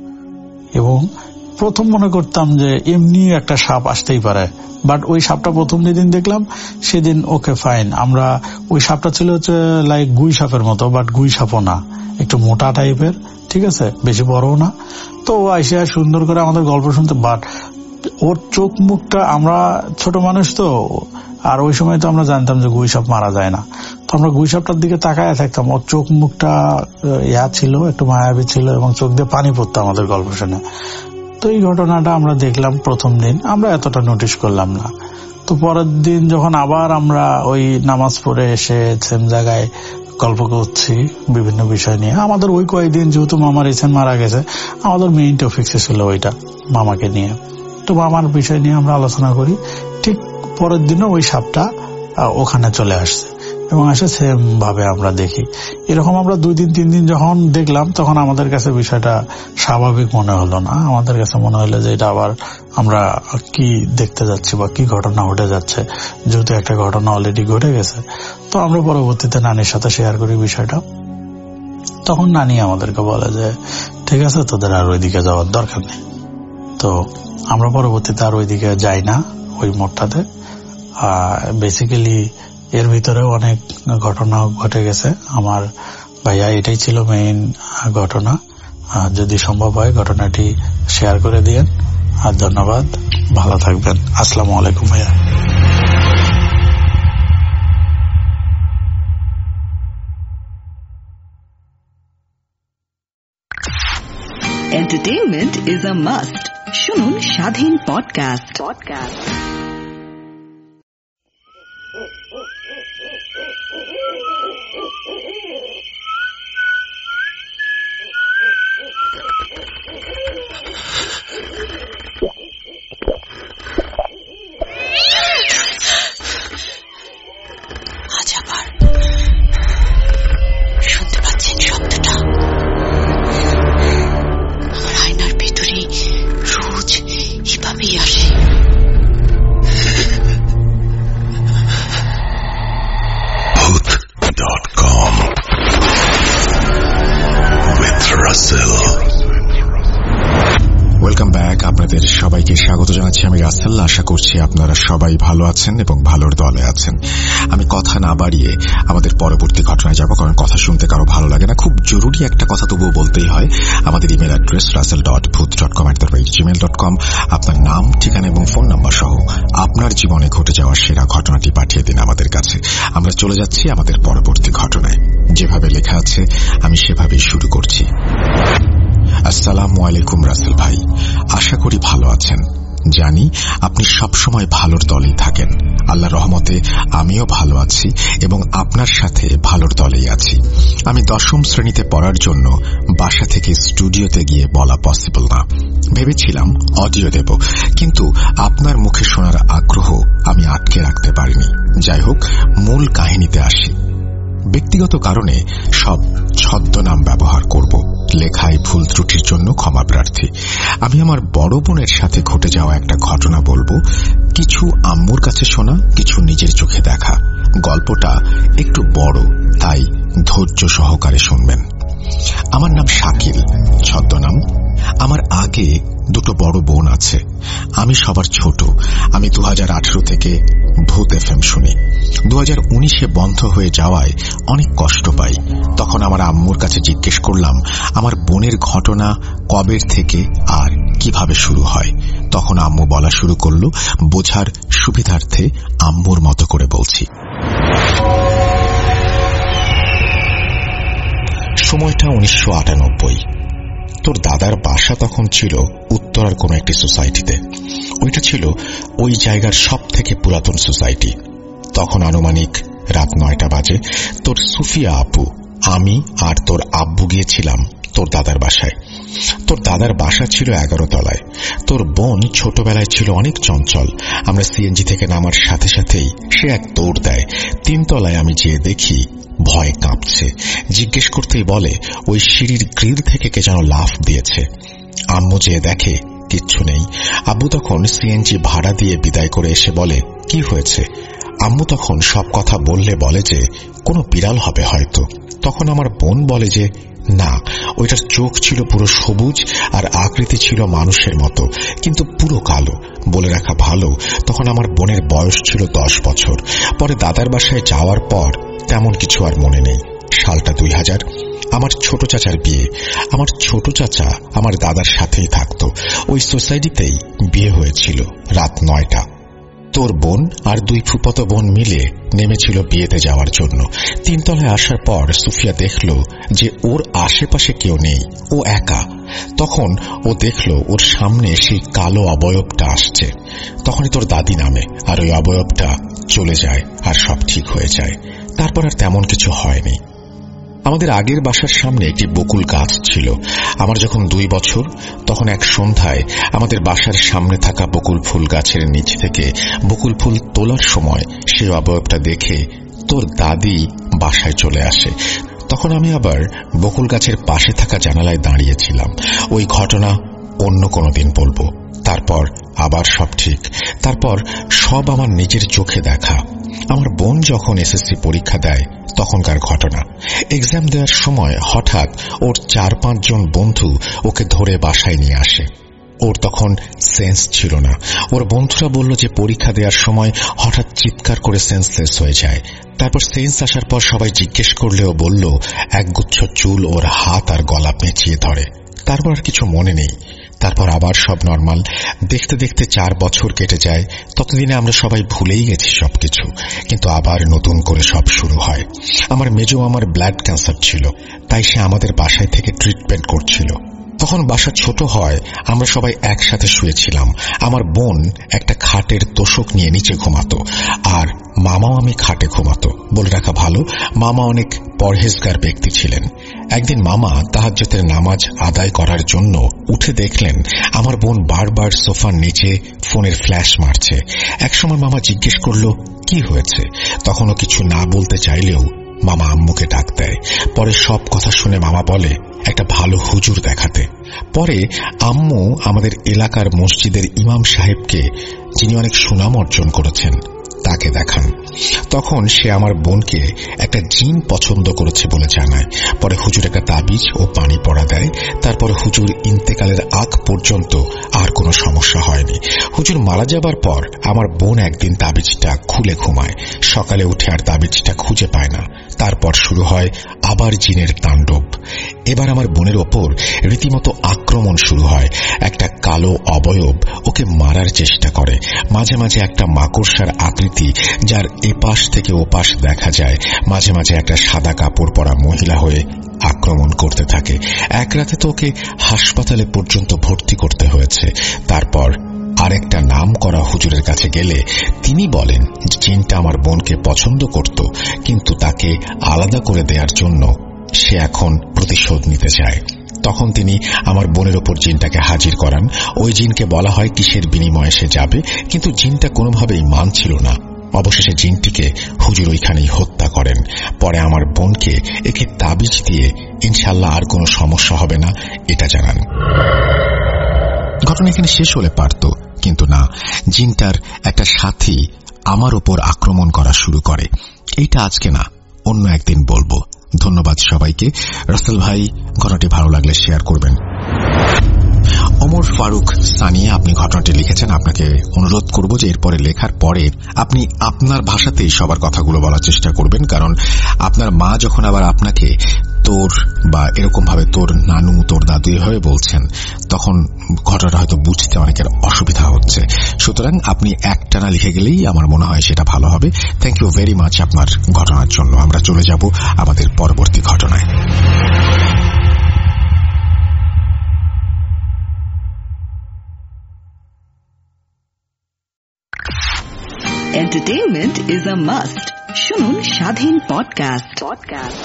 এবং প্রথম মনে করতাম যে এমনি একটা সাপ আসতেই পারে, বাট ওই সাপটা প্রথম যেদিন দেখলাম সেদিন ওকে ফাইন, আমরা ওই সাপটা ছিল হচ্ছে লাইক গুই সাপের মতো, বাট গুই সাপও না, একটু মোটা টাইপের, ঠিক আছে, বেশি বড়ও না। তো ও আইসা সুন্দর করে আমাদের গল্প শুনতে, বাট ওর চোখ মুখটা, আমরা ছোট মানুষ তো আর ওই সময় তো আমরা জানতাম যে গুই সাপ মারা যায় না, তো আমরা গুই সাপটার দিকে তাকায় থাকতাম। ওর চোখ মুখটা ইয়া ছিল, একটু মায়াবী ছিল এবং চোখ দিয়ে পানি পড়তো আমাদের গল্প শুনে। তো এই ঘটনাটা আমরা দেখলাম প্রথম দিন, আমরা এতটা নোটিস করলাম না। তো পরের দিন যখন আবার আমরা ওই নামাজ পড়ে এসে সেম জায়গায় গল্প করছি বিভিন্ন বিষয় নিয়ে, আমাদের ওই কয়েকদিন যেহেতু মামা রিসেন্ট মারা গেছে, আমাদের মেইন টপিক্স ছিল ওইটা, মামাকে নিয়ে। তো মামার বিষয় নিয়ে আমরা আলোচনা করি, ঠিক পরের দিনও ওই সাপটা ওখানে চলে আসছে এবং আসে সেম ভাবে আমরা দেখি। এরকম আমরা দুই দিন তিন দিন যখন দেখলাম, তখন আমাদের কাছে বিষয়টা স্বাভাবিক মনে হলো না। আমাদের কাছে মনে হলো যে এটা আবার আমরা কি দেখতে যাচ্ছি বা কি ঘটনা ঘটে যাচ্ছে, যেহেতু একটা ঘটনা অলরেডি ঘটে গেছে। তো আমরা পরবর্তীতে নানির সাথে শেয়ার করি বিষয়টা। তখন নানি আমাদেরকে বলে যে ঠিক আছে, তোদের আর ওইদিকে যাওয়ার দরকার নেই। তো আমরা পরবর্তীতে আর ওইদিকে যাই না, ওই মোড়টাতে। বেসিক্যালি এর ভিতরে অনেক ঘটনা ঘটে গেছে আমার ভাইয়া, এটাই ছিল মেইন ঘটনা। যদি সম্ভব হয় ঘটনাটি শেয়ার করে দিয়েন। আর ধন্যবাদ, ভালো থাকবেন। আসসালামু আলাইকুম ভাইয়া। Entertainment is a must. শুনুন স্বাধীন পডকাস্ট পডকাস্ট আজ আবার শুনতে পাচ্ছেন শব্দটা? আমার আয়নার ভেতরে রোজ এভাবেই আসে। Bhoot dot com with Russell। Welcome back. আপনাদের সবাইকে স্বাগত জানাচ্ছি আমি রাসেল। আশা করছি আপনারা সবাই ভালো আছেন এবং ভালোর দলে আছেন। আমি কথা না বাড়িয়ে আমাদের পরবর্তী ঘটনায় যাব, কারণ কথা শুনতে কারো ভালো লাগে না। খুব জরুরি একটা কথা তবুও বলতেই হয়। আমাদের ইমেল অ্যাড্রেস রাসেল ডট ভূত dot com at the rate Gmail dot com. আপনার নাম, ঠিকানা এবং ফোন নাম্বার সহ আপনার জীবনে ঘটে যাওয়া সেরা ঘটনাটি পাঠিয়ে দিন আমাদের কাছে। আমরা চলে যাচ্ছি আমাদের পরবর্তী ঘটনায়। যেভাবে লেখা আছে আমি সেভাবেই শুরু করছি। আসসালামু আলাইকুম রাসেল ভাই, আশা করি ভালো আছেন। জানি আপনি সবসময় ভালোর দলেই থাকেন। আল্লাহর রহমতে আমিও ভালো আছি এবং আপনার সাথে ভালোর দলেই আছি। আমি দশম শ্রেণীতে পড়ার জন্য বাসা থেকে স্টুডিওতে গিয়ে বলা পসিবল না। ভেবেছিলাম অডিও দেব, কিন্তু আপনার মুখে শোনার আগ্রহ আমি আটকে রাখতে পারিনি। যাই হোক, মূল কাহিনীতে আসি। ব্যক্তিগত কারণে সব ছদ্মনাম ব্যবহার করব। লেখায় ভুল ত্রুটির জন্য ক্ষমা প্রার্থী। আমি আমার বড় বোনের সাথে ঘটে যাওয়া একটা ঘটনা বলবো। কিছু আম্মুর কাছে শোনা, কিছু নিজের চোখে দেখা। গল্পটা একটু বড়, তাই ধৈর্য সহকারে শুনবেন। আমার নাম শাকিল, ছদ্মনাম। আমার আগে দুটো বড় বোন আছে। আমি সবার ছোট। আমি দু হাজার আঠেরো থেকে ভূত এফ এম শুনি। দু হাজার উনিশে বন্ধ হয়ে যাওয়ায় অনেক কষ্ট পাই। তখন আমার আম্মুর কাছে জিজ্ঞেস করলাম আমার বোনের ঘটনা কবের থেকে আর কিভাবে শুরু হয়। তখন আম্মু বলা শুরু করল। বোঝার সুবিধার্থে আম্মুর মতো করে বলছি। সময়টা উনিশশো আটানব্বই। তোর দাদার বাসা তখন ছিল উত্তরার কোন একটি সোসাইটিতে। ওইটা ছিল ওই জায়গার সব থেকে পুরাতন সোসাইটি। তখন আনুমানিক রাত নয়টা বাজে। তোর সুফিয়া আপু, আমি আর তোর আব্বু গিয়েছিলাম তোর দাদার বাসায়। তোর দাদার বাসা ছিল এগারো তলায়। তোর বোন ছোটবেলায় ছিল অনেক চঞ্চল। আমরা সিএনজি থেকে নামার সাথে সাথেই সে এক দৌড় দেয়। তিন তলায় আমি যেয়ে দেখি ভয়ে কাঁপছে। জিজ্ঞেস করতেই বলে ওই সিঁড়ির গ্রিল থেকে কে যেন লাফ দিয়েছে। আম্মু যেয়ে দেখে কিচ্ছু নেই। আব্বু তখন সিএনজি ভাড়া দিয়ে বিদায় করে এসে বলে কি হয়েছে। আম্মু তখন সব কথা বললে বলে যে কোনো বিড়াল হবে হয়তো। তখন আমার বোন বলে যে না, ওইটার চোখ ছিল পুরো সবুজ আর আকৃতি ছিল মানুষের মতো, কিন্তু পুরো কালো। বলে রাখা ভালো, তখন আমার বোনের বয়স ছিল দশ বছর। পরে দাদার বাসায় যাওয়ার পর তেমন কিছু আর মনে নেই। সালটা দুই হাজার। আমার ছোট চাচার বিয়ে। আমার ছোট চাচা আমার দাদার সাথেই থাকতো। ওই সোসাইটিতেই বিয়ে হয়েছিল। রাত নয়টা। তোর বোন আর দুই ফুফাতো বোন মিলে নেমেছিল বিয়েতে যাওয়ার জন্য। তিনতলায় আসার পর সুফিয়া দেখল যে ওর আশেপাশে কেউ নেই, ও একা। তখন ও দেখল ওর সামনে সেই কালো অবয়বটা আসছে। তখনই তোর দাদি নামে, আর ওই অবয়বটা চলে যায় আর সব ঠিক হয়ে যায়। তারপর আর তেমন কিছু হয়নি। আমাদের আগের বাসার সামনে একটি বকুল গাছ ছিল। আমার যখন দুই বছর, তখন এক সন্ধ্যায় আমাদের বাসার সামনে থাকা বকুল ফুল গাছের নিচ থেকে বকুল ফুল তোলার সময় সেই অবয়বটা দেখে তোর দাদি বাসায় চলে আসে। তখন আমি আবার বকুল গাছের পাশে থাকা জানালায় দাঁড়িয়েছিলাম। ওই ঘটনা অন্য কোনো দিন বলবো। তারপর আবার সব ঠিক। তারপর সব আমার নিজের চোখে দেখা। আমার বোন যখন এসএসসি পরীক্ষা দেয় তখনকার ঘটনা। এক্সাম দেওয়ার সময় হঠাৎ ওর চার পাঁচজন বন্ধু ওকে ধরে বাসায় নিয়ে আসে। ওর তখন সেন্স ছিল না। ওর বন্ধুরা বলল যে পরীক্ষা দেওয়ার সময় হঠাৎ চিৎকার করে সেন্সলেস হয়ে যায়। তারপর সেন্স আসার পর সবাই জিজ্ঞেস করলেও বলল একগুচ্ছ চুল ওর হাত আর গলা পেঁচিয়ে ধরে। তারপর আর কিছু মনে নেই। তারপর আবার সব নর্মাল। দেখতে দেখতে চার বছর কেটে যায়। ততদিনে আমরা সবাই ভুলেই গেছি সবকিছু, কিন্তু আবার নতুন করে সব শুরু হয়। আমার মেজো আমার ব্লাড ক্যান্সার ছিল, তাই সে আমাদের বাসায় থেকে ট্রিটমেন্ট করছিল। তখন বাসা ছোট হয়, আমরা সবাই একসাথে শুয়েছিলাম। আমার বোন একটা খাটের তোষক নিয়ে নিচে ঘুমাতো, আর মামাও আমি খাটে ঘুমাতো। বলে রাখা ভালো, মামা অনেক পরহেজগার ব্যক্তি ছিলেন। একদিন মামা তাহাজ্জুদের নামাজ আদায় করার জন্য উঠে দেখলেন আমার বোন বারবার সোফার নিচে ফোনের ফ্ল্যাশ মারছে। একসময় মামা জিজ্ঞেস করল কি হয়েছে। তখনও কিছু না বলতে চাইলেও মামা আম্মুকে ডাক দেয়। পরে সব কথা শুনে মামা বলে একটা ভালো হুজুর দেখাতে। পরে আম্মু আমাদের এলাকার মসজিদের ইমাম সাহেবকে, যিনি অনেক সুনাম অর্জন করেছেন, তাকে দেখান। তখন সে আমার বোনকে একটা জিন পছন্দ করেছে বলে জানায়। পরে হুজুর একটা তাবিজ ও পানি পড়া দেয়। তারপর হুজুর ইন্তেকালের আগ পর্যন্ত আর কোনো সমস্যা হয়নি। হুজুর মারা যাবার পর আমার বোন একদিন তাবিজটা খুলে ঘুমায়। সকালে উঠে আর তাবিজটা খুঁজে পায় না। তারপর শুরু হয় আবার জিনের তাণ্ডব। এবার আমার বোনের ওপর রীতিমতো আক্রমণ শুরু হয়। একটা কালো অবয়ব ওকে মারার চেষ্টা করে। মাঝে মাঝে একটা মাকড়সার আকৃতি, যার এপাশ থেকে ওপাশ দেখা যায়। মাঝে মাঝে একটা সাদা কাপড় পরা মহিলা হয়ে আক্রমণ করতে থাকে। এক রাতে তো ওকে হাসপাতালে পর্যন্ত ভর্তি করতে হয়েছে। তারপর আরেকটা নাম করা হুজুরের কাছে গেলে তিনি বলেন জিনটা আমার বোনকে পছন্দ করত, কিন্তু তাকে আলাদা করে দেওয়ার জন্য সে এখন প্রতিশোধ নিতে চায়। তখন তিনি আমার বোনের ওপর জিনটাকে হাজির করান। ওই জিনকে বলা হয় কিসের বিনিময়ে সে যাবে, কিন্তু জিনটা কোনোভাবেই মানছিল না। অবশেষে জিনটিকে হুজুর ওইখানেই হত্যা করেন। পরে আমার বোনকে একে তাবিজ দিয়ে ইনশাল্লাহ আর কোনো সমস্যা হবে না এটা জানান। ঘটনা এখানে শেষ হলে পারত, কিন্তু না, জিনটার একটা সাথী আমার ওপর আক্রমণ করা শুরু করে। এইটা আজকে না, অন্য একদিন বলবো। ধন্যবাদ সবাইকে। রাসেল ভাই, ঘটনাটি ভালো লাগলে শেয়ার করবেন। ওমর ফারুক সানিয়া আপনি ঘটনাটি লিখেছেন। আপনাকে অনুরোধ করব যে এরপরে লেখার পরে আপনি আপনার ভাষাতেই সবার কথাগুলো বলার চেষ্টা করবেন, কারণ আপনার মা যখন আবার আপনাকে তোর বা এরকম ভাবে তোর নানু, তোর দাদু এভাবে বলছেন, তখন ঘটনাটা হয়তো বুঝতে অনেকের অসুবিধা হচ্ছে। সুতরাং আপনি একটানা লিখে গেলেই আমার মনে হয় সেটা ভালো হবে। থ্যাংক ইউ ভেরি মাচ আপনার ঘটনার জন্য। আমরা চলে যাব আমাদের পরবর্তী ঘটনায়। Entertainment is a must. শুনুন স্বাধীন পডকাস্ট পডকাস্ট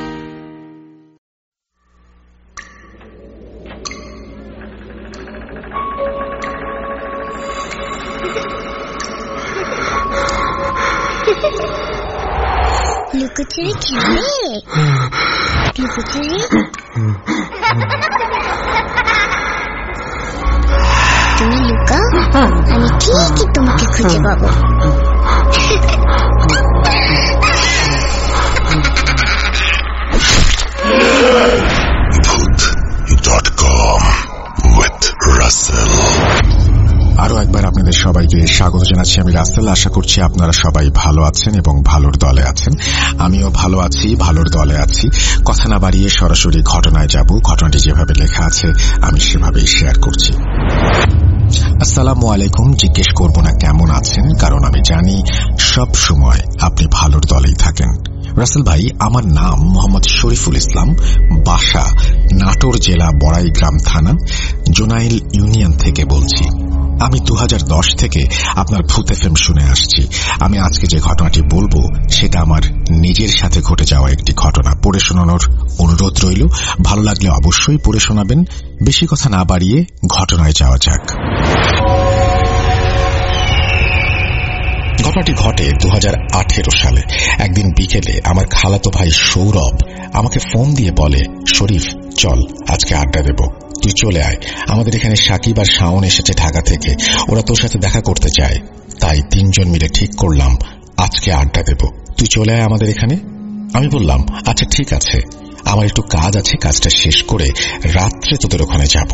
লুকোচুরি খেলবে? লুকোচুরি তুমি লুকাও, আমি ঠিকই তোমাকে খুঁজে পাবো। আরো একবার আপনাদের সবাইকে স্বাগত জানাচ্ছি। আমি রাসেল। আশা করছি আপনারা সবাই ভালো আছেন এবং ভালোর দলে আছেন। আমিও ভালো আছি, ভালোর দলে আছি। কথা না বাড়িয়ে সরাসরি ঘটনায় যাব। ঘটনাটি যেভাবে লেখা আছে আমি সেভাবেই শেয়ার করছি। আসসালামু আলাইকুম। জিজ্ঞেস করব না কেমন আছেন, কারণ আমি জানি সব সময় আপনি ভালোর দলেই থাকেন। রাসেল ভাই, আমার নাম মোহাম্মদ শরীফুল ইসলাম, বাসা নাটোর জেলা বড়াইগ্রাম থানা, জোনাইল ইউনিয়ন থেকে বলছি। আমি দু হাজার দশ থেকে আপনার ভূত এফএম শুনে আসছি। আমি আজকে যে ঘটনাটি বলবো সেটা আমার নিজের সাথে ঘটে যাওয়া একটি ঘটনা। পড়ে শোনানোর অনুরোধ রইল। ভালো লাগলে অবশ্যই পড়ে শোনাবেন। বেশি কথা না বাড়িয়ে ঘটনায় যাওয়া যাক। ঘটনাটি ঘটে দু হাজার আঠেরো সালে। একদিন বিকেলে আমার খালাতো ভাই সৌরভ আমাকে ফোন দিয়ে বলে, শরীফ চল আজকে আড্ডা দেব, তুই চলে আয়। আমাদের এখানে সাকিব আর শাওন এসেছে ঢাকা থেকে, ওরা তোর সাথে দেখা করতে চায়। তাই তিনজন মিলে ঠিক করলাম আজকে আড্ডা দেব, তুই চলে আয় আমাদের এখানে। আমি বললাম আচ্ছা ঠিক আছে, আমার একটু কাজ আছে, কাজটা শেষ করে রাত্রে তোদের ওখানে যাব।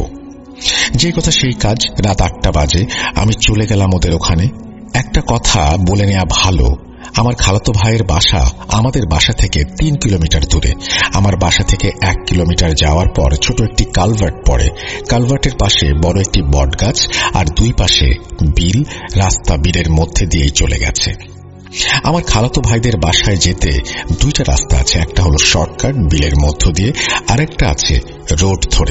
যে কথা সেই কাজ। রাত আটটা বাজে, আমি চলে গেলাম ওদের ওখানে। একটা কথা বলে নেওয়া ভালো, আমার খালাতো ভাইয়ের বাসা আমাদের বাসা থেকে তিন কিলোমিটার দূরে। আমার বাসা থেকে এক কিলোমিটার যাওয়ার পর ছোট একটি কালভার্ট পড়ে। কালভার্টের পাশে বড় একটি বট গাছ, আর দুই পাশে বিল। রাস্তা বিলের মধ্যে দিয়েই চলে গেছে। আমার খালাতো ভাইদের বাসায় যেতে দুইটা রাস্তা আছে, একটা হলো শর্টকাট বিলের মধ্য দিয়ে, আরেকটা আছে রোড ধরে।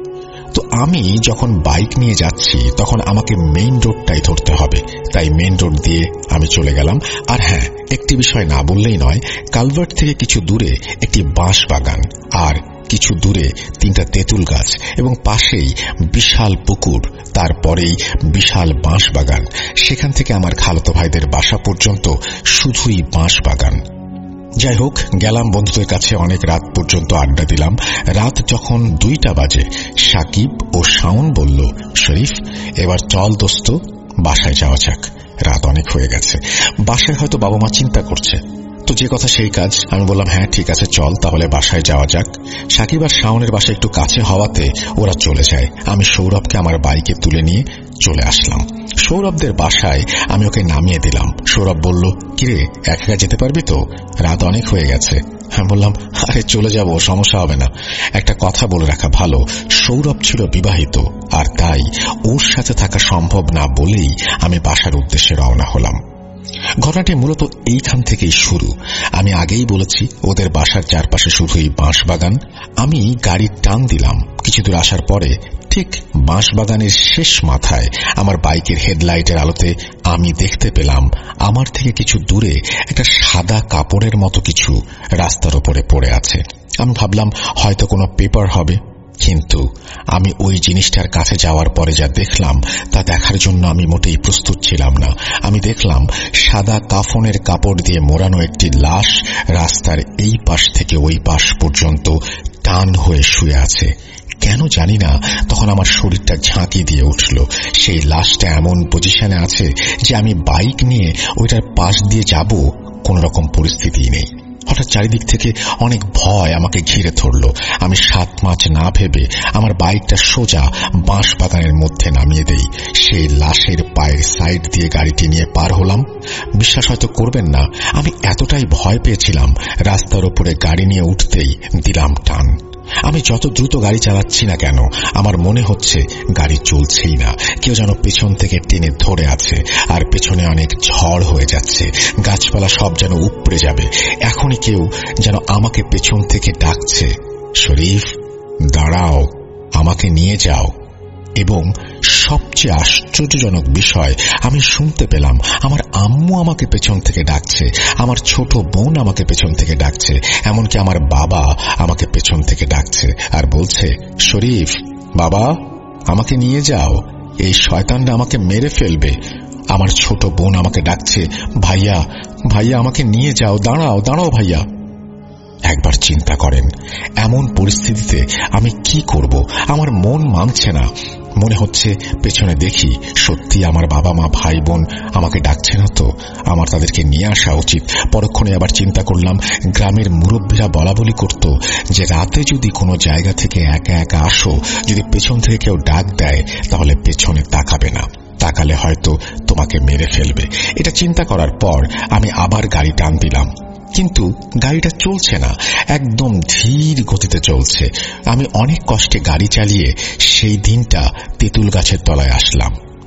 তো আমি যখন বাইক নিয়ে যাচ্ছি তখন আমাকে মেইন রোডটাই ধরতে হবে, তাই মেইন রোড দিয়ে আমি চলে গেলাম। আর হ্যাঁ, একটি বিষয় না বললেই নয়, কালভার্ট থেকে কিছু দূরে একটি বাঁশ বাগান, আর কিছু দূরে তিনটা তেঁতুল গাছ, এবং পাশেই বিশাল পুকুর, তারপরেই বিশাল বাঁশ বাগান। সেখান থেকে আমার খালাতো ভাইদের বাসা পর্যন্ত শুধুই বাঁশ বাগান। যাই হোক, গেলাম বন্ধুদের কাছে, অনেক রাত পর্যন্ত আড্ডা দিলাম। রাত যখন দুইটা বাজে, সাকিব ও শাওন বলল, শরীফ এবার চল দোস্ত, বাসায় যাওয়া যাক, রাত অনেক হয়ে গেছে। বাসায় হয়তো বাবা মা চিন্তা করছে। তো যে কথা সেই কাজ। আমি বললাম হ্যাঁ ঠিক আছে চল তাহলে বাসায় যাওয়া যাক। সাকিব আর শাওনের বাসা একটু কাছে হওয়াতে ওরা চলে যায়। আমি সৌরভকে আমার বাইকে তুলে নিয়ে চলে আসলাম। সৌরভদের বাসায় আমি ওকে নামিয়ে দিলাম। সৌরভ বলল, কিরে একা একা যেতে পারবি তো, রাত অনেক হয়ে গেছে। আমি বললাম আরে চলে যাব, সমস্যা হবে না। একটা কথা বলে রাখা ভালো, সৌরভ ছিল বিবাহিত, আর তাই ওর সাথে থাকা সম্ভব না বলেই আমি বাসার উদ্দেশ্যে রওনা হলাম। ঘটনাটি মূলত এইখান থেকেই শুরু। আমি আগেই বলেছি ওদের বাসার চারপাশে শুধুই বাঁশ বাগান। আমি গাড়ির টান দিলাম। কিছু দূর আসার পরে ঠিক বাঁশ বাগানের শেষ মাথায় আমার বাইকের হেডলাইটের আলোতে আমি দেখতে পেলাম আমার থেকে কিছু দূরে একটা সাদা কাপড়ের মতো কিছু রাস্তার উপরে পড়ে আছে। আমি ভাবলাম হয়তো কোনো পেপার হবে, কিন্তু আমি ওই জিনিসটার কাছে যাওয়ার পরে যা দেখলাম তা দেখার জন্য আমি মোটেই প্রস্তুত ছিলাম না। আমি দেখলাম সাদা কাফনের কাপড় দিয়ে মোড়ানো একটি লাশ রাস্তার এই পাশ থেকে ওই পাশ পর্যন্ত টান হয়ে শুয়ে আছে। কেন জানি না তখন আমার শরীরটা ঝাঁকি দিয়ে উঠল। সেই লাশটা এমন পজিশনে আছে যে আমি বাইক নিয়ে ওইটার পাশ দিয়ে যাব কোন রকম পরিস্থিতিই নেই। হঠাৎ চারিদিক থেকে অনেক ভয় আমাকে ঘিরে ধরল। আমি সাত মাছ না ভেবে আমার বাইকটা সোজা বাঁশ বাগানের মধ্যে নামিয়ে দেই। সেই লাশের পায়ের সাইড দিয়ে গাড়িটি নিয়ে পার হলাম। বিশ্বাস হয়তো করবেন না, আমি এতটাই ভয় পেয়েছিলাম, রাস্তার উপরে গাড়ি নিয়ে উঠতেই দিলাম টান। আমি যত দ্রুত গাড়ি চালাচ্ছি না কেন আমার মনে হচ্ছে গাড়ি চলছেই না, কেউ যেন পেছন থেকে টেনে ধরে আছে, আর পেছনে অনেক ঝড় হয়ে যাচ্ছে, গাছপালা সব যেন উপড়ে যাবে। এখনই কেউ যেন আমাকে পেছন থেকে ডাকছে, শরীফ দাঁড়াও, আমাকে নিয়ে যাও। এবং সবচেয়ে আশ্চর্যজনক বিষয়, আমি শুনতে পেলাম আমার আম্মু আমাকে পেছন থেকে ডাকছে, আমার ছোট বোন আমাকে পেছন থেকে ডাকছে, এমনকি আমার বাবা আমাকে পেছন থেকে ডাকছে আর বলছে, শরীফ বাবা আমাকে নিয়ে যাও, এই শয়তানরা আমাকে মেরে ফেলবে। আমার ছোট বোন আমাকে ডাকছে, ভাইয়া ভাইয়া আমাকে নিয়ে যাও, দাঁড়াও দাঁড়াও ভাইয়া। একবার চিন্তা করেন এমন পরিস্থিতিতে আমি কি করব, আমার মন মানছে না। মনে হচ্ছে পেছনে দেখি সত্যি আমার বাবা মা ভাই বোন আমাকে ডাকছে না তো, আমার তাদেরকে নিয়ে আসা উচিত। পরক্ষণে আবার চিন্তা করলাম, গ্রামের মুরব্বীরা বলা বলি করত যে রাতে যদি কোনো জায়গা থেকে একা একা আসো, যদি পেছন থেকে কেউ ডাক দেয় তাহলে পেছনে তাকাবে না, তাকালে হয়তো তোমাকে মেরে ফেলবে। এটা চিন্তা করার পর আমি আবার গাড়ি টান দিলাম, কিন্তু গাড়িটা চলছে না, একদম ধীর গতিতে চলছে। আমি অনেক কষ্টে গাড়ি চালিয়ে সেই দিনটা তেঁতুল গাছের তলায় আসলাম।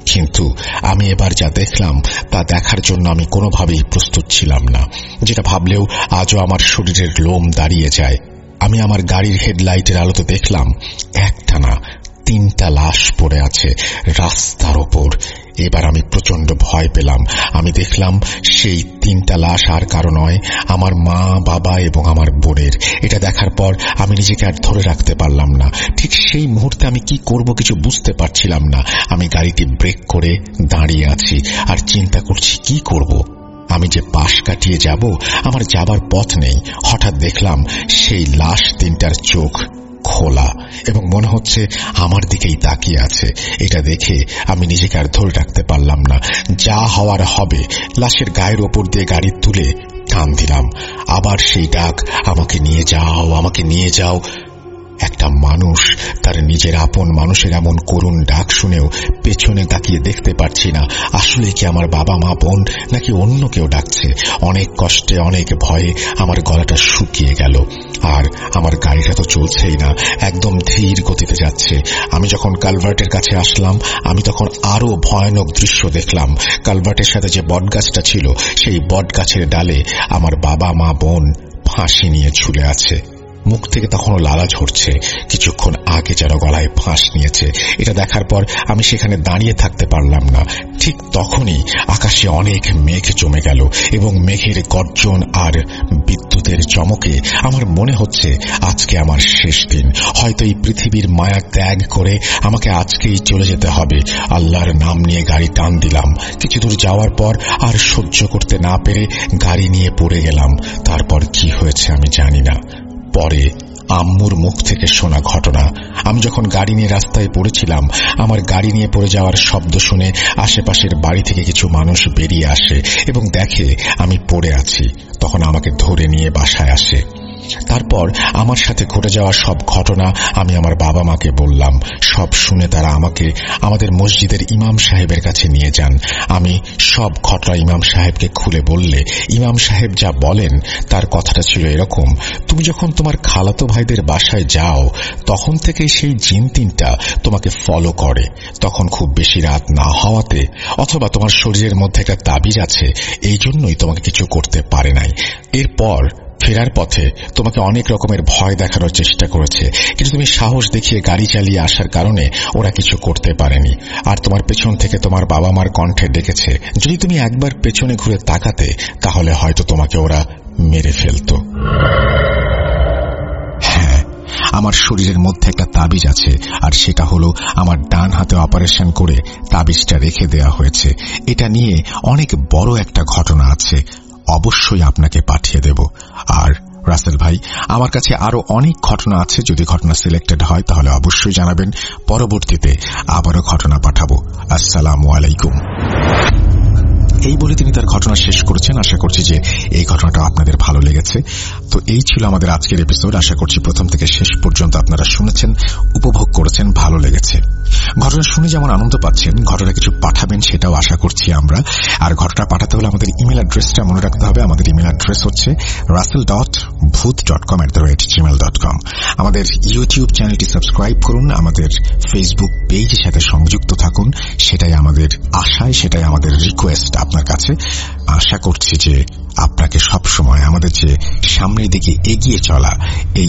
কিন্তু আমি এবার যা দেখলাম তা দেখার জন্য আমি কোনোভাবেই প্রস্তুত ছিলাম না, যেটা ভাবলেও আজও আমার শরীরের লোম দাঁড়িয়ে যায়। আমি আমার গাড়ির হেডলাইটের আলোতে দেখলাম একটানা তিনটা লাশ পড়ে আছে রাস্তার ওপর। এবার আমি প্রচন্ড ভয় পেলাম। আমি দেখলাম সেই তিনটা লাশ আর কারো নয়, আমার মা, বাবা এবং আমার বোনের। এটা দেখার পর আমি নিজেকে আর ধরে রাখতে পারলাম না। ঠিক সেই মুহূর্তে আমি কি করব কিছু বুঝতে পারছিলাম না। আমি গাড়িটি ব্রেক করে দাঁড়িয়ে আছি আর চিন্তা করছি কি করব। আমি যে পাশ কাটিয়ে যাব, আমার যাবার পথ নেই। হঠাৎ দেখলাম সেই লাশ তিনটার চোখ খোলা এবং মনে হচ্ছে আমার দিকেই তাকিয়ে আছে। এটা দেখে আমি নিজেকে আর ধরে রাখতে পারলাম না। যা হওয়ার হবে। লাশের গায়ের ওপর দিয়ে গাড়ি তুলে টান দিলাম। আবার সেই ডাক, আমাকে নিয়ে যাও, আমাকে নিয়ে যাও। একটা মানুষ তার নিজের আপন মানুষের এমন করুণ ডাক শুনেও পেছনে তাকিয়ে দেখতে পারছি না আসলে কি আমার বাবা, মা, বোন নাকি অন্য কেউ ডাকছে। অনেক কষ্টে, অনেক ভয়ে আমার গলাটা শুকিয়ে গেল। আর আমার গাড়িটা তো চলছেই না, একদম ধীর গতিতে যাচ্ছে। আমি যখন কালভার্টের কাছে আসলাম, আমি তখন আরো ভয়ানক দৃশ্য দেখলাম। কালভার্টের সাথে যে বটগাছটা ছিল, সেই বটগাছের ডালে আমার বাবা, মা, বোন ফাঁসি নিয়ে ঝুলে আছে। মুখ থেকে তখনও লালা ঝরছে। কিছুক্ষণ আগে যেন গলায় ফাঁস নিয়েছে। এটা দেখার পর আমি সেখানে দাঁড়িয়ে থাকতে পারলাম না। ঠিক তখনই আকাশে অনেক মেঘ জমে গেল এবং মেঘের গর্জন আর বিদ্যুতের চমকে আমার মনে হচ্ছে আজকে আমার শেষ দিন। হয়তো এই পৃথিবীর মায়া ত্যাগ করে আমাকে আজকেই চলে যেতে হবে। আল্লাহর নাম নিয়ে গাড়ি টান দিলাম। কিছু দূর যাওয়ার পর আর সহ্য করতে না পেরে গাড়ি নিয়ে পড়ে গেলাম। তারপর কি হয়েছে আমি জানি না। পরে আম্মুর মুখ থেকে শোনা ঘটনা, আমি যখন গাড়ি নিয়ে রাস্তায় পড়েছিলাম, আমার গাড়ি নিয়ে পড়ে যাওয়ার শব্দ শুনে আশেপাশের বাড়ি থেকে কিছু মানুষ বেরিয়ে আসে এবং দেখে আমি পড়ে আছি। তখন আমাকে ধরে নিয়ে বাসায় আসে। তারপর আমার সাথে ঘটে যাওয়া সব ঘটনা আমি আমার বাবা মাকে বললাম। সব শুনে তারা আমাকে আমাদের মসজিদের ইমাম সাহেবের কাছে নিয়ে যান। আমি সব ঘটনা ইমাম সাহেবকে খুলে বললে ইমাম সাহেব যা বলেন তার কথাটা ছিল এরকম, তুমি যখন তোমার খালাতো ভাইদের বাসায় যাও তখন থেকে সেই জিন তিনটা তোমাকে ফলো করে। তখন খুব বেশি রাত না হওয়াতে অথবা তোমার শরীরের মধ্যে একটা তাবিজ আছে, এই জন্যই তোমাকে কিছু করতে পারে নাই। এরপর ফেরার পথে তোমাকে অনেক রকমের ভয় দেখানোর চেষ্টা করেছে, কিন্তু তুমি সাহস দেখিয়ে গাড়ি চালিয়ে আসার কারণে ওরা কিছু করতে পারেনি। আর তোমার পেছন থেকে তোমার বাবা মার কণ্ঠে ডেকেছে, যদি তুমি একবার পেছনে ঘুরে তাকাতে তাহলে হয়তো তোমাকে ওরা মেরে ফেলত। হ্যাঁ, আমার শরীরের মধ্যে একটা তাবিজ আছে, আর সেটা হলো আমার ডান হাতে অপারেশন করে তাবিজটা রেখে দেয়া হয়েছে। এটা নিয়ে অনেক বড় একটা ঘটনা আছে, অবশ্যই আপনাকে পাঠিয়ে দেব। আর রাসেল ভাই, আমার কাছে আরো অনেক ঘটনা আছে, যদি ঘটনা সিলেক্টেড হয় তাহলে অবশ্যই জানাবেন। পরবর্তীতে আবারও ঘটনা পাঠাবো। আসসালামু আলাইকুম। এই বলে তিনি তার ঘটনা শেষ করেছেন। আশা করছি যে এই ঘটনাটা আপনাদের ভালো লেগেছে। তো এই ছিল আমাদের আজকের এপিসোড। আশা করছি প্রথম থেকে শেষ পর্যন্ত আপনারা শুনেছেন, উপভোগ করেছেন, ভালো লেগেছে। ঘটনা শুনে যেমন আনন্দ পাচ্ছেন, ঘটনা কিছু পাঠাবেন সেটাও আশা করছি আমরা। আর ঘটনা পাঠাতে হলে আমাদের ইমেল অ্যাড্রেসটা মনে রাখতে হবে। আমাদের ইমেল অ্যাড্রেস হচ্ছে রাসেল ডট ভূত dot com at the rate Gmail dot com. আমাদের ইউটিউব চ্যানেলটি সাবস্ক্রাইব করুন, আমাদের ফেসবুক পেজের সাথে সংযুক্ত থাকুন। সেটাই আমাদের আশায়, সেটাই আমাদের রিকোয়েস্ট আপনার কাছে। আশা করছি যে আপনাকে সবসময় আমাদের যে সামনের দিকে এগিয়ে চলা, এই